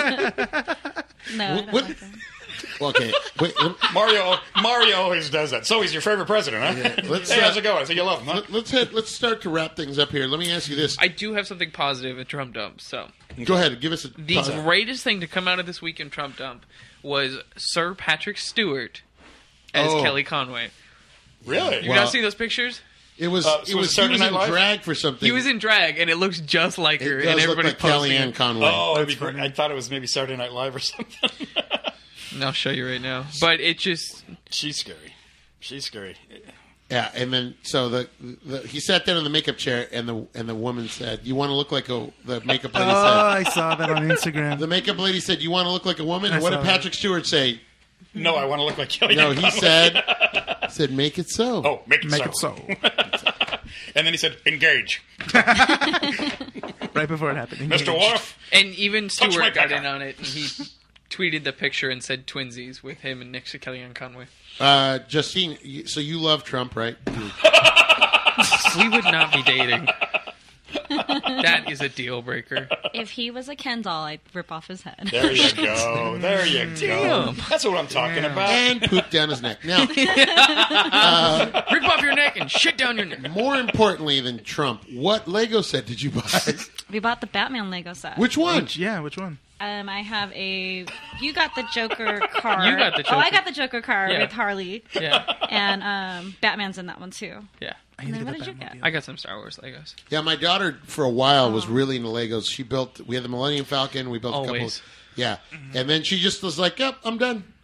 I don't What- like him. Well, okay. Wait, Mario always does that. So he's your favorite president, huh? let's, Hey, how's it going? So you love him, huh? let's start to wrap things up here. Let me ask you this. I do have something positive at Trump Dump. So Go ahead, give us a the greatest thing to come out of this week in Trump Dump was Sir Patrick Stewart as Oh. Kelly Conway. Really? You Well- guys see those pictures? It was so he was was Saturday Night in Live? drag for something. He was in drag, and it looks just like It her, does and look everybody's like posting Kellyanne it. Conway. Oh, that'd be That's great. funny. I thought it was maybe Saturday Night Live or something. And I'll show you right now. But it just She's scary. She's scary. Yeah, and then so he sat down in the makeup chair, and the woman said, "You want to look like the makeup lady Oh, said." I saw that on Instagram. The makeup lady said, "You want to look like a woman?" I And what saw did that. Patrick Stewart say? No, I want to look like Kellyanne No, he Conway. said, "Make it so." Oh, make it Make so. it so. And then he said, engage. Right before it happened. Mr. Worf. and even my Stewart got pecker. in on it, and he tweeted the picture and said twinsies with him and next to Kellyanne Conway. Justine, so you love Trump, right? We would not be dating. That is a deal breaker. If he was a Ken doll, I'd rip off his head. There you go. There you go. Damn. That's what I'm talking about. And poop down his neck. Now, Rip off your neck and shit down your neck. more importantly than Trump, what Lego set did you buy? We bought the Batman Lego set. Which one? Which one? I have a. You got the Joker car. You got the Oh, I Joker. got the Joker car Yeah. with Harley, Yeah, and Batman's in that one too. yeah. I need to And then get what the did you Batmobile. get? I got some Star Wars Legos. Yeah, my daughter for a while was really into Legos. She built. We had the Millennium Falcon. We built a Always. couple. Yeah, and then she just was like, "Yep, I'm done.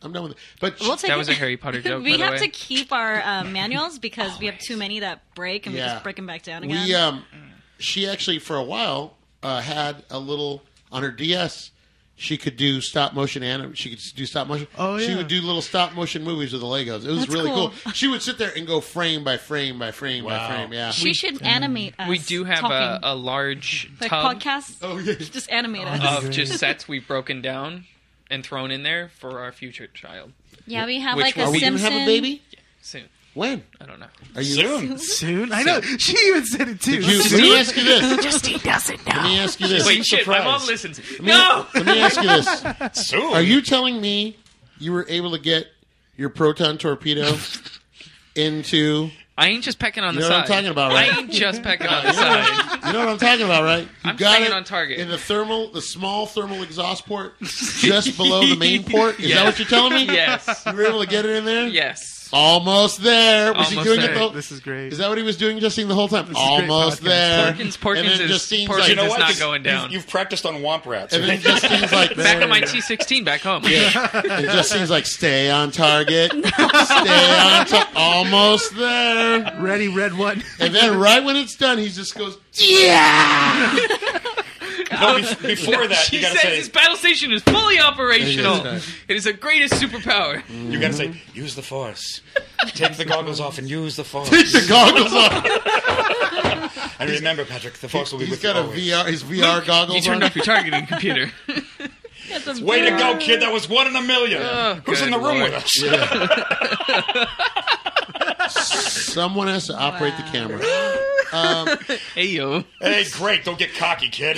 I'm done with it. But We'll take That it- was a Harry Potter joke. We by the have way. to keep our manuals because we have too many that break and we Yeah. just break them back down again. we she actually for a while had a little on her DS. She could do stop motion She could do stop motion. Oh, She yeah. would do little stop motion movies with the Legos. It was That's really cool. She would sit there and go frame by frame by frame by Wow. frame. Yeah. she should animate us. We do have talking. a large like tub podcast. Oh yeah. Just animate us. of just sets we've broken down and thrown in there for our future child. Yeah, we have Which like a Are we gonna Simpson. have a baby? Soon. When? I don't know. Are you Soon. Soon? I know. She even said it too. Did you, let me ask you this. Justine doesn't know. Let me ask you this. Wait, shit, my mom surprised. listens. Let me- No! Let me ask you this. Soon. Are you telling me you were able to get your proton torpedo into... I ain't just pecking on You the know side. what I'm talking about, right? I ain't just pecking on the side. You know what I'm talking about, right? You I'm got staying it on target. in the small thermal exhaust port just below the main port? Is that Yes. what you're telling me? Yes. You were able to get it in there? Yes. Almost there. Was he Almost doing there. it though? This is great. Is that what he was doing, Justine, the whole time? This is a great Almost podcast. there. Porkins And then is Justine's Porkins like, You know is what? not 'Cause going down. You've practiced on Womp Rats. and then Right? Justine's like, Back there. on my T16 back home. And Justine's like, stay on target. Stay on target. Almost there. Ready, red one. And then right when it's done, he just goes, yeah! No, before that, She you gotta says say, this battle station is fully operational. It is. It is the greatest superpower. you gotta say, use the force. Take the goggles off and use the force. Take the goggles off. And remember, Patrick, the force will be He's with you got a always. VR, his VR goggles You turned on. off your targeting computer. Way to go, kid! That was 1 in a million. Oh, Who's in the good room Lord. with us? Someone has to operate the camera. Hey yo. Hey, great! Don't get cocky, kid.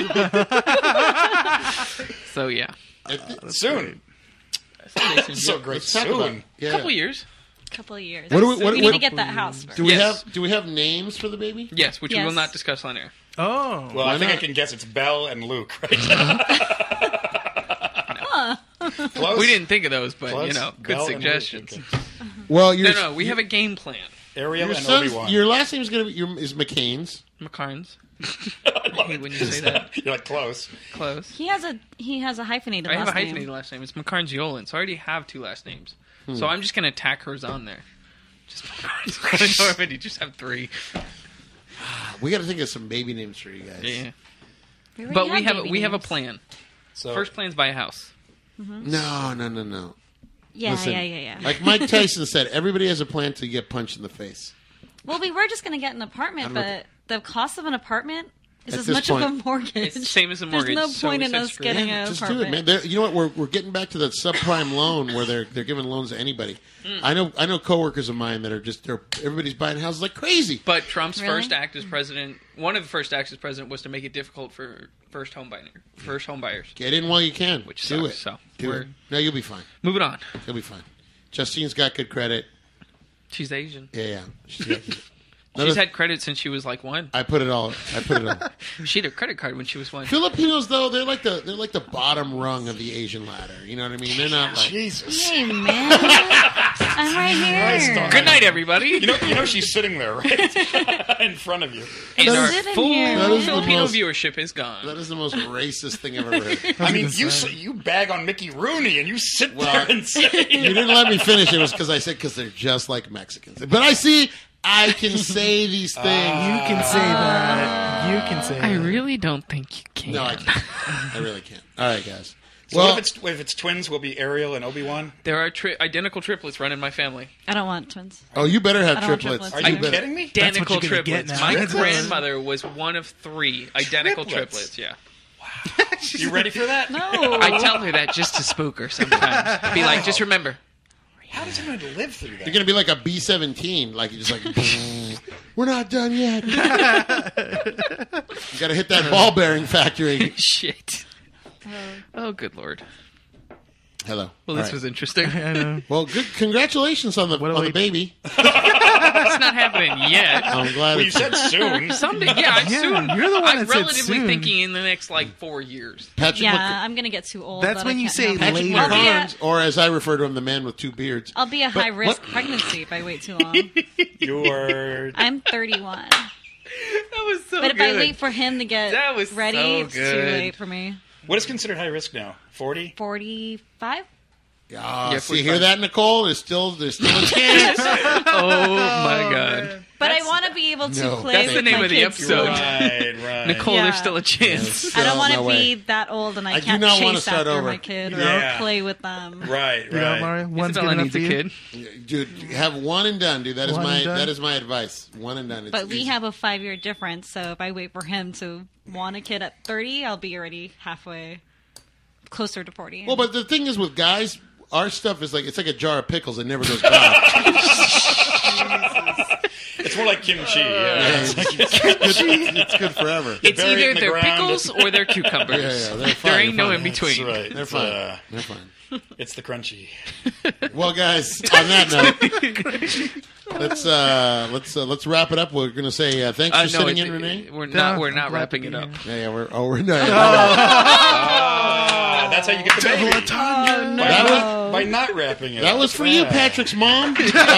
So yeah. Soon. So great. Let's talk about it. Soon. Yeah. Couple years. Couple of years. What do we- what- we what- need to get that house first. Do we Yes. have names for the baby? Yes, which we Yes. will not discuss on air. Oh. Well, Why I think not? I can guess it's Belle and Luke, right? Close? We didn't think of those, but Close? you know, good Belle and Luke, suggestions. okay. Well, your No, we have a game plan. Ariel your and son's, Obi-Wan. your last name is going to be is McCain's. McCarnes. I hate when you say that. You're like close. Close. He has a hyphenated I have last a hyphenated name. last name. It's McCarnes Yolen, so I already have 2 last names. So I'm just gonna tack hers on there. Just McCarnes. I already just have 3. We got to think of some baby names for you guys. Yeah. already But we have baby a names. plan. So First plan's buy a house. No. Yeah, Listen, yeah. Like Mike Tyson said, everybody has a plan to get punched in the face. Well, we were just going to get an apartment, I don't know but the cost of an apartment is At as this much of a point- mortgage. It's the same as a mortgage. There's no so point we in said us screw it. getting Yeah, an just do apartment. it, man. You know what? We're getting back to that subprime loan where they're giving loans to anybody. I know coworkers of mine that are everybody's buying houses like crazy. But Trump's Really? first act as president, one of the first acts as president, was to make it difficult for first home buyers. Get in while you can. Which do sucks, it. so do we're- it. No, you'll be fine. Moving on. You'll be fine. Justine's got good credit. She's Asian. Yeah. She's had credit since she was like 1. I put it all. She had a credit card when she was 1. Filipinos though, they're like the bottom rung of the Asian ladder. You know what I mean? They're not like Jesus. Hey, man. I'm right here. Christ, Good night, everybody. You know she's sitting there, right? In front of you. And our Sitting full here. That is the Filipino most- viewership is gone. that is the most racist thing I've ever heard. I mean, you bag on Mickey Rooney and you sit there and say, You didn't let me finish. It was because I said because they're just like Mexicans. But I can say these things. You can say that. You can say I that. really don't think you can. No, I can't. I really can't. All right, guys. so Well, if it's twins, will be Ariel and Obi-Wan? There are identical triplets running my family. I don't want twins. oh, you better have I don't want triplets. triplets. Are you You kidding me? That's what Identical you're gonna get triplets. now. My That's- grandmother was one of 3 identical Triplets? triplets. Yeah. You ready for that? No. I tell her that just to spook her sometimes. Be like, just remember. How does anyone live through You're that? gonna be like a B-17, like you just like. We're not done yet. You got to hit that ball bearing factory. Shit. Oh, good lord. Hello. Well, All this right. was interesting. I know. Well, good. Congratulations on the What do on I- the baby. It's not happening yet. I'm glad. Well, you it's- said soon. Someday, yeah, Yeah, soon. you're the one I'm that said relatively soon. thinking in the next, 4 years. Patrick Yeah, Mc- I'm going to get too old. That's that when I you can't say handle it. Patrick later. McCarnes, or as I refer to him, the man with 2 beards. I'll be a But high-risk what- pregnancy if I wait too long. You're I'm 31. That was so But if I wait for him to get That was ready, so it's too good. late for me. what is considered high risk now? 40? 45? Yeah, see, hear that, Nicole? There's still a chance. Oh my god! But I want to be able to play. That's with the name my of the kids episode. Right. Nicole, Yeah. there's still a chance. I don't want to No be way. that old and I I do can't not wanna chase start after over. my kid or Yeah. play with them. Right. You know, Mario, one's good Isabella enough needs for a you. kid. Dude, have one and done, dude. That is One and done? that is my advice. One and done. It's But we easy. have a 5-year difference, so if I wait for him to want a kid at 30, I'll be already halfway closer to 40. Well, but the thing is with guys, our stuff is it's like a jar of pickles. It never goes bad. It's more like kimchi. It's good forever. It's bury it either in the their ground. pickles or their cucumbers. Yeah, they're fine. There ain't They're no fine. in between. That's right. They're It's, fine. They're fine. It's the crunchy. Well, guys, on that note, let's wrap it up. We're going to say thanks for No, sitting in, Renee. we're not wrapping it up. Yeah, we're no. That's how you get the baby. By not wrapping it. That was for you, Patrick's mom.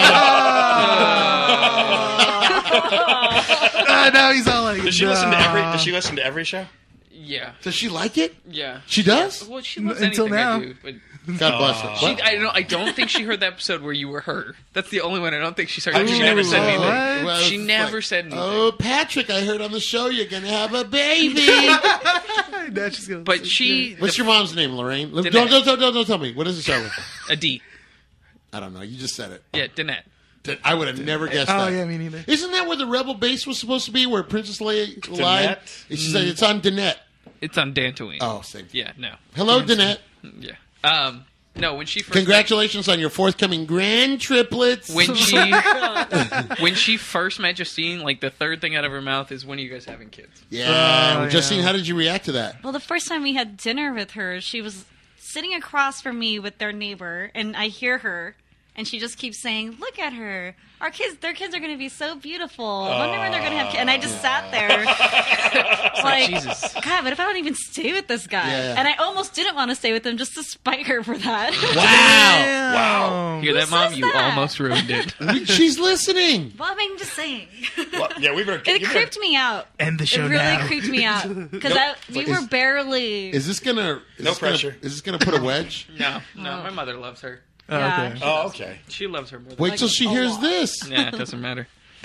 Now he's all like, Does she listen to every? Does she listen to every show? Yeah, Does she like it? yeah. She does. Well, she loves Until anything now. I do, but God bless her. she, What? I don't think she heard the episode where you were her. That's the only one I don't think she's heard. How She do you never know? said anything. What? Well, She it's never said anything. Oh, Patrick, I heard on the show you're going to have a baby. Now she's gonna But she, What's your mom's name, Lorraine? Danette. Don't tell me. What does it start with? a D. I don't know. You just said it. Yeah, Danette. I would have never guessed Oh that. yeah, me neither. Isn't that where the rebel base was supposed to be, where Princess Leia lied? Danette? She said it's on Danette. It's on Dantooine. Oh, same. Yeah, no. Hello, Danette. Yeah. No, when she first Congratulations on your forthcoming grand triplets. when she first met Justine, like the third thing out of her mouth is, "When are you guys having kids?" Yeah. Oh, Justine, yeah. how did you react to that? Well, the first time we had dinner with her, she was sitting across from me with their neighbor, and I hear her, and she just keeps saying, "Look at her. Their kids are going to be so beautiful. I wonder when they're going to have kids." And I just sat there, like, Jesus. God, but if I don't even stay with this guy? Yeah. And I almost didn't want to stay with him just to spite her for that. Wow. Hear that, Who Mom? says You that? almost ruined it. She's listening. Well, I'm just saying. Well, yeah, we better. It creeped me out. End the show It really now. creeped me out because we were barely. Is this gonna? No pressure. Is this gonna put a wedge? No, my mother loves her. Oh, Yeah. okay. Oh, okay. She loves her more. Than Wait till she hears this. Yeah, it doesn't matter.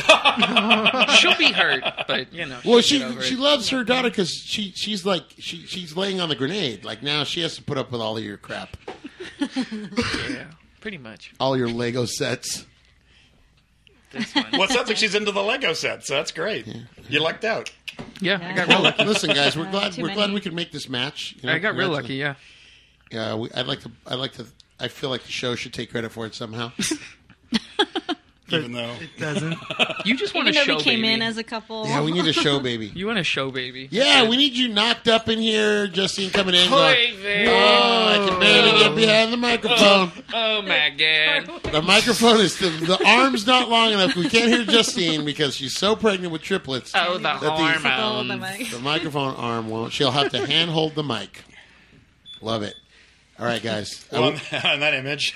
She'll be hurt, but Well, she'll she get over it. loves her daughter because she's laying on the grenade. Like now she has to put up with all of your crap, Yeah, pretty much. all your Lego sets. That's fine. Well, it sounds like she's into the Lego set, so that's great. You lucked out. Yeah, I got real lucky. Listen, guys, we're glad Too glad many. we could make this match. You know, I got real congrats- lucky. Yeah. Yeah, I'd like to. I feel like the show should take credit for it somehow. Even though It doesn't. You just want Even a though show we came baby. in as a couple. Yeah, we need a show, baby. You want a show baby. Yeah, we need you knocked up in here, Justine coming in. Hoy Going, vey. oh, I can barely get behind the microphone. Oh my god. The microphone is the arm's not long enough. We can't hear Justine because she's so pregnant with triplets. Oh, the that the- Hold the hormones. mic. The microphone arm won't. She'll have to hand hold the mic. Love it. All right, guys. well, on that image.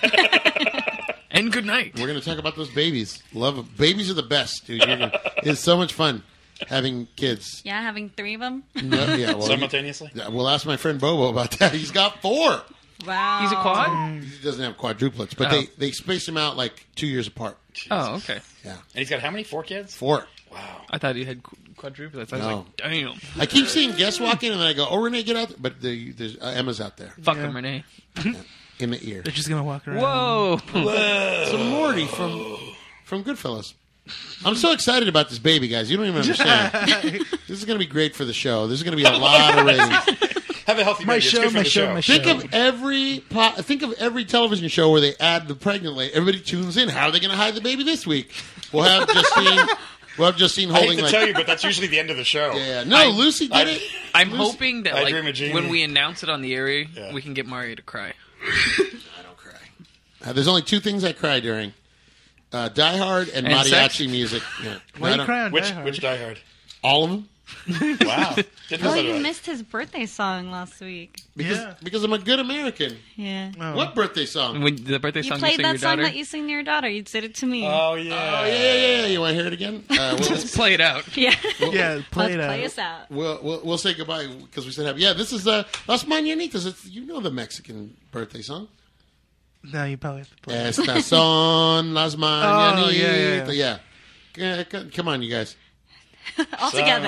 And good night. We're going to talk about those babies. Love them. Babies are the best, dude. It's so much fun having kids. Yeah, having 3 of them. No, yeah, well, Simultaneously? yeah, we'll ask my friend Bobo about that. He's got 4. Wow. He's a quad. He doesn't have quadruplets, but Oh. they space him out like 2 years apart. Oh, okay. Yeah, And he's got how many? 4 kids? 4. Wow. I thought he had quadruplets. I was No. like, damn. I keep seeing guests walk in, and then I go, "Oh, Renee, get out!" But there's Emma's out there Fuck him, Renee. in the ear. They're just gonna walk around. Whoa. So Morty from Goodfellas. I'm so excited about this baby, guys. You don't even understand. This is going to be great for the show. This is going to be a lot of ratings. Have a healthy My baby. It's show, good for my the show, my show. Think of every television show where they add the pregnant lady. Everybody tunes in. How are they going to hide the baby this week? We'll have Justine. We'll have Justine I hate holding to like. tell you, but that's usually the end of the show. Yeah, no, Lucy did it. I'm Lucy- hoping that I like Dream of Jeannie. when we announce it on the air, Yeah. we can get Mario to cry. I don't cry. There's only 2 things I cry during: Die Hard and And mariachi sex? music. Yeah. Why I you don't- crying? Which Die Hard? All of them. Wow. Didn't know Oh, that you about it. missed his birthday song last week. Because I'm a good American. Yeah. Oh. What birthday song? When the birthday You song you played sing that your song daughter. that you sing to your daughter. You said it to me. Oh, yeah. Oh yeah. You want to hear it again? Just play it out. yeah. Yeah, play it Let's out. play us out. We'll say goodbye because we said happy. Yeah, this is Las Mañanitas. It's, you know the Mexican birthday song. No, you probably have to play. Estas son las mañanitas. Oh, yeah. Come on, you guys. All together.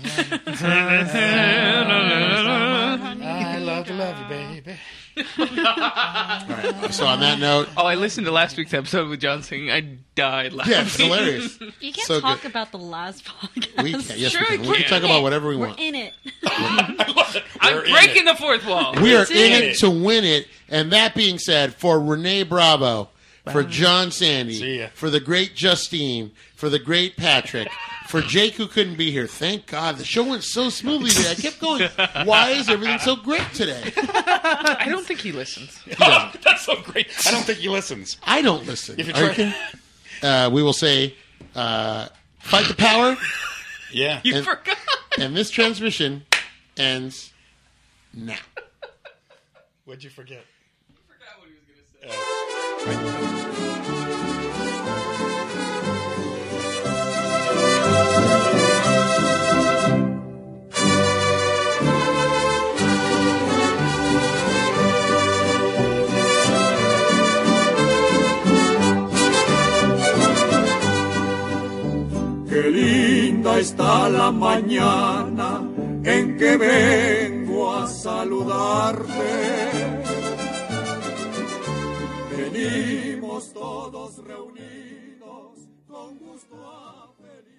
I love you, baby. All right. So on that note, I listened to last week's episode with John singing. I died laughing. yeah, it's hilarious. You can't So talk good. about the last podcast. We can. Yes, Sure we can. we We can can. talk about whatever we We're want. in it. I'm breaking the fourth wall. We are It's in in it to win it. And that being said, for Renee Bravo, for John See Sandy, ya. for the great Justine, for the great Patrick, for Jake who couldn't be here. Thank God. The show went so smoothly today. I kept going, why is everything so great today? I don't think he listens. Oh, that's so great. I don't think he listens. I don't listen. If you Are try- we will say, fight the power. Yeah. You And- forgot. And this transmission ends now. What'd you forget? Forgot what he was gonna say. Qué linda está la mañana en que vengo a saludarte. Venimos todos reunidos con gusto a feliz.